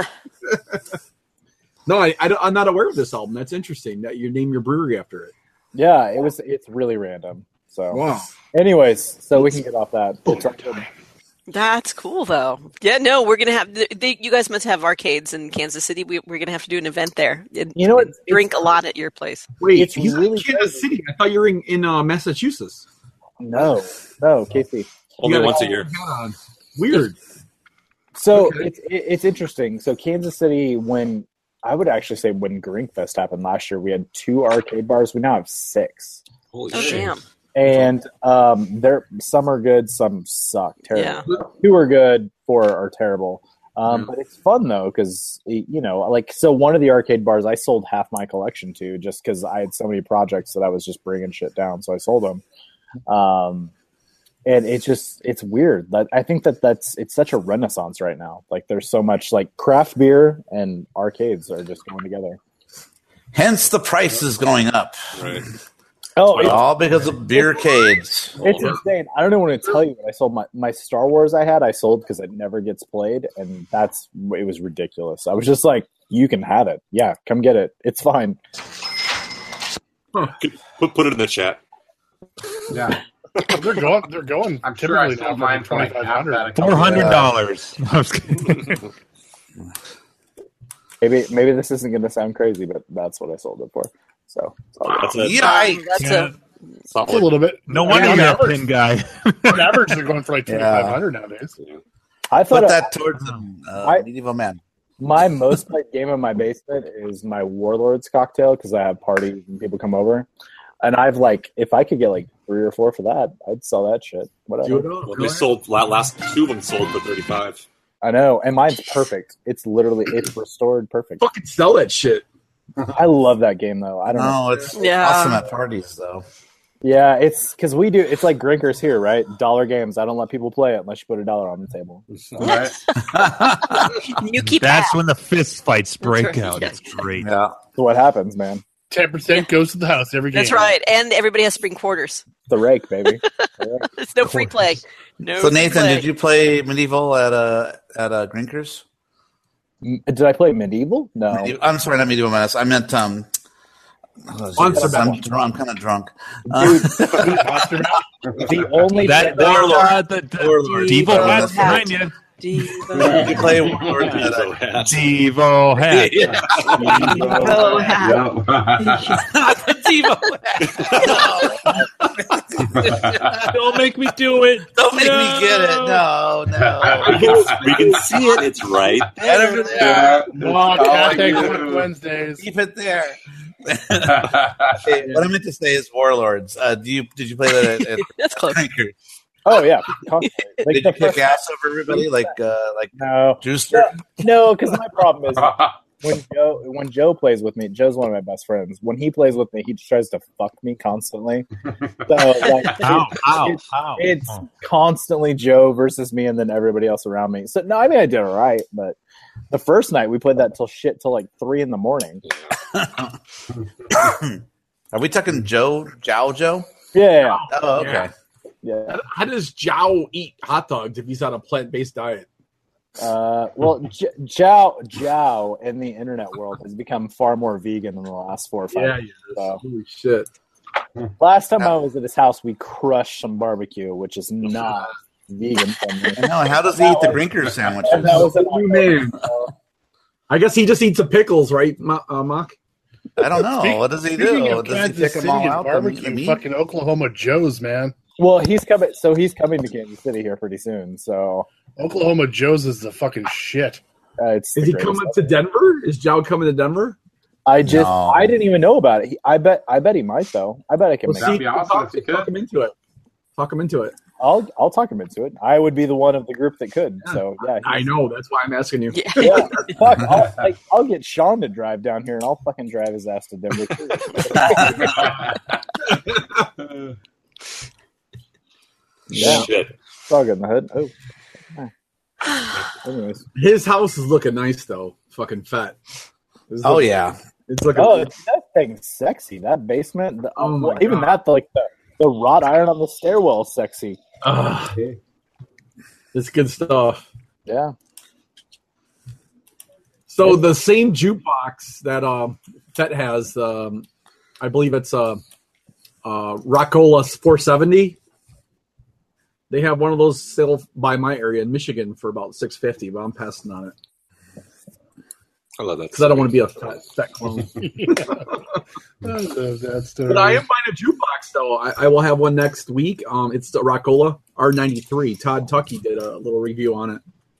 No, I, I don't, I'm not aware of this album. That's interesting that you name your brewery after it. Yeah, it was. It's really random. So, Wow. anyways, so we can get off that. It's random. That's cool, though. Yeah, no, we're gonna have. They, you guys must have arcades in Kansas City. We, we're gonna have to do an event there. And, You know what? and drink a lot at your place. Wait, It's he's really in Kansas City. I thought you were in, in uh, Massachusetts. No, no, Casey. Only You got once a a year. hat on. Weird. So Okay. it's it, it's interesting. So Kansas City, when I would actually say when Grinkfest happened last year, we had two arcade bars. We now have six, Holy Oh, shit. damn. and um, they're some are good, some suck terrible. Yeah. Two are good, four are terrible. Um, But it's fun though, because you know, like, so one of the arcade bars I sold half my collection to, just because I had so many projects that I was just bringing shit down, so I sold them. Um, and it's just it's weird. Like, I think that that's it's such a renaissance right now. Like, there's so much like craft beer and arcades are just going together. Hence the price is going up. Right. Oh, it's, All because of beercades. it's insane. I don't even want to tell you what I sold. My, my Star Wars I had, I sold because it never gets played, and that's it was ridiculous. I was just like, you can have it. Yeah, come get it. It's fine. Put put it in the chat. Yeah. They're going. They're going. I'm sure I typically sold now mine for like twenty-five half hundred. that. a couple Four hundred years dollars. I was kidding. Maybe maybe this isn't going to sound crazy, but that's what I sold it for. So it's all good. That's it. Yikes. That's Yeah. It's a little bit. No I wonder mean, you're on a average, pin guy. on average, they're going for like Yeah. twenty-five hundred nowadays. I thought Put I- that towards the uh, I- medieval man. my most played game in my basement is my Warlords cocktail because I have parties and people come over, and I've like if I could get like three or four for that, I'd sell that shit. Do Whatever. it up. Well, they sold la- last two of them sold for thirty-five. I know, and mine's perfect. It's literally it's restored perfect. Fucking sell that shit. I love that game though. I don't know. No, it's Yeah. awesome at parties though. Yeah, it's because we do. It's like Grinkers here, right? Dollar games. I don't let people play it unless you put a dollar on the table. All right. You keep That's that. when the fist fights break right. out. Yeah. It's great. Yeah. So what happens, man? Ten percent goes to the house every game. That's right. And everybody has to bring quarters. The rake, baby. The rake. There's no free play. No So free Nathan, play. did you play medieval at uh at uh, Grinkers? M- Did I play medieval? No. Medi- I'm sorry, not medieval madness. I meant um. oh, Monster geez, Battle. I'm drunk. I'm kind of drunk. Dude, Monster Mash. the only That, that uh, the, the Warlord. Devo Warlord. hat's behind you. You Diva. play Warlord at So, uh, yeah. Devo hat. Yeah. Oh, hat. Devo. Don't make me do it. Don't make No. me get it. No, no. we, can, we can see it. It's right. Get over there. Yeah. Walk, Oh, hashtag you. Work Wednesdays. Keep it there. Hey, what I meant to say is Warlords. Uh, do you did you play that at, at That's close. Grinkers? Oh yeah, constantly. Like Did the you kick first- ass over everybody like uh, like No, Juicer? no, because my problem is when Joe when Joe plays with me. Joe's one of my best friends. When he plays with me, he tries to fuck me constantly. So like, Ow, it- ow, it's, ow. it's Oh. constantly Joe versus me, and then everybody else around me. So no, I mean I did all right, but the first night we played that till shit till like three in the morning. Are we talking Joe Jow Joe? Yeah, Oh, okay. Yeah. yeah. How, how does Jow eat hot dogs if he's on a plant based diet? Uh, well, J- Jow Jow in the internet world has become far more vegan in the last four or five Yeah, years. yes. So. Holy shit. Last time I was at his house, we crushed some barbecue, which is not vegan friendly. I know. How does he eat the Grinker sandwiches? And that was a new man. I guess he just eats the pickles, right, Ma- uh, Mock? I don't know. Speak- what does he speaking do? of Does he Kansas pick them City all and out? barbecue, the meat? fucking Oklahoma Joe's, man. Well, he's coming. So he's coming to Kansas City here pretty soon. So Oklahoma Joe's is the fucking shit. uh, it's Is the he greatest coming to Denver? Is Jow coming to Denver? I just No. I didn't even know about it. He, I bet I bet he might though. I bet I can Well, make That'd it. be awesome talk, if you talk could. him into it. Talk him into it. I'll I'll talk him into it. I would be the one of the group that could. So yeah, I know. That's why I'm asking you. Yeah. yeah. Fuck, I'll, like, I'll get Sean to drive down here, and I'll fucking drive his ass to Denver too. Yeah. Shit. It's all good in the hood. Oh. Anyways. His house is looking nice, though. Fucking fat. It's Oh, looking- yeah. It's looking. Oh, it's, that thing's sexy. That basement. The, Oh my well, even God. that, like the, the wrought iron on the stairwell is sexy. Ugh. It's good stuff. Yeah. So the same jukebox that um, Fet has, um, I believe it's uh, uh, Rockola four seventy. They have one of those still by my area in Michigan for about six fifty, but I'm passing on it I love that. because I don't want to be a fat, fat clone. I love that story. But I am buying a jukebox though. I, I will have one next week. Um, it's the Rockola R ninety-three. Todd Tuckey did a little review on it.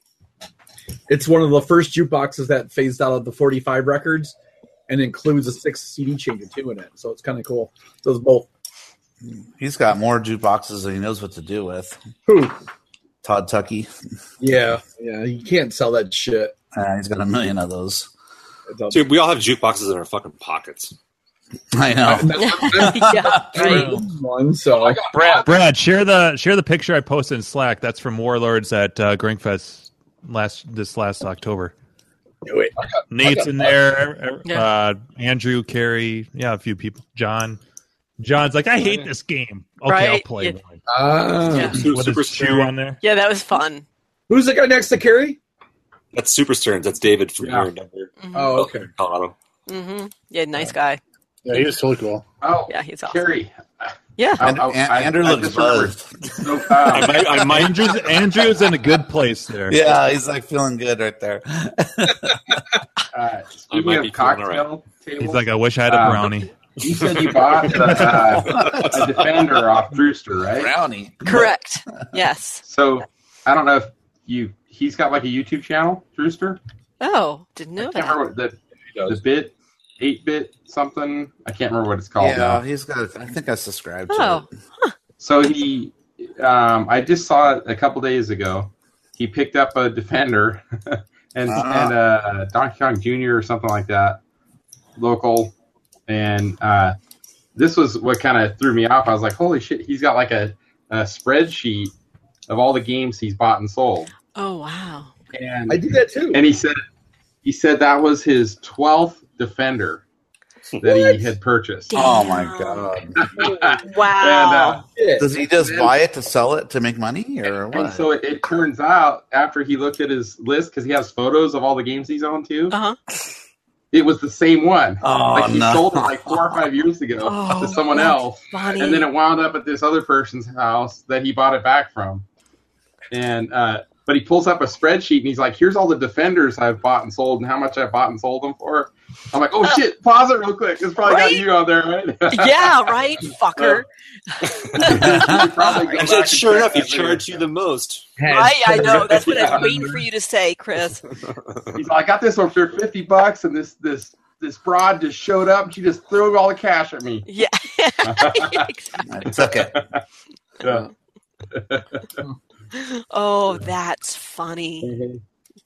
It's one of the first jukeboxes that phased out of the forty-five records and includes a six C D changer too in it. So it's kind of cool. Those both. He's got more jukeboxes than he knows what to do with. Who? Todd Tuckey. Yeah, yeah. You can't sell that shit. Uh, he's got a million of those. Dude, we all have jukeboxes in our fucking pockets. I know. Yeah, right. One, so I Brad, Brad, share the share the picture I posted in Slack. That's from Warlords at uh, Grinkfest last this last October. do it. Nate's in there. Yeah. Uh, Andrew, Carrie, yeah, a few people. John, John's like, I hate this game. Okay, I'll Right, play yeah. one. Ah. Yeah. With his shoe on there. Yeah, that was fun. Who's the guy next to Carrie? That's Super Stearns. That's David from Yeah. here in Denver, Oh, okay. Colorado. Mm-hmm. Yeah, nice guy. Yeah, he was totally cool. Oh, Yeah, he's awesome. Carrie. Yeah. I- And, I- and- I- Andrew I looks just remembered. buzzed. So, um, I might, I might Andrew's Andrew's in a good place there. Yeah, he's like feeling good right there. uh, speaking might of be feeling cocktail tables, He's like, I wish I had a Um, brownie. you said you bought uh, a Defender off Drewster, right? Brownie. Correct. Yes. So I don't know if you. He's got like a YouTube channel, Drewster. Oh, didn't I know can't that. remember what the the bit, eight bit something. I can't remember what it's called Yeah, now. he's got. I think I subscribed to Oh, it. So he, um, I just saw it a couple days ago. He picked up a Defender and Ah. and uh, Donkey Kong Junior or something like that, local, and uh, this was what kind of threw me off. I was like, holy shit, he's got like a, a spreadsheet of all the games he's bought and sold. oh wow. And I did that too. and he said he said that was his twelfth Defender that he had purchased. Oh my god! Wow. And, uh, Does he just buy it to sell it to make money, or and what? so it, it turns out after he looked at his list, because he has photos of all the games he's owned too, Uh-huh. it was the same one. Oh, like he no. sold it like four or five years ago Oh, to someone that's else, funny. and then it wound up at this other person's house that he bought it back from. And uh, but he pulls up a spreadsheet and he's like, "Here's all the Defenders I've bought and sold, and how much I bought and sold them for." I'm like, "Oh shit! Pause it real quick. It's probably Right? got you on there, right?" Yeah, right, fucker. Probably go And back sure check enough, he that later. charged you the most. Right, I know. That's what I Yeah. was waiting for you to say, Chris. He's like, I got this one for fifty bucks, and this this this broad just showed up, and she just threw all the cash at me. Yeah. I took it. Yeah. Oh, that's funny.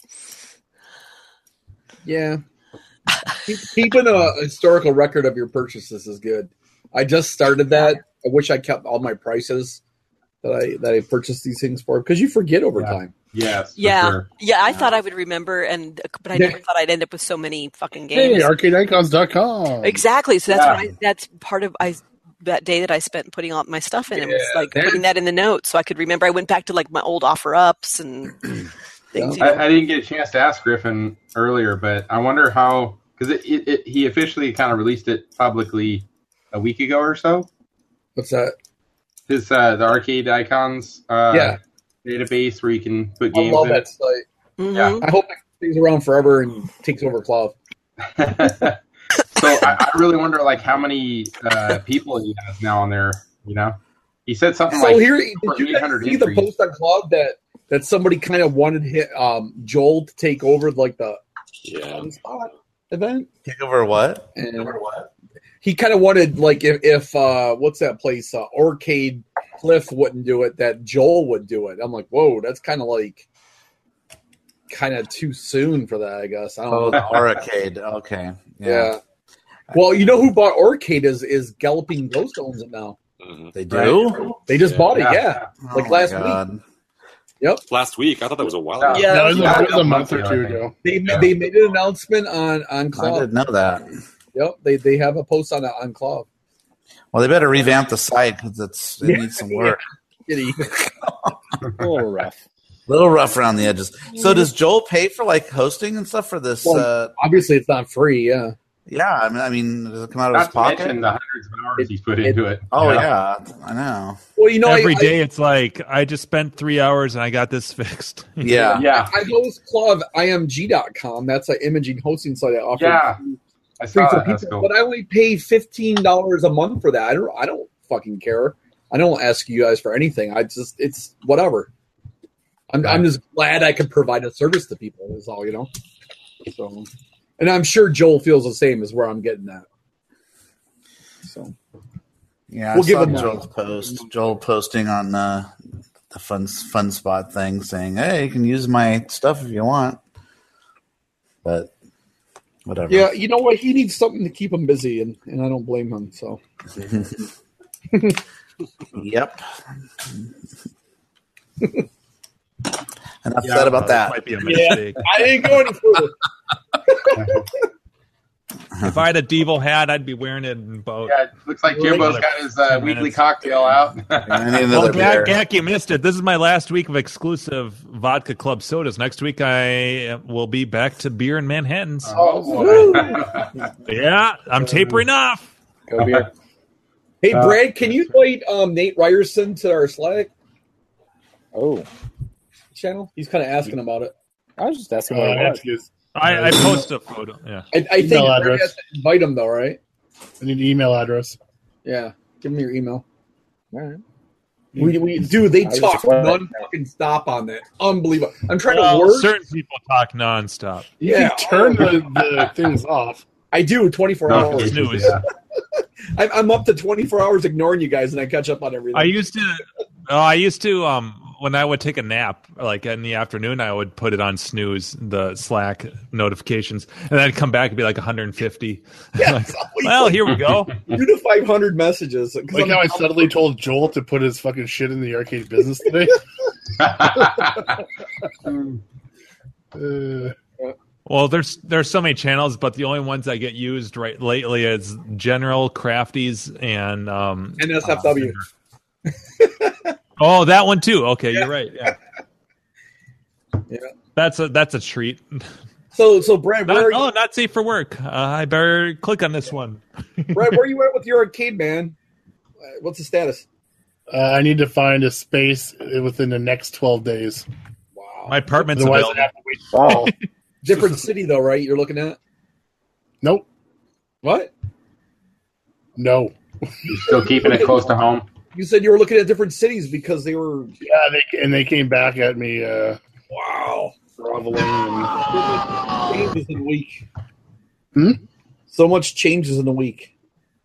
Yeah. Keep, keeping a historical record of your purchases is good. I just started that. I wish I kept all my prices that I that I purchased these things for because you forget over Yeah. time. Yes. for Yeah, sure. yeah. I thought I would remember, and but I Yeah. never thought I'd end up with so many fucking games. Hey, arcade icons dot com. Exactly. So that's Yeah. what I, that's part of I that day that I spent putting all my stuff in. It was Yeah, like that- putting that in the notes so I could remember. I went back to like my old offer ups and things. You I, know? I didn't get a chance to ask Griffin earlier, but I wonder how because it, it, it he officially kind of released it publicly a week ago or so. What's that? His uh, the arcade icons uh, Yeah. database where you can put I games love in. that site. Mm-hmm. Yeah. I hope it stays around forever and takes over Cloud. So I, I really wonder, like, how many uh, people he has now on there. You know, he said something So like here, did you eight guys hundred see the entries. post on Cloud that that somebody kind of wanted hit, um, Joel to take over like the Yeah. spot event? Take over what? And he kind of wanted like if, if uh, what's that place? Uh, Arcade Cliff wouldn't do it, that Joel would do it. I'm like, whoa, that's kind of like kind of too soon for that, I guess. I don't Oh, know. the Arcade. Okay. Yeah. Yeah. Well, you know who bought Arcade is is Galloping Ghost owns it now. Mhm. They do? Right? They just Yeah. bought it, Yeah. yeah, Oh like my last God. week. Yep. Last week, I thought that was a while Yeah. ago. Yeah, That was, Yeah, a, that was a yeah. month or two Yeah. ago. They Yeah. they made an announcement on on I Claw. didn't know that. Yep, they they have a post on on Claw. Well, they better revamp the site because it's it Yeah. needs some work. Kitty. A little rough. A little rough around the edges. So does Joel pay for like hosting and stuff for this? Well, Uh, Obviously, it's not free. Yeah. yeah, I mean, I mean, does it come out of Not his to pocket? mention the hundreds of hours It- he's put it- into it. Oh Yeah. yeah, I know. Well, you know, Every I, day it's like I just spent three hours and I got this fixed. Yeah, Yeah. I, I host Claw I M G dot com. That's an imaging hosting site I offer. Yeah. I free saw for that. That's people, cool. but I only pay fifteen dollars a month for that. I don't. I don't fucking care. I don't ask you guys for anything. I just it's whatever. I'm I'm just glad I can provide a service to people. Is all, you know. So, and I'm sure Joel feels the same as where I'm getting at. So yeah. We'll I give saw him that. Joel's post. Joel posting on uh, the fun fun spot thing, saying, "Hey, you can use my stuff if you want," but whatever. yeah, you know what? He needs something to keep him busy, and, and I don't blame him. So Yep. Enough Yeah, said about that. Might be a yeah, mistake. I didn't go any further. If I had a Devo hat, I'd be wearing it in both. Yeah, it looks like Jimbo's got his uh, weekly cocktail out. I need Well, another beer. Gak, Gak, you missed it. This is my last week of exclusive Vodka Club sodas. Next week, I will be back to beer and Manhattans. Oh, boy. Yeah, I'm tapering off. Go beer. Hey, Uh, Brad, can you invite um, Nate Ryerson to our Slack Oh, channel? He's kind of asking about it. I was just asking Uh, what it was. ask his- I, I post a photo. Yeah. I, I think Email Brad address. has to invite him, though, right? I need an email address. Yeah. Give me your email. All right. We, we dude, they I was talk just wondering. non fucking stop on that. Unbelievable. I'm trying Well, to work. certain people talk nonstop. You Yeah. can turn the, the things off. I do twenty-four No, hours. Snooze. Yeah. I'm, I'm up to twenty-four hours ignoring you guys, and I catch up on everything. I used to. Oh, I used to. Um, when I would take a nap, like in the afternoon, I would put it on snooze, the Slack notifications, and then I'd come back and be like one hundred fifty. Yeah, Like, it's always well, like here we go. two to five hundred messages. 'Cause Like I'm- how I suddenly told Joel to put his fucking shit in the arcade business today. uh, Well, there's there's so many channels, but the only ones that get used right lately is General Crafties and um, N S F W. oh, that one too. Okay, you're right. Yeah, Yeah. that's a that's a treat. So, so Brad, Not, where are oh, you, not safe for work. Uh, I better click on this one. Brad, where are you at with your arcade, man? Uh, What's the status? uh, I need to find a space within the next twelve days. Wow. My apartment's Otherwise, available. I have to wait. Oh, Different city, though, right? You're looking at nope. what? No. You're still keeping it close to home. You said you were looking at different cities because they were. Yeah, they, and they came back at me uh, Wow. groveling. And, Changes in a week. Hmm? So much changes in a week.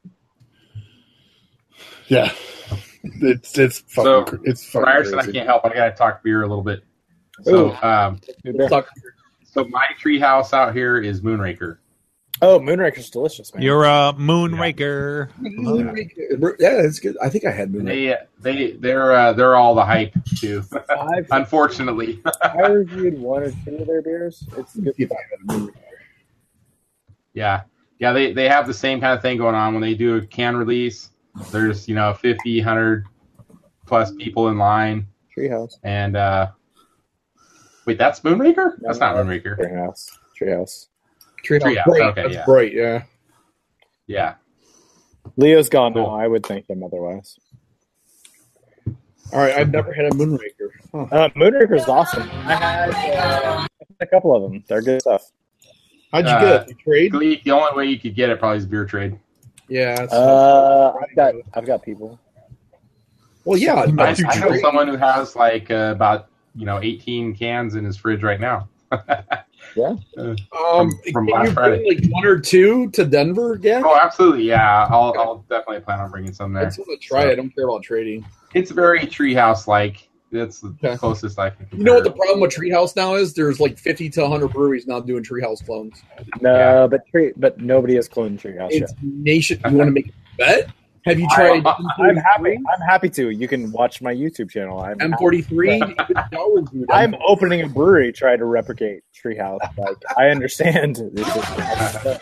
yeah, it's it's fucking So, cr- it's fucking Ryerson, I crazy. can't help. I got to talk beer a little bit. So, um, Let's talk- so my tree house out here is Moonraker. Oh, Moonraker's delicious, man. You're a Moonraker. Yeah, it's good. I think I had Moonraker. They they they're uh, they're all the hype too. I've, Unfortunately, I reviewed one or two of their beers. It's good. If I had Moonraker. yeah, yeah. They they have the same kind of thing going on when they do a can release. There's you know fifty, one hundred plus people in line, Treehouse. and uh, Wait, that's Moonraker? That's not Moonraker. Treehouse. Treehouse. Treehouse. Treehouse, Bright. okay, That's yeah. Bright, yeah. Yeah. Leo's gone now. I would think him otherwise. All right, I've never had a Moonraker. Huh. Uh, Moonraker's awesome. I had uh, a couple of them. They're good stuff. How'd you Uh, get it? You trade? Gleek, the only way you could get it probably is beer trade. Yeah. That's Uh, I've got I've got people. Well, yeah. I, Don't you I know trade? someone who has like uh, about you know eighteen cans in his fridge right now. Yeah. Uh, Um, from, from can Black you Friday. bring like one or two to Denver again? Oh, absolutely, yeah. I'll I'll definitely plan on bringing some I there. just want to try it. I don't care about trading. It's very treehouse like. It's the Okay. closest I can. You know what the compare problem with Treehouse now is? There's like fifty to one hundred breweries now doing Treehouse clones. No, but tree, but nobody has cloned Treehouse yet. It's nation. You want to make a bet? Have you I, tried? I'm happy. I'm happy to. You can watch my YouTube channel. I'm M forty-three. I'm opening a brewery trying to replicate Treehouse. Like I understand. This is,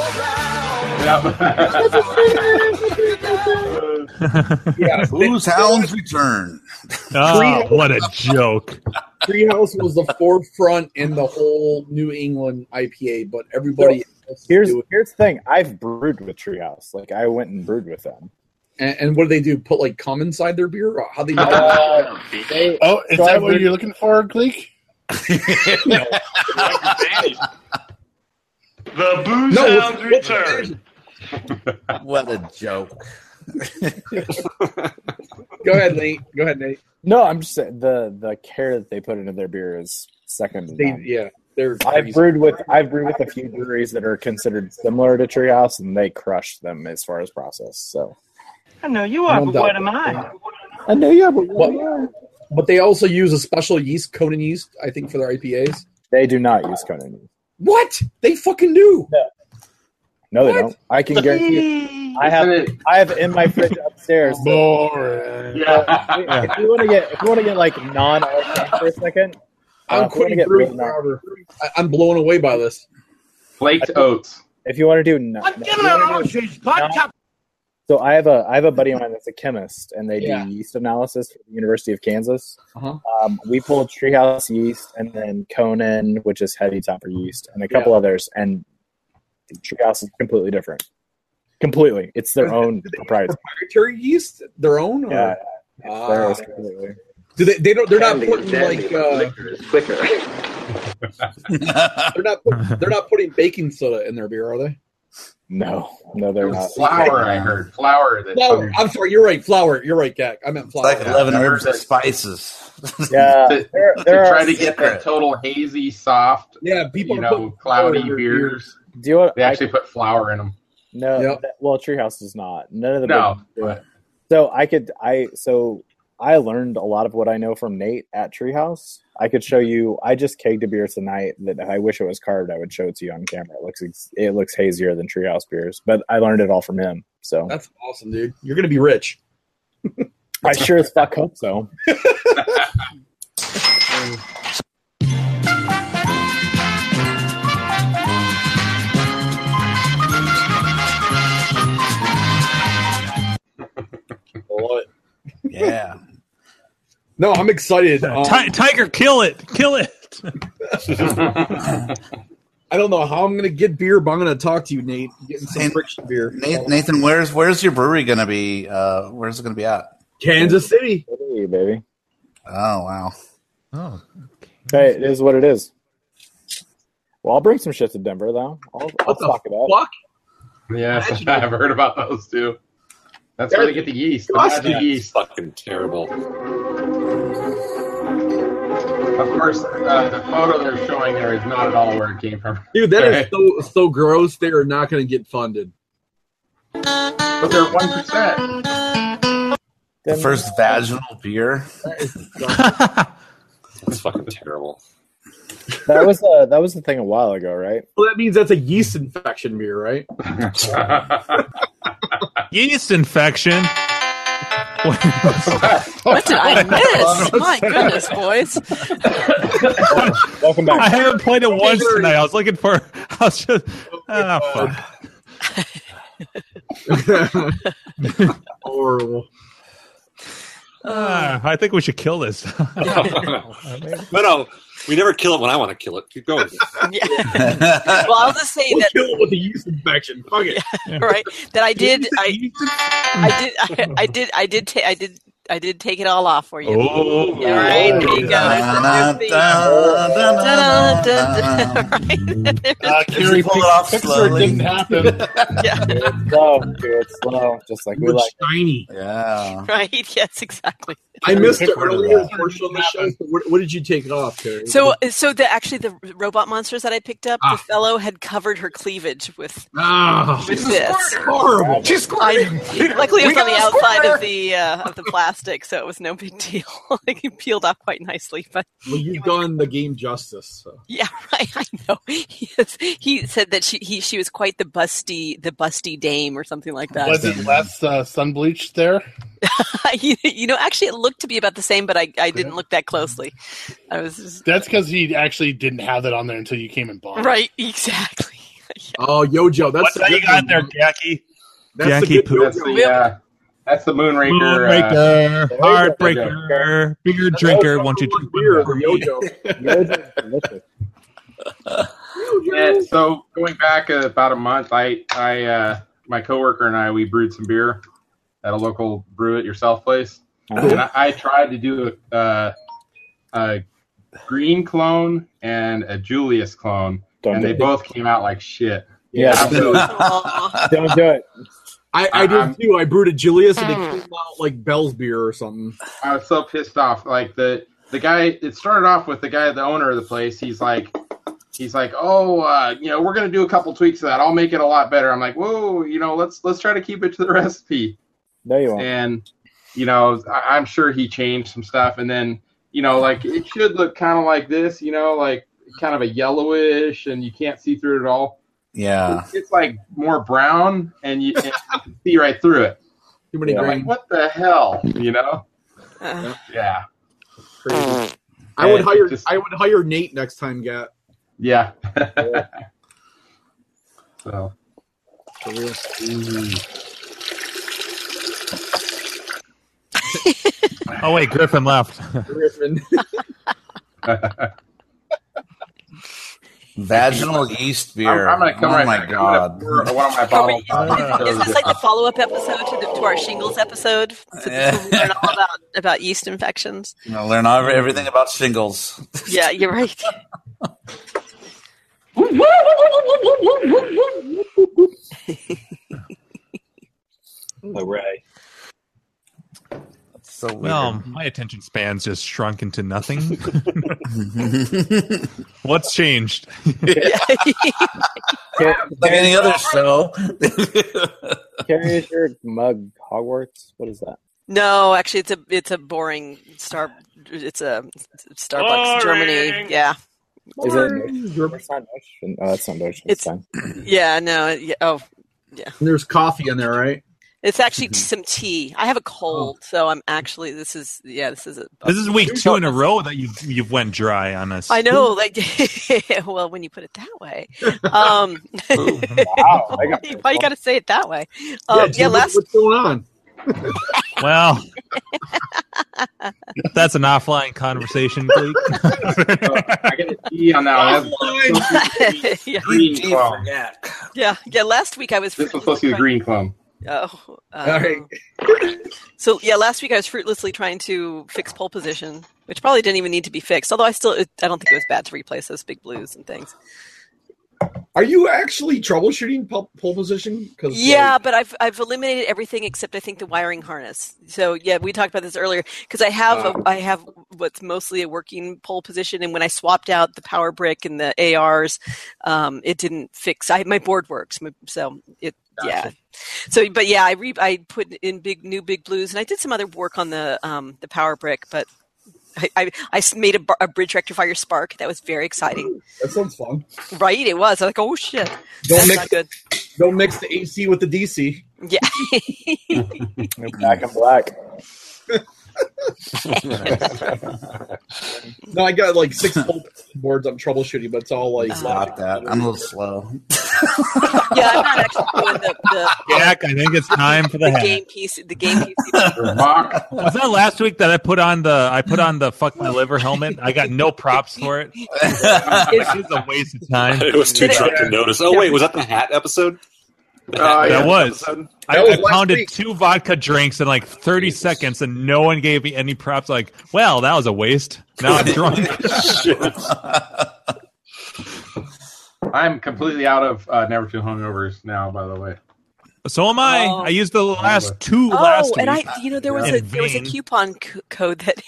Yeah, Blues Hounds return. Oh, what a joke! Treehouse was the forefront in the whole New England I P A, but everybody else here's do it. here's the thing. I've brewed with Treehouse. Like I went and brewed with them. And, and what do they do? Put like cum inside their beer? Or how they? Do Uh, they, Oh, is so that I've what brewed- you're looking for, Gleek? The Booze No, Hounds what's- return. What a joke. Go ahead, Nate. Go ahead, Nate. No, I'm just saying the the care that they put into their beer is second to They, none. yeah, they're. I've crazy. brewed with I've brewed with a few breweries that are considered similar to Treehouse, and they crush them as far as process. So I know you I are, don't but what doubt am I? I know, yeah, but But, but they also use a special yeast, Conan yeast, I think, for their I P As. they do not use Conan yeast. What? They fucking do. No, they What? don't. I can guarantee you. I have Isn't it- I have in my fridge upstairs. Boring. Yeah. If you want to get if you want to get like non arcane for a second, I'm uh, if you wanna quitting get brewing real non- forever. I, I'm blown away by this. Flaked oats. If you want to do, non- I'm if giving you it wanna all do she's vodka. So I have a I have a buddy of mine that's a chemist, and they Yeah. do yeast analysis for the University of Kansas. Uh-huh. Um, we pulled Treehouse yeast, and then Conan, which is heavy topper yeast, and a couple others. And Treehouse is completely different. Completely, it's their own proprietary. Proprietary yeast, their own. Or? Yeah, Ah. theirs completely. Do they? They don't. They're not Candy, putting candy, like. Uh, liquor is quicker. they're not. Put, they're not putting baking soda in their beer, are they? No, no, they're It not. was flour, I heard. Flour. That Flour. I'm sorry. You're right. Flour. You're right, Gak. I meant It's flour. like eleven herbs and spices. Yeah, to, there, to there try are to get that total hazy, soft, yeah, people you are know, putting cloudy flour in their beers. Do you want? They I- actually put flour in them. No, Yep. th- well, Treehouse does not. None of the No, big do but- it. So I could, I so I learned a lot of what I know from Nate at Treehouse. I could show you. I just kegged a beer tonight that I wish it was carved. I would show it to you on camera. It looks ex- it looks hazier than Treehouse beers, but I learned it all from him. So That's awesome, dude. You're gonna be rich. I sure as fuck hope so. What? Yeah. No, I'm excited. Um, Ti- Tiger, kill it, kill it. I don't know how I'm gonna get beer, but I'm gonna talk to you, Nate. Getting some And- friction beer. Nathan, Nathan, where's where's your brewery gonna be? Uh, where's it gonna be at? Kansas City. Hey, baby. Oh wow. Oh, Hey, it is what it is. Well, I'll bring some shit to Denver, though. I'll, I'll What the talk about. fuck? Yes, I've heard about those too. That's where they get the yeast. The Disgusting. magic yeast. Fucking terrible. Of course, uh, the photo they're showing there is not at all where it came from. Dude, that Okay. is so so gross. They are not gonna get funded. But they're one percent. The first vaginal beer. That's fucking terrible. That was uh, that was the thing a while ago, right? Well, that means that's a yeast infection beer, right? Yeast infection. What did I miss? My goodness, boys. Welcome back. I haven't played it once tonight. I was looking for. I was just. Oh, fuck. Horrible. Ah, I think we should kill this. no, no. We never kill it when I want to kill it. Keep going. Yeah. Well, I'll just say We'll that. kill it with a yeast infection. Fuck it. Yeah, right. That I did. I, I did. I, I did. I did. Ta- I did. I did take it all off for you. Oh, yeah, right. There you go. Uh, Carrie, pull it off Pixar slowly. didn't happen. Yeah. Do it slow. Do it slow. Just like we It's like. shiny. Yeah. Right. Yes. Exactly. I missed it Pick one of earlier those. portion of the show. So what, what did you take off, Terry? So, so the actually the robot monsters that I picked up, Ah. the fellow had covered her cleavage with Ah, with this. horrible. She's squirting. I, luckily, it was We on the got a outside squirter. of the uh, of the plastic, so it was no big deal. Like it peeled off quite nicely. But Well, you've done the game justice. So. yeah, right. I know. He, is, he said that she he she was quite the busty the busty dame or something like that. Was it less uh, sun bleached there? you, you know, actually, it looked to be about the same, but I, I didn't look that closely. I was just, That's because he actually didn't have that on there until you came and bought it. right. Exactly. Oh, Yojo, that's What you got there, Jackie? That's Jackie the good Poop. That's the uh, that's the Moonraker. Uh, Moonraker, Heartbreaker, beer drinker. Won't you drink beer one for for me? Yojo? Yojo's delicious. yeah, so going back about a month, I I uh, my coworker and I we brewed some beer at a local brew it yourself place, Uh-huh. and I, I tried to do a, uh, a green clone and a Julius clone, Don't and do they it. both came out like shit. Yeah. Absolutely. Aw. Don't do it. I, I did Um, too. I brewed a Julius and it came out like Bell's beer or something. I was so pissed off. Like the the guy, it started off with the guy, the owner of the place. He's like, he's like, oh, uh, you know, we're gonna do a couple tweaks to that. I'll make it a lot better. I'm like, whoa, you know, let's let's try to keep it to the recipe. No, you won't. And you know, I, I'm sure he changed some stuff. And then you know, like it should look kind of like this. You know, like kind of a yellowish, and you can't see through it at all. Yeah. It's, it's like more brown, and you, and you can see right through it. Too many I'm grains. like, what the hell? You know? Uh, Yeah. Crazy. I would And hire. just- I would hire Nate next time, Gat. Yeah. So. For real. Oh wait, Griffin left. Griffin. Vaginal yeast beer. I'm, I'm gonna come oh right my back. god. I'm gonna pour one of my Are we- bottles. is this like the follow-up episode to, the, to our shingles episode? So this will learn all about, about yeast infections. I'm gonna learn all, everything about shingles. Yeah, you're right. All right. So weird. Well, my attention span's just shrunk into nothing. What's changed? like any other show. Carrie, is your mug Hogwarts? What is that? No, actually, it's a it's a boring star. It's a Starbucks Germany. Yeah, Is it? It's not Deutsch. Oh, that's not Deutsch. It's fine. yeah. No. Yeah, oh, yeah. And there's coffee in there, right? It's actually some tea. I have a cold, so I'm actually. This is yeah. This is a. This is week two in a row that you've you've went dry on us. I know, like, well, when you put it that way, um, Wow. I got why you got to say it that way? Um, yeah, Jim, last what's going on? Well, that's an offline conversation, Gleek. I get a T on that one. yeah. Green clone. yeah, yeah. Last week I was. This was supposed to be the green clone. Oh, um, All right. So yeah, last week I was fruitlessly trying to fix pole position, which probably didn't even need to be fixed. Although I still, I don't think it was bad to replace those big blues and things. Are you actually troubleshooting pole, pole position? Cause, Yeah, like, but I've I've eliminated everything except I think the wiring harness. So yeah, we talked about this earlier because I have a, I have what's mostly a working pole position, and when I swapped out the power brick and the A Rs, um, it didn't fix. I my board works, so it yeah. So but yeah, I re, I put in big new big blues, and I did some other work on the um, the power brick, but. I, I, I made a, bar, a bridge rectifier spark. That was very exciting. that sounds fun. Right? It was. I'm like, oh shit. Don't That's mix not good. Don't mix the A C with the D C. Yeah. Black and black. No, I got like six pole boards I'm troubleshooting, but it's all like It's not that. I'm a little slow. Yeah, I'm not actually doing the, the Jack, I think it's time for the, the hat. game piece. The game piece. Was that last week that I put on the I put on the fuck my liver helmet? I got no props for it. It's a waste of time. It was too drunk to notice. Oh wait, was that the hat episode? The hat that hat was. episode? I, That was I last pounded week. two vodka drinks in like thirty seconds, and no one gave me any props. Like, well, that was a waste. Now I'm drunk. I'm completely out of uh, Never Too Hungovers now, by the way. So am I. Oh. I used the last two Oh, last and week. I, you know, there was In a there was a vain. coupon co- code that.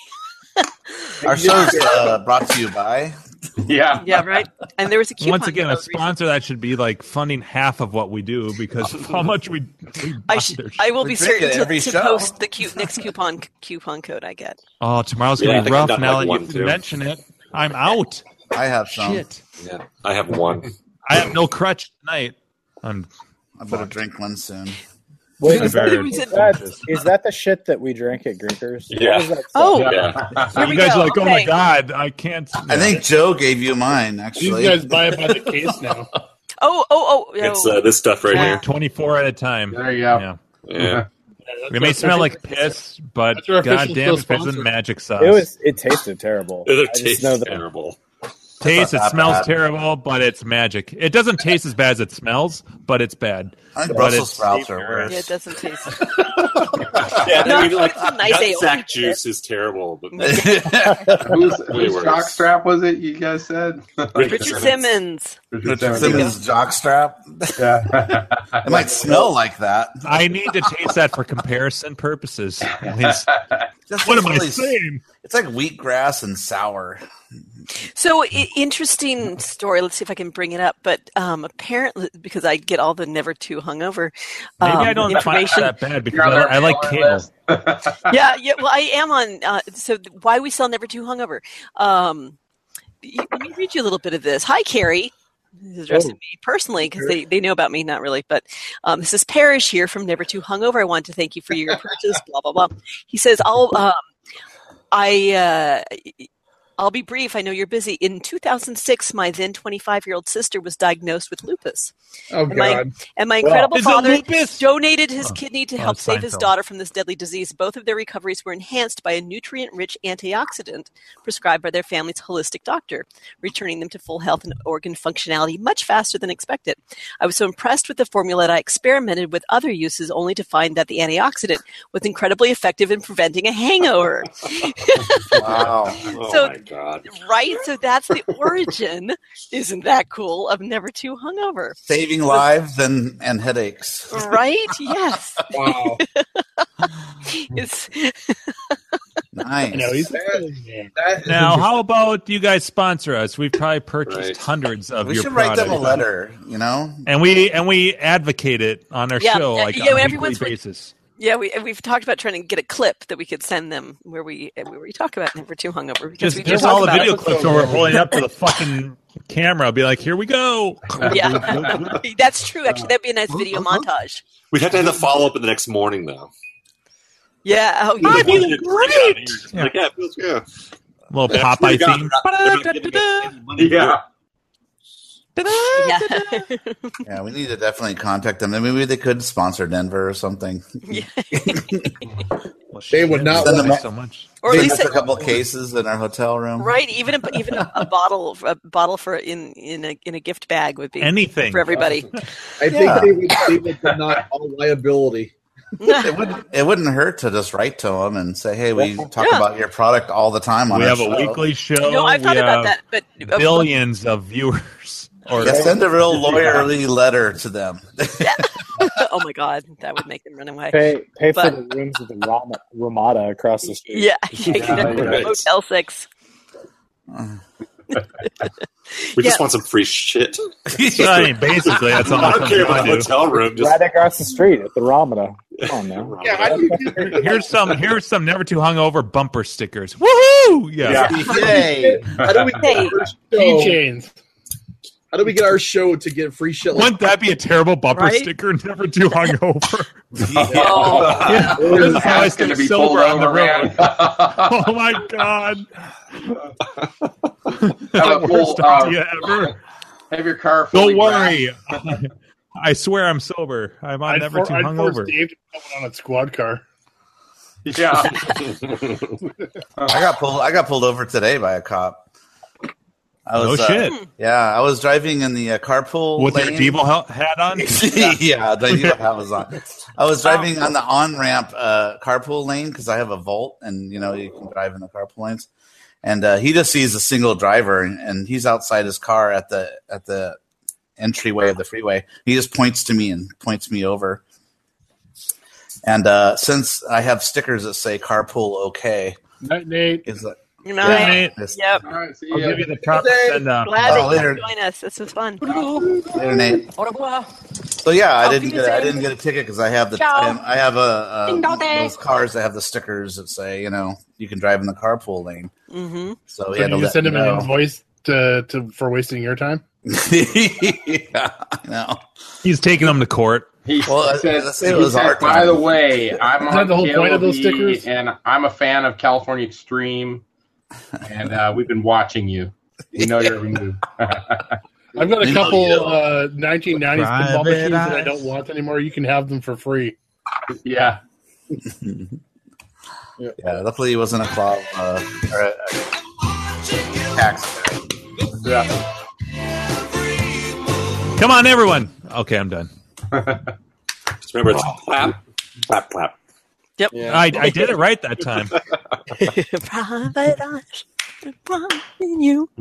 Our show's uh, brought to you by. Yeah. Yeah, right. And there was a coupon. Once again, a code sponsor that should be like funding half of what we do because of how much we. we I, buy sh- their I will We be drink certain it to, every to show. post the cu- next coupon coupon code I get. Oh, tomorrow's Yeah, I gonna be think I've rough. done, Now like, that one, you too. mention it, I'm out. I have some. Shit, Yeah, I have one. I have no crutch tonight. I'm. I better drink one soon. Wait, I is that, better- is, that, is that the shit that we drank at Grinkers? Yeah. What is that stuff? Oh, Yeah. here we you guys go. are like, oh my Okay. god, I can't. I think Joe gave you mine, These actually. guys buy it by the case now. Oh, oh, oh! It's oh. uh, this stuff right Yeah. here. twenty-four at a time. There you go. Yeah. Yeah. It may smell like piss, but That's our official goddamn, if still it's sponsor. magic sauce. It was. It tasted terrible. It I just tastes know that. terrible. Taste, it not smells bad. terrible, but it's magic. It doesn't taste as bad as it smells, but it's bad. I think But Brussels it's sprouts are safer. worse. Yeah, it doesn't taste. Yeah, No, I mean, like it's a nice ale. nutsack juice is terrible, but Who's, Way whose worse. jockstrap was it you guys said? Richard Simmons. Richard Simmons jockstrap. Yeah. It might smell like that. I need to taste that for comparison purposes. At least. Just What am I really- saying? It's like wheatgrass and sour. So I- interesting story. Let's see if I can bring it up. But um, apparently, because I get all the never too hungover Maybe um, I don't find it information. that bad because You're on I, our I like mailing kale. list. yeah, yeah. Well, I am on. Uh, so why we sell never too hungover? Um, y- let me read you a little bit of this. Hi, Carrie. This is addressed to me personally because they, they know about me, not really. But um, this is Parrish here from Never Too Hungover. I want to thank you for your purchase. Blah blah blah. He says, "I'll um, I." Uh, I'll be brief. I know you're busy. In two thousand six, my then twenty-five-year-old sister was diagnosed with lupus. Oh, And my, God. and my Wow. incredible Is it father lupus? donated his Oh. kidney to Oh, help save his Seinfeld. daughter from this deadly disease. Both of their recoveries were enhanced by a nutrient-rich antioxidant prescribed by their family's holistic doctor, returning them to full health and organ functionality much faster than expected. I was so impressed with the formula that I experimented with other uses only to find that the antioxidant was incredibly effective in preventing a hangover. Wow. Oh So- my god. Right? So that's the origin, isn't that cool, of Never Too Hungover. Saving lives and, and headaches. Right? Yes. Wow. It's Nice. I know he's man. That is Now, interesting. how about you guys sponsor us? We've probably purchased Right. hundreds of we your should write them a products. letter, you know? and we and we advocate it on our Yeah, show yeah, like yeah, on a when weekly everyone's with- basis. yeah, we we've talked about trying to get a clip that we could send them where we where we talk about Never Too Hungover because Just, we do just talk all the about video it. clips where we're holding up to the fucking camera. Be like, here we go. Yeah, that's true. Actually, that'd be a nice video montage. We'd have to have the follow up in the next morning, though. Yeah. Oh, I yeah. feel great. Yeah. Like, yeah, it feels good. Little Yeah, Popeye they're not- theme. they're not giving us any money to do Yeah. Yeah. Yeah, we need to definitely contact them. And maybe they could sponsor Denver or something. Yeah. Well, They would not Send want them so much. Or at Give least us a a, couple cases in our hotel room. right, even a, even a, a bottle a bottle for in in a in a gift bag would be Anything. for everybody. I think Yeah. they would, they would deny all liability. It wouldn't. It wouldn't hurt to just write to them and say, "Hey, we talk Yeah. about your product all the time on We our have a show." weekly show. No, I've thought we about have that, but billions of viewers. Or Yeah, send a real lawyerly letter to them. oh my god, that would make them run away. Pay pay for But- the rooms at the Ram- Ramada across the street. Yeah, Yeah, right. Motel Six. We just Yeah. want some free shit. I mean, basically, that's all I don't care I about the do. hotel room. Just Right across the street at the Ramada. Come on now. Yeah, how do you get Here's some. Here's some never too hungover bumper stickers. Woohoo! Yeah. Yay! How do we get Hey. our show? Keychains. How do we get our show to get free shit? Like Wouldn't that be a terrible bumper Right? sticker? Never too hungover. Oh, Yeah. This is how I That's stay gonna be sober pulled on the over, road. man. Oh my god! Have The a full, worst uh, idea ever. have your car fully Don't worry. I swear I'm sober. I'm I'd never for, too I'd force hungover. Dave to come on a squad car. Yeah. I got pulled. I got pulled over today by a cop. I was, Oh, uh, shit. yeah, I was driving in the uh, carpool With your lane. Devo hel- hat on? yeah, the Devo hat was on. I was driving on the on ramp uh, carpool lane because I have a Volt, and you know you can drive in the carpool lanes. And uh, he just sees a single driver, and, and he's outside his car at the at the entryway of the freeway. He just points to me and points me over. And uh, since I have stickers that say "Carpool OK," Night, Nate. is like, Good night. this- Yep. All right, see I'll ya. give you the proper send up. Glad Oh, that you later. could join us. This was fun. Later, Nate. Au revoir. So yeah, I Auf didn't get I Wiedersehen. didn't get a ticket because I have the Ciao. I have a uh, Ding dong day. those cars that have the stickers that say you know you can drive in the carpool lane. Mm-hmm. So So he had you to just let send him me an know. invoice to, to for wasting your time? yeah, I know. He's taking them to court. He Well, I- said, I say it he was said, our by time." the way, I'm Is that on the whole K L V, point of those stickers? and I'm a fan of California Extreme, and uh, we've been watching you. We know your every move. I've got a You couple know, uh, nineteen nineties pinball Private machines that I eyes. don't want anymore. You can have them for free. yeah. Yeah, luckily he wasn't a claw uh, or a, a tax. Yeah. Come on, everyone. Okay, I'm done. Just remember, it's clap, clap, clap. Yep. I, I did it right that time. Private eyes. in you.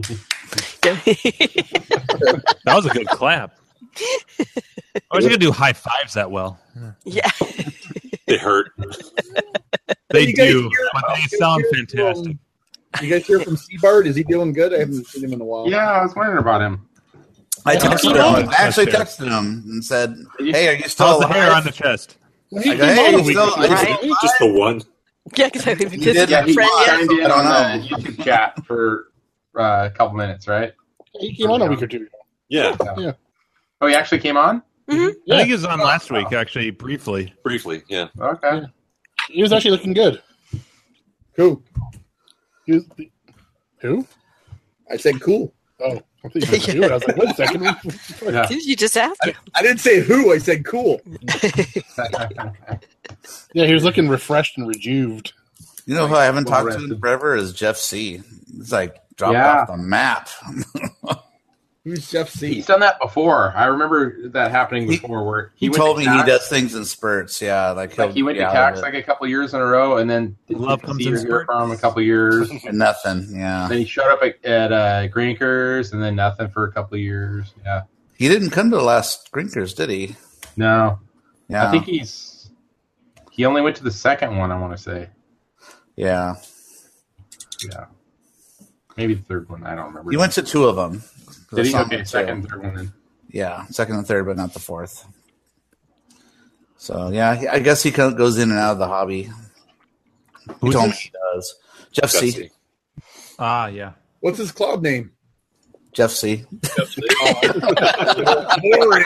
That was a good clap. I was going to do high fives that well. Yeah. They hurt. They You guys do, hear- but they you guys sound hear fantastic. from- You guys hear from Seabird? Is he doing good? I haven't seen him in a while. Yeah, I was wondering about him. I Yeah, texted yeah. him. I actually Chest texted him and said, "Hey, are you still How's the alive?" hair on the chest? I go, "Hey, you still, are you Right? still Just the one. Yeah, because we You just did Yeah, a he friend yet. signed in I don't on know. the YouTube chat for uh, a couple minutes, right? He came on a week or two ago. Yeah, Yeah. Oh, he actually came on? Mhm. I think he was on last week, actually, briefly. briefly. Yeah. Okay. He was actually looking good. Cool. He was, who? I said cool. Oh, I think you said who. I was like, wait a second. Yeah. You just asked him. I didn't say who. I said cool. Yeah, he was looking refreshed and rejuved. You know who I haven't Well talked to in rested. forever is Jeff C. He's like dropped Yeah. off the map. Who's Jeff C? He's done that before. I remember that happening He- before. Where He, went told to me he Cax, does things in spurts. Yeah, like, Like he went to be out of Cax it. like a couple years in a row, and then didn't Love get to comes see in or hear spurts. from a couple years. And nothing. Yeah, Then he showed up at, at uh, Grinkers, and then nothing for a couple of years. Yeah. he didn't come to the last Grinkers, did he? No. Yeah, I think he's he only went to the second one. I want to say. yeah. Yeah. Maybe the third one. I don't remember. He went to two of them. Did he? I saw Okay, him second, too. third one then. Yeah, second and third, but not the fourth. So yeah, he- I guess he kind of goes in and out of the hobby. He Who's told me this? he does. Jeff C. Jesse. Ah, yeah. What's his cloud name? Jeff C. Boring.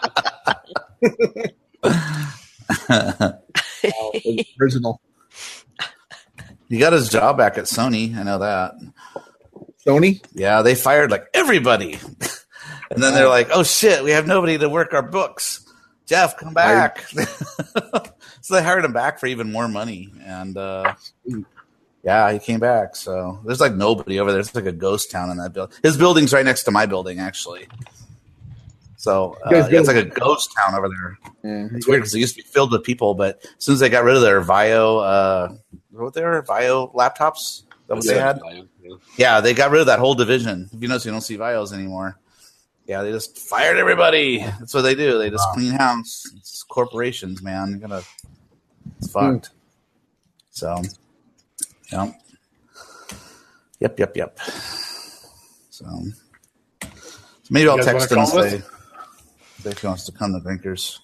Original. He got his job back at Sony. I know that. Sony? Yeah, they fired like everybody. And then they're like, oh shit, we have nobody to work our books. Jeff, come back. So they hired him back for even more money. And uh, yeah, he came back. So there's like nobody over there. It's like a ghost town in that building. His building's right next to my building, actually. So uh, You guys yeah, it's go- like a ghost town over there. Yeah. It's weird because it used to be filled with people, but as soon as they got rid of their Vio, uh, what they were, Vio laptops, that what they had? Yeah, they got rid of that whole division. If you notice, you don't see Vios anymore. Yeah, they just fired everybody. That's what they do. They just clean house. It's corporations, man. You're gonna, it's fucked. So, yeah. Yep, yep, yep. So, so maybe I'll You guys text wanna him and call say this? if he wants to come to Drinkers.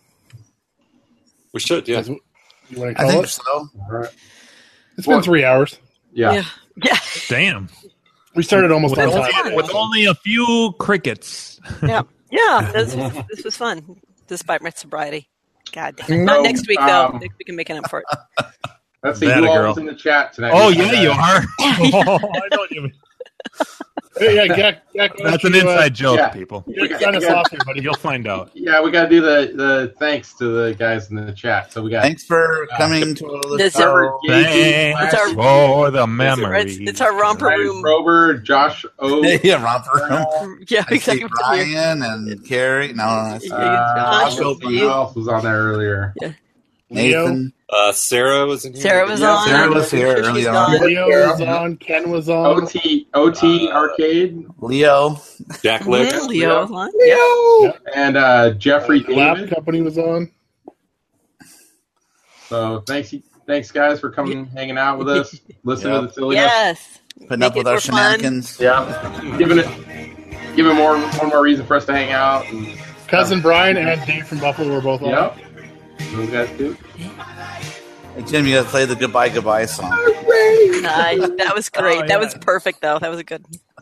We should, yeah. You want to I call think it? so. All right. It's been three hours. Yeah. Yeah. Yeah. Damn. We started almost With on only, time. with only a few crickets. Yeah. Yeah. This was, this was fun, despite my sobriety. God damn it. So, Not next week, though. um, Next week we can make it up for it. Let's see That who a all girl. is in the chat tonight. Oh, We yeah, got, you uh, are. Oh, I know what you mean. Hey, yeah, Gak, Gak, That's why an don't you, uh, inside joke, yeah. people. you sign us off here, buddy. You'll find out. Yeah, we got to do the, the thanks to the guys in the chat. So we got Thanks for coming to the This show. Thanks our- for the It's, memories. it's our romper Ryan room. Rober, Josh O. Yeah, romper. Yeah, I see exactly. Brian and Carrie. No, that's Uh, Josh, someone you. else was on there earlier. Nathan. Uh, Sarah was in here. Sarah was Yeah, on. Sarah was I'm here sure early she's on. gone. Leo was on. Ken was on. O T O T Uh, Arcade Leo. Jack Lick. Mhm, Leo was on. Yeah. and uh, Jeffrey The Lab David. Company was on. So thanks, thanks guys for coming, hanging out with us, listening Yeah. to the silliness, Yes. Putting Make up with it our more fun. shenanigans. yeah, giving it, giving more one more reason for us to hang out. And, Cousin Brian and Dave from Buffalo were both on. yep, those guys too. Hey, Jim, you got to play the Goodbye Goodbye song. Nice. That was great. Oh, That yeah. was perfect, though. That was a good.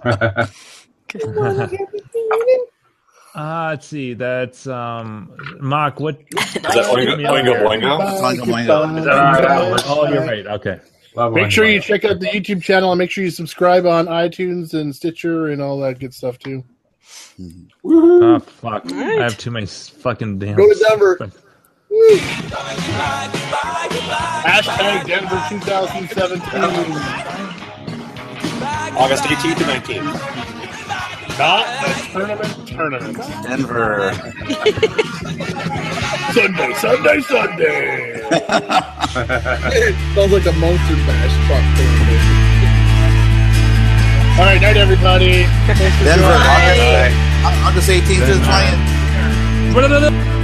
Uh, let's see. That's um, Mark. What? Is that Oingo Oingo Boingo? Oingo Boingo. Is that- Oh, you're right. Okay. Love Make one. sure you check out the YouTube channel and make sure you subscribe on iTunes and Stitcher and all that good stuff too. Oh fuck! right. I have too many s- fucking damn. Go to Denver. Hashtag Denver twenty seventeen. August eighteenth to nineteenth. Not the tournament tournament. Denver. Sunday, Sunday, Sunday. Sounds like a Monster Bash truck. All right, night everybody. Thanks for Denver. joining. August, August eighteenth to the twentieth. Bye.